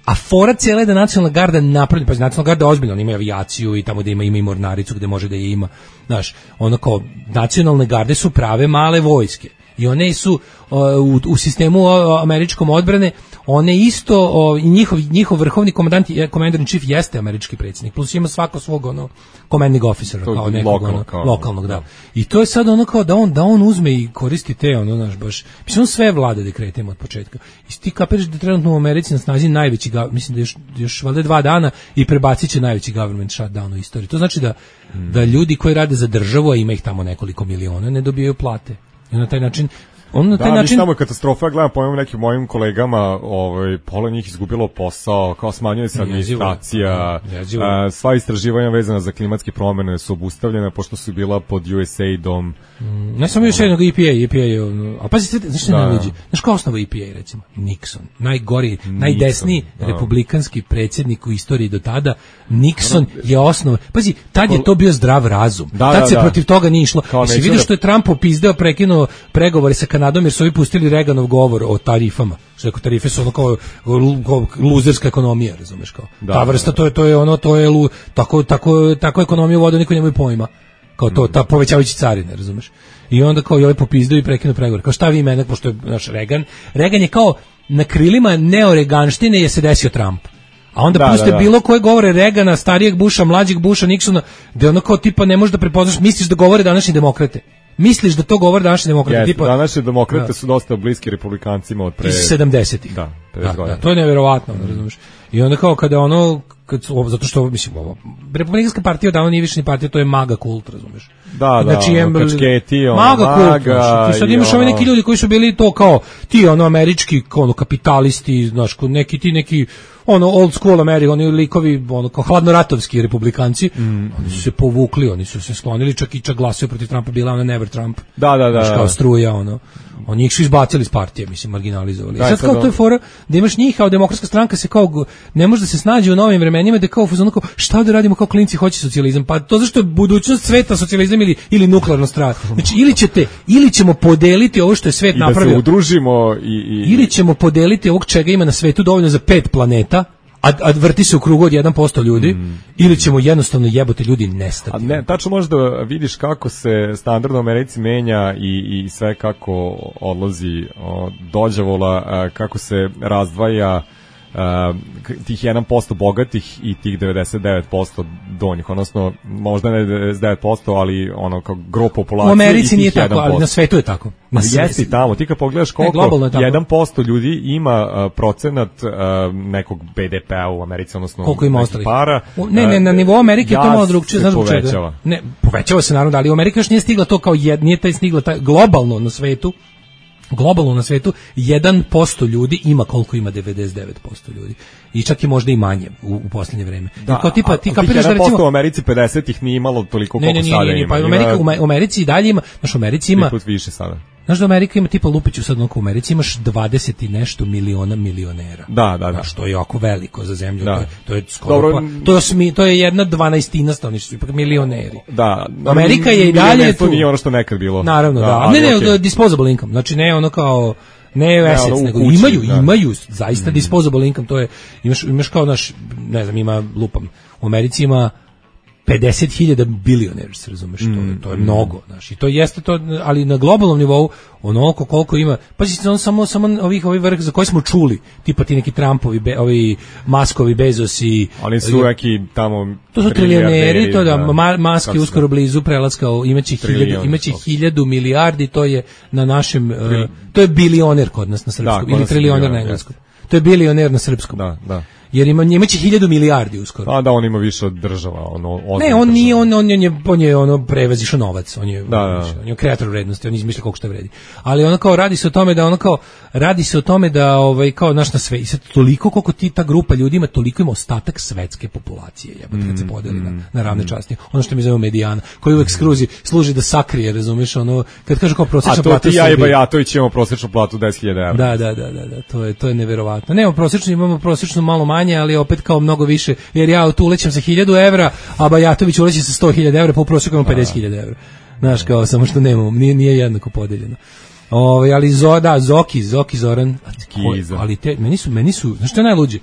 A fora cijela je da nacionalna garda napravi, pa nacionalna garda je ozbiljna, on ima avijaciju i tamo da ima, ima i mornaricu gde može da je ima. Znaš, ono kao, nacionalne garde su prave male vojske. I one su uh, u, u sistemu uh, američkom odbrane, one isto, uh, i njihov, njihov vrhovni komandant, commander in chief jeste američki predsjednik, plus ima svako svog ono, commanding officera, to kao nekog lokal, ono, kao, lokalnog, da. I to je sad ono kao da on, da on uzme i koristi te, ono, znaš, baš, mislim, on sve vlade dekretima od početka. I ti kapiraš da trenutno u Americi na snazi najveći, mislim da još, još valjda dva dana i prebacit će najveći government shutdown u istoriji. To znači da, hmm. da ljudi koji rade za državu, a ima ih tamo nekoliko miliona, ne dobijaju plate. I na taj način on na taj da, način tamo je katastrofa, ja gledam po ovim nekim mojim kolegama, ovaj, pola njih izgubilo posao, kao smanjuje se administracija, a, sva istraživanja vezana za klimatske promene su obustavljena pošto su bila pod U S A idom. Mm, ne samo U S A id, nego E P A, E P A, ono, a pazi, znaš što ne luđi, znaš kao osnova E P A, recimo, Nixon, najgori, Nixon, najdesniji da. republikanski predsjednik u istoriji do tada, Nixon je osnova, pazi, tad je to bio zdrav razum, da, tad da, se da. protiv toga nije išlo, i si vidio što je Trump opizdeo, prekinuo pregovore sa Kanadom jer su ovi pustili Reaganov govor o tarifama. Što rekao, tarife su ono kao, kao luzerska ekonomija, razumeš kao. Da, ta vrsta, to je, to je ono, to je lu, tako, tako, tako ekonomiju vode, niko nemaju pojma. Kao to, ta povećavajući carine, razumeš. I onda kao i ovaj popizdao i prekinu pregovore. Kao šta vi mene, pošto je naš Reagan, Reagan je kao na krilima neoreganštine je se desio Trump. A onda da, puste da, da. bilo koje govore Reagana, starijeg Busha, mlađeg Busha, Nixona, gde ono kao tipa ne možeš da prepoznaš, misliš da govore današnji demokrate. Misliš da to govore današnji demokrate? Yes, tipa, današnji demokrate da. su dosta bliski republikancima od pre... iz sedamdesetih. Da, da, da, to je neverovatno, mm. razumiješ. I onda kao kada ono, kad, zato što, mislim, ovo, republikanska partija odavno nije više ni partija, to je MAGA kult, razumiješ. Da, znači, da, ono, kačketi, ono, MAGA, MAGA kult, znaš, ti sad imaš ove neki ljudi koji su bili to kao, ti ono, američki, ono, kapitalisti, znaš, neki, ti neki, ono, old school Amerika, oni likovi, ono, kao hladnoratovski republikanci, mm. oni su se povukli, oni su se sklonili, čak i čak glasaju protiv Trumpa, bila ona Never Trump. Da, da, da. Znaš, kao struja, ono. Oni ih su izbacili iz partije, mislim, marginalizovali. Da, sad kao to je fora, da imaš njih, kao demokratska stranka se kao, ne može da se snađe u novim vremenima, da kao fuzonu kao, šta da radimo kao klinci, hoće socijalizam, pa to zašto je budućnost sveta socijalizam ili, ili nuklearna strana. Znači, ili ćete, ili ćemo podeliti ovo što je svet I napravio. I da se udružimo i, i... Ili ćemo podeliti ovog čega ima na svetu dovoljno za pet planeta, a, a vrti se u krugu od jedan posto ljudi, mm. ili ćemo jednostavno jebote ljudi nestati. A ne, tačno možda vidiš kako se standard u Americi menja i, i sve kako odlazi o, dođavola, a, kako se razdvaja a, tih jedan posto bogatih i tih devedeset devet posto donjih, odnosno možda ne devedeset devet posto, ali ono kao gro populacije. U Americi nije tako, ali na svetu je tako. Na jesi i tamo, ti kad pogledaš koliko ne, jedan posto ljudi ima uh, procenat uh, nekog B D P-a u Americi, odnosno koliko ima ostalih para. Ne, ne, na nivou Amerike je to malo drugčije, znaš zbog čega? Ne, povećava se naravno, ali u Amerika još nije stigla to kao jed, nije taj stigla taj globalno na svetu. Globalno na svetu jedan posto ljudi ima koliko ima devedeset devet posto ljudi. I čak je možda i manje u, u posljednje vreme. Da, kao tipa, ti kapiraš da recimo... u Americi pedeset ih nije imalo toliko koliko ne, ne, sada ne, ne, ima. Pa u Americi, u Americi i dalje ima, znaš, u Americi ima... Put više sada. Znaš da Amerika ima tipa lupiću sad u Americi imaš dvadeset i nešto miliona milionera. Da, da, da. Što je jako veliko za zemlju, da. to je to je skoro Dobro, pa, to je osmi, to je jedna dvanaestina stanovništva, ipak milioneri. Da. Amerika je i dalje tu. To nije ono što nekad bilo. Naravno, da. da. Ne, ne, okay. disposable income. Znači ne ono kao ne assets, ne, nego kući, imaju, da. imaju zaista mm. disposable income, to je imaš imaš kao naš, ne znam, ima lupam. U Americi ima pedeset hiljada bilioners, razumeš, mm, to, je, to je mm. mnogo, znaš, i to jeste to, ali na globalnom nivou, onoliko koliko ima, pa on samo, samo ovih, ovih vrh za koje smo čuli, tipa ti neki Trumpovi, be, ovi Muskovi, Bezosi. Oni su neki tamo... To su trilioneri, to da, da Musk je uskoro blizu prelaska, imaće hiljadu, imaće hiljadu milijardi, to je na našem, uh, to je bilioner kod nas na srpskom, da, ili trilioner na engleskom. To je bilioner na srpskom. Da, da. Jer ima imaće hiljadu milijardi uskoro. A da, on ima više od država, ono. Ne, on nije, on, on je, on je ono prevazišao novac, on je, da, da. on je kreator vrednosti, on izmišlja koliko što vredi. Ali ono kao radi se o tome da ono kao radi se o tome da ovaj kao naš na sve i sad toliko koliko ti ta grupa ljudi ima, toliko ima ostatak svetske populacije, jebote, kad se podeli na, na ravne časti. Ono što mi zovemo medijana, koji uvek skruzi služi da sakrije, razumeš, ono kad kaže kao prosječna plata. A to ti ja i Bajatović imamo prosječnu platu deset hiljada evra. Da, da, da, da, da, to je to je neverovatno. Nemamo prosječno, imamo prosječno malo manje, ali opet kao mnogo više, jer ja tu ulećem sa hiljadu evra, a Bajatović uleće sa sto hiljada evra, po prosjeku imamo pedeset hiljada evra. Znaš, kao, samo što nemamo, nije, nije jednako podeljeno. Ove, ali zo, da, Zoki, Zoki Zoran, Skiza. Ali te, meni su, meni su, znaš što je najluđe?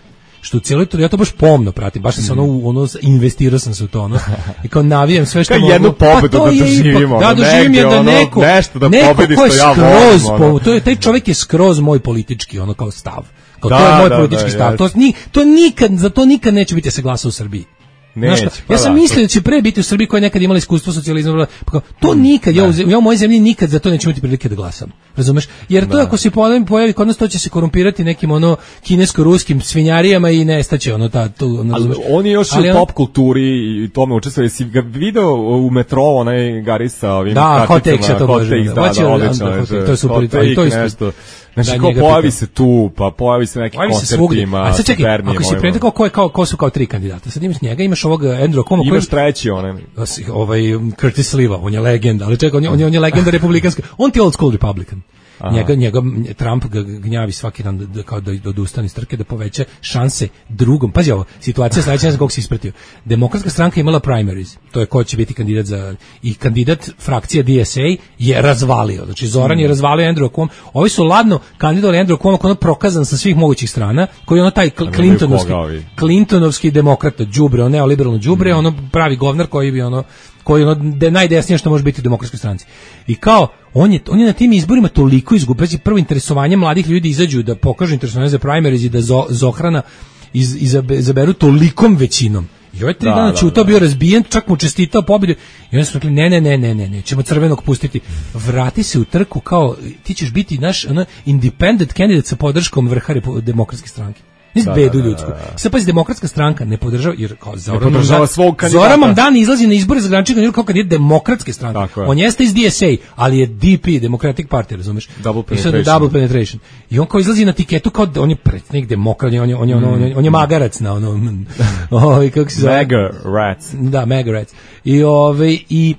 što cijelo to ja to baš pomno pratim, baš sam se ono ono investirao sam se u to ono i kao navijam sve što mogu. Jednu pobedu pa da doživimo. Da doživim je da neko nešto da neko pobedi što ja volim. Po, to je taj čovjek je skroz moj politički ono kao stav. Kao da, to je moj da, politički da, stav. yes. To ni to nikad za to nikad neće biti da se glasa u Srbiji. Neće, Znaš, pa ja sam da, mislio da će pre biti u Srbiji koja je nekad imala iskustvo socijalizma, pa to nikad, ja u, ja u mojoj zemlji nikad za to neću imati prilike da glasam. Razumeš? Jer to da. Ako se pojavi, pojavi kod nas to će se korumpirati nekim ono kinesko-ruskim svinjarijama i nestaće ono ta tu ono, ali on je još ali u pop kulturi i tome učestvuje. Si ga video u metrou onaj Garisa ovim da, hot takes ja to hot takes, da, da, odlično je. To je super, to je isto. Znači, da, kao pojavi se tu, pa pojavi se neki koncertima. A sad čekaj, ako si prijatelj, kao, ko, kao, ko su kao tri kandidata? Sad imaš njega, imaš ovog Andrew Cuomo. Imaš treći, onaj. Ovaj, Curtis Sliwa, on je legenda, ali čekaj, on je, on je, on je legenda republikanska. On ti old school Republican. Njega, njega, Trump ga gnjavi svaki dan da, kao da, da odustane iz trke, da poveća šanse drugom. Pazi ovo, situacija sledeća, ne znam kako se ispratio. Demokratska stranka imala primaries, to je ko će biti kandidat za... I kandidat frakcija D S A je razvalio. Znači, Zoran mm. je razvalio Andrew Cuomo. Ovi su ladno kandidovali Andrew Cuomo kao ono prokazan sa svih mogućih strana, koji je ono taj Clintonovski, Clintonovski demokrata, đubre, ono neoliberalno đubre, mm. ono pravi govnar koji bi ono koji je ono de, najdesnije što može biti u demokratskoj stranci. I kao, on je, on je na tim izborima toliko izgubio, prvo interesovanje mladih ljudi izađu da pokažu interesovanje za primaries i da zo, Zohrana iz, izabe, izaberu tolikom većinom. I ovaj tri da, dana čutao, da, bio razbijen, čak mu čestitao pobjedu. I onda su rekli, ne, ne, ne, ne, ne, ne, ćemo crvenog pustiti. Vrati se u trku kao, ti ćeš biti naš ono, independent candidate sa podrškom vrha Repu, demokratske stranke. Nis bedu ljudsku. Sad pazi, demokratska stranka ne podržava, jer kao Zoran podržava svog kandidata. Zoran Mamdani izlazi na izbore za gradonačelnika Njujorka kao kandidat demokratske stranke. On jeste iz D S A, ali je D P, Democratic Party, razumeš? Double penetration. Double penetration. I on kao izlazi na tiketu kao da on je predsjednik demokrat, on je on je on, on, on je magarac na ono. Ovaj kako se zove? Mega rats. Da, mega rats. I ovaj i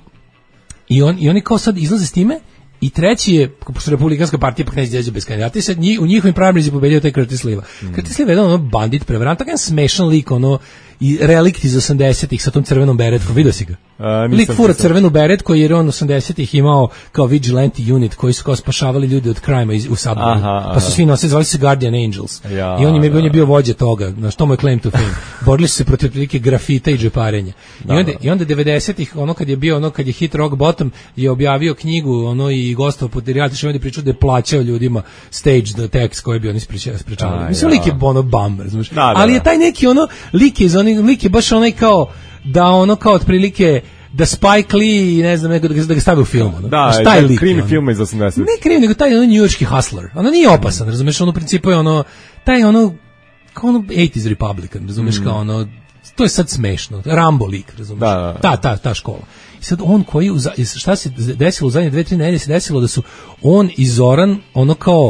i on i oni kao sad izlaze s time. I treći je, pošto Republikanska partija pak ne izađe bez kandidata, i sad njih, u njihovim primaries je pobedio taj Curtis Sliwa. Mm. Curtis Sliwa je jedan ono bandit, prevarant, tako jedan smešan lik, ono, i relikt iz osamdesetih sa tom crvenom beretkom, vidio si ga? A, lik fura crvenu beretku jer je on osamdesetih imao kao vigilante unit koji su kao spašavali ljude od crima u Subwayu, pa su svi nosili, zvali se Guardian Angels. Ja, i on, je, da. on je bio vođa toga, na što mu je claim to fame. Borili su se protiv prilike grafita i džeparenja. Da, I onda, da. i onda devedesetih, ono kad je bio, ono kad je hit Rock Bottom, je objavio knjigu, ono i gostov pod reality show, onda pričao da je plaćao ljudima stage the text koji bi oni sprečavali. Mislim, lik je ono bum, razumiješ? Da, da, ali je taj neki ono, lik je, on, lik je baš onaj kao, da ono kao otprilike da Spike Lee, ne znam, nego da ga, da ga stavi u film. Ono. Da, taj lik, krimi film iz osamdesetih. Ne krimi, nego taj ono njujorški hustler. Ono nije opasan, razumeš, ono u principu je ono, taj ono, kao ono eighties Republican, razumeš, mm. kao ono, to je sad smešno, Rambo lik, razumeš, da, da, da. Ta, ta, ta škola. I sad on koji, šta se desilo u zadnje dve, tri nedelje se desilo da su on i Zoran, ono kao,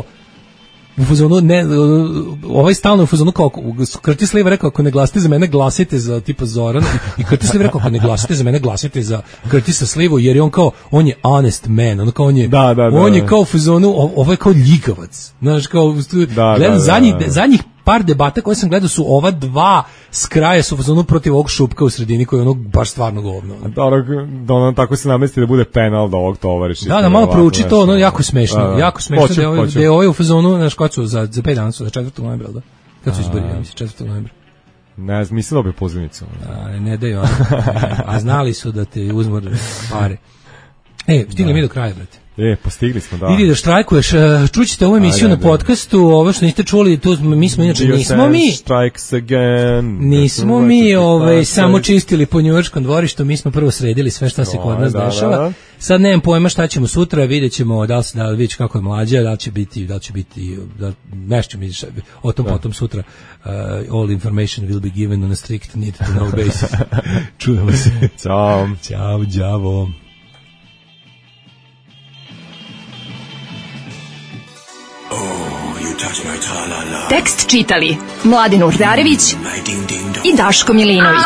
u fazonu, ne, ovaj stalno u fazonu kao, Curtis Sliwa rekao, ako ne glasite za mene, glasite za tipa Zoran, i Curtis Sliwa rekao, ako ne glasite za mene, glasite za Curtisa Sliwu, jer je on kao, on je honest man, on kao, on je, da, da, da, on je kao u fazonu, ovo je kao ljigavac, znaš, kao, da, gledam, da, da, zadnjih, da. zadnjih par debata koje sam gledao su ova dva s kraja su u fazonu protiv ovog Šupka u sredini koji je ono baš stvarno govno. Da, da ono tako se namesti da bude penal da ovog tovariša. Da, da, malo prouči to, ono jako smešno, da, da. jako smešno da je ovaj, da je ovaj u fazonu, znaš, kad su za, za pet dana su, za četvrtog novembra, da? Kad su izbori, ja mislim, četvrtog novembra. Ne, mislim da bi pozivnicu. Da, ne daju ono, a znali su da te uzmu pare. E, stigli mi do kraja, brate. E, postigli smo, da. Idi da štrajkuješ, čućete ovu emisiju na podcastu, ovo što niste čuli, tu mi smo inače, nismo mi, strikes again. Nismo mi ovaj, samo čistili po njujorškom dvorištu, mi smo prvo sredili sve šta se kod nas da, dešava. Da. Sad nemam pojma šta ćemo sutra, vidjet ćemo da li, da li vidiš kako je mlađa, da li će biti, da li će biti, da, nešto mi o tom da. potom sutra. Uh, all information will be given on a strict need to know basis. Čujemo se. Ćao. Ćao, đavo. Tekst čitali Mladin Urdarević i Daško Milinović.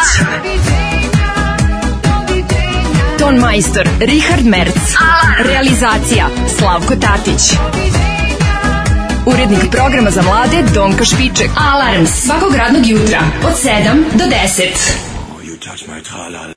Ton majstor Richard Merc. Realizacija Slavko Tatić. Urednik programa za mlade Donka Špiček. Alarms svakog radnog jutra od sedam do deset.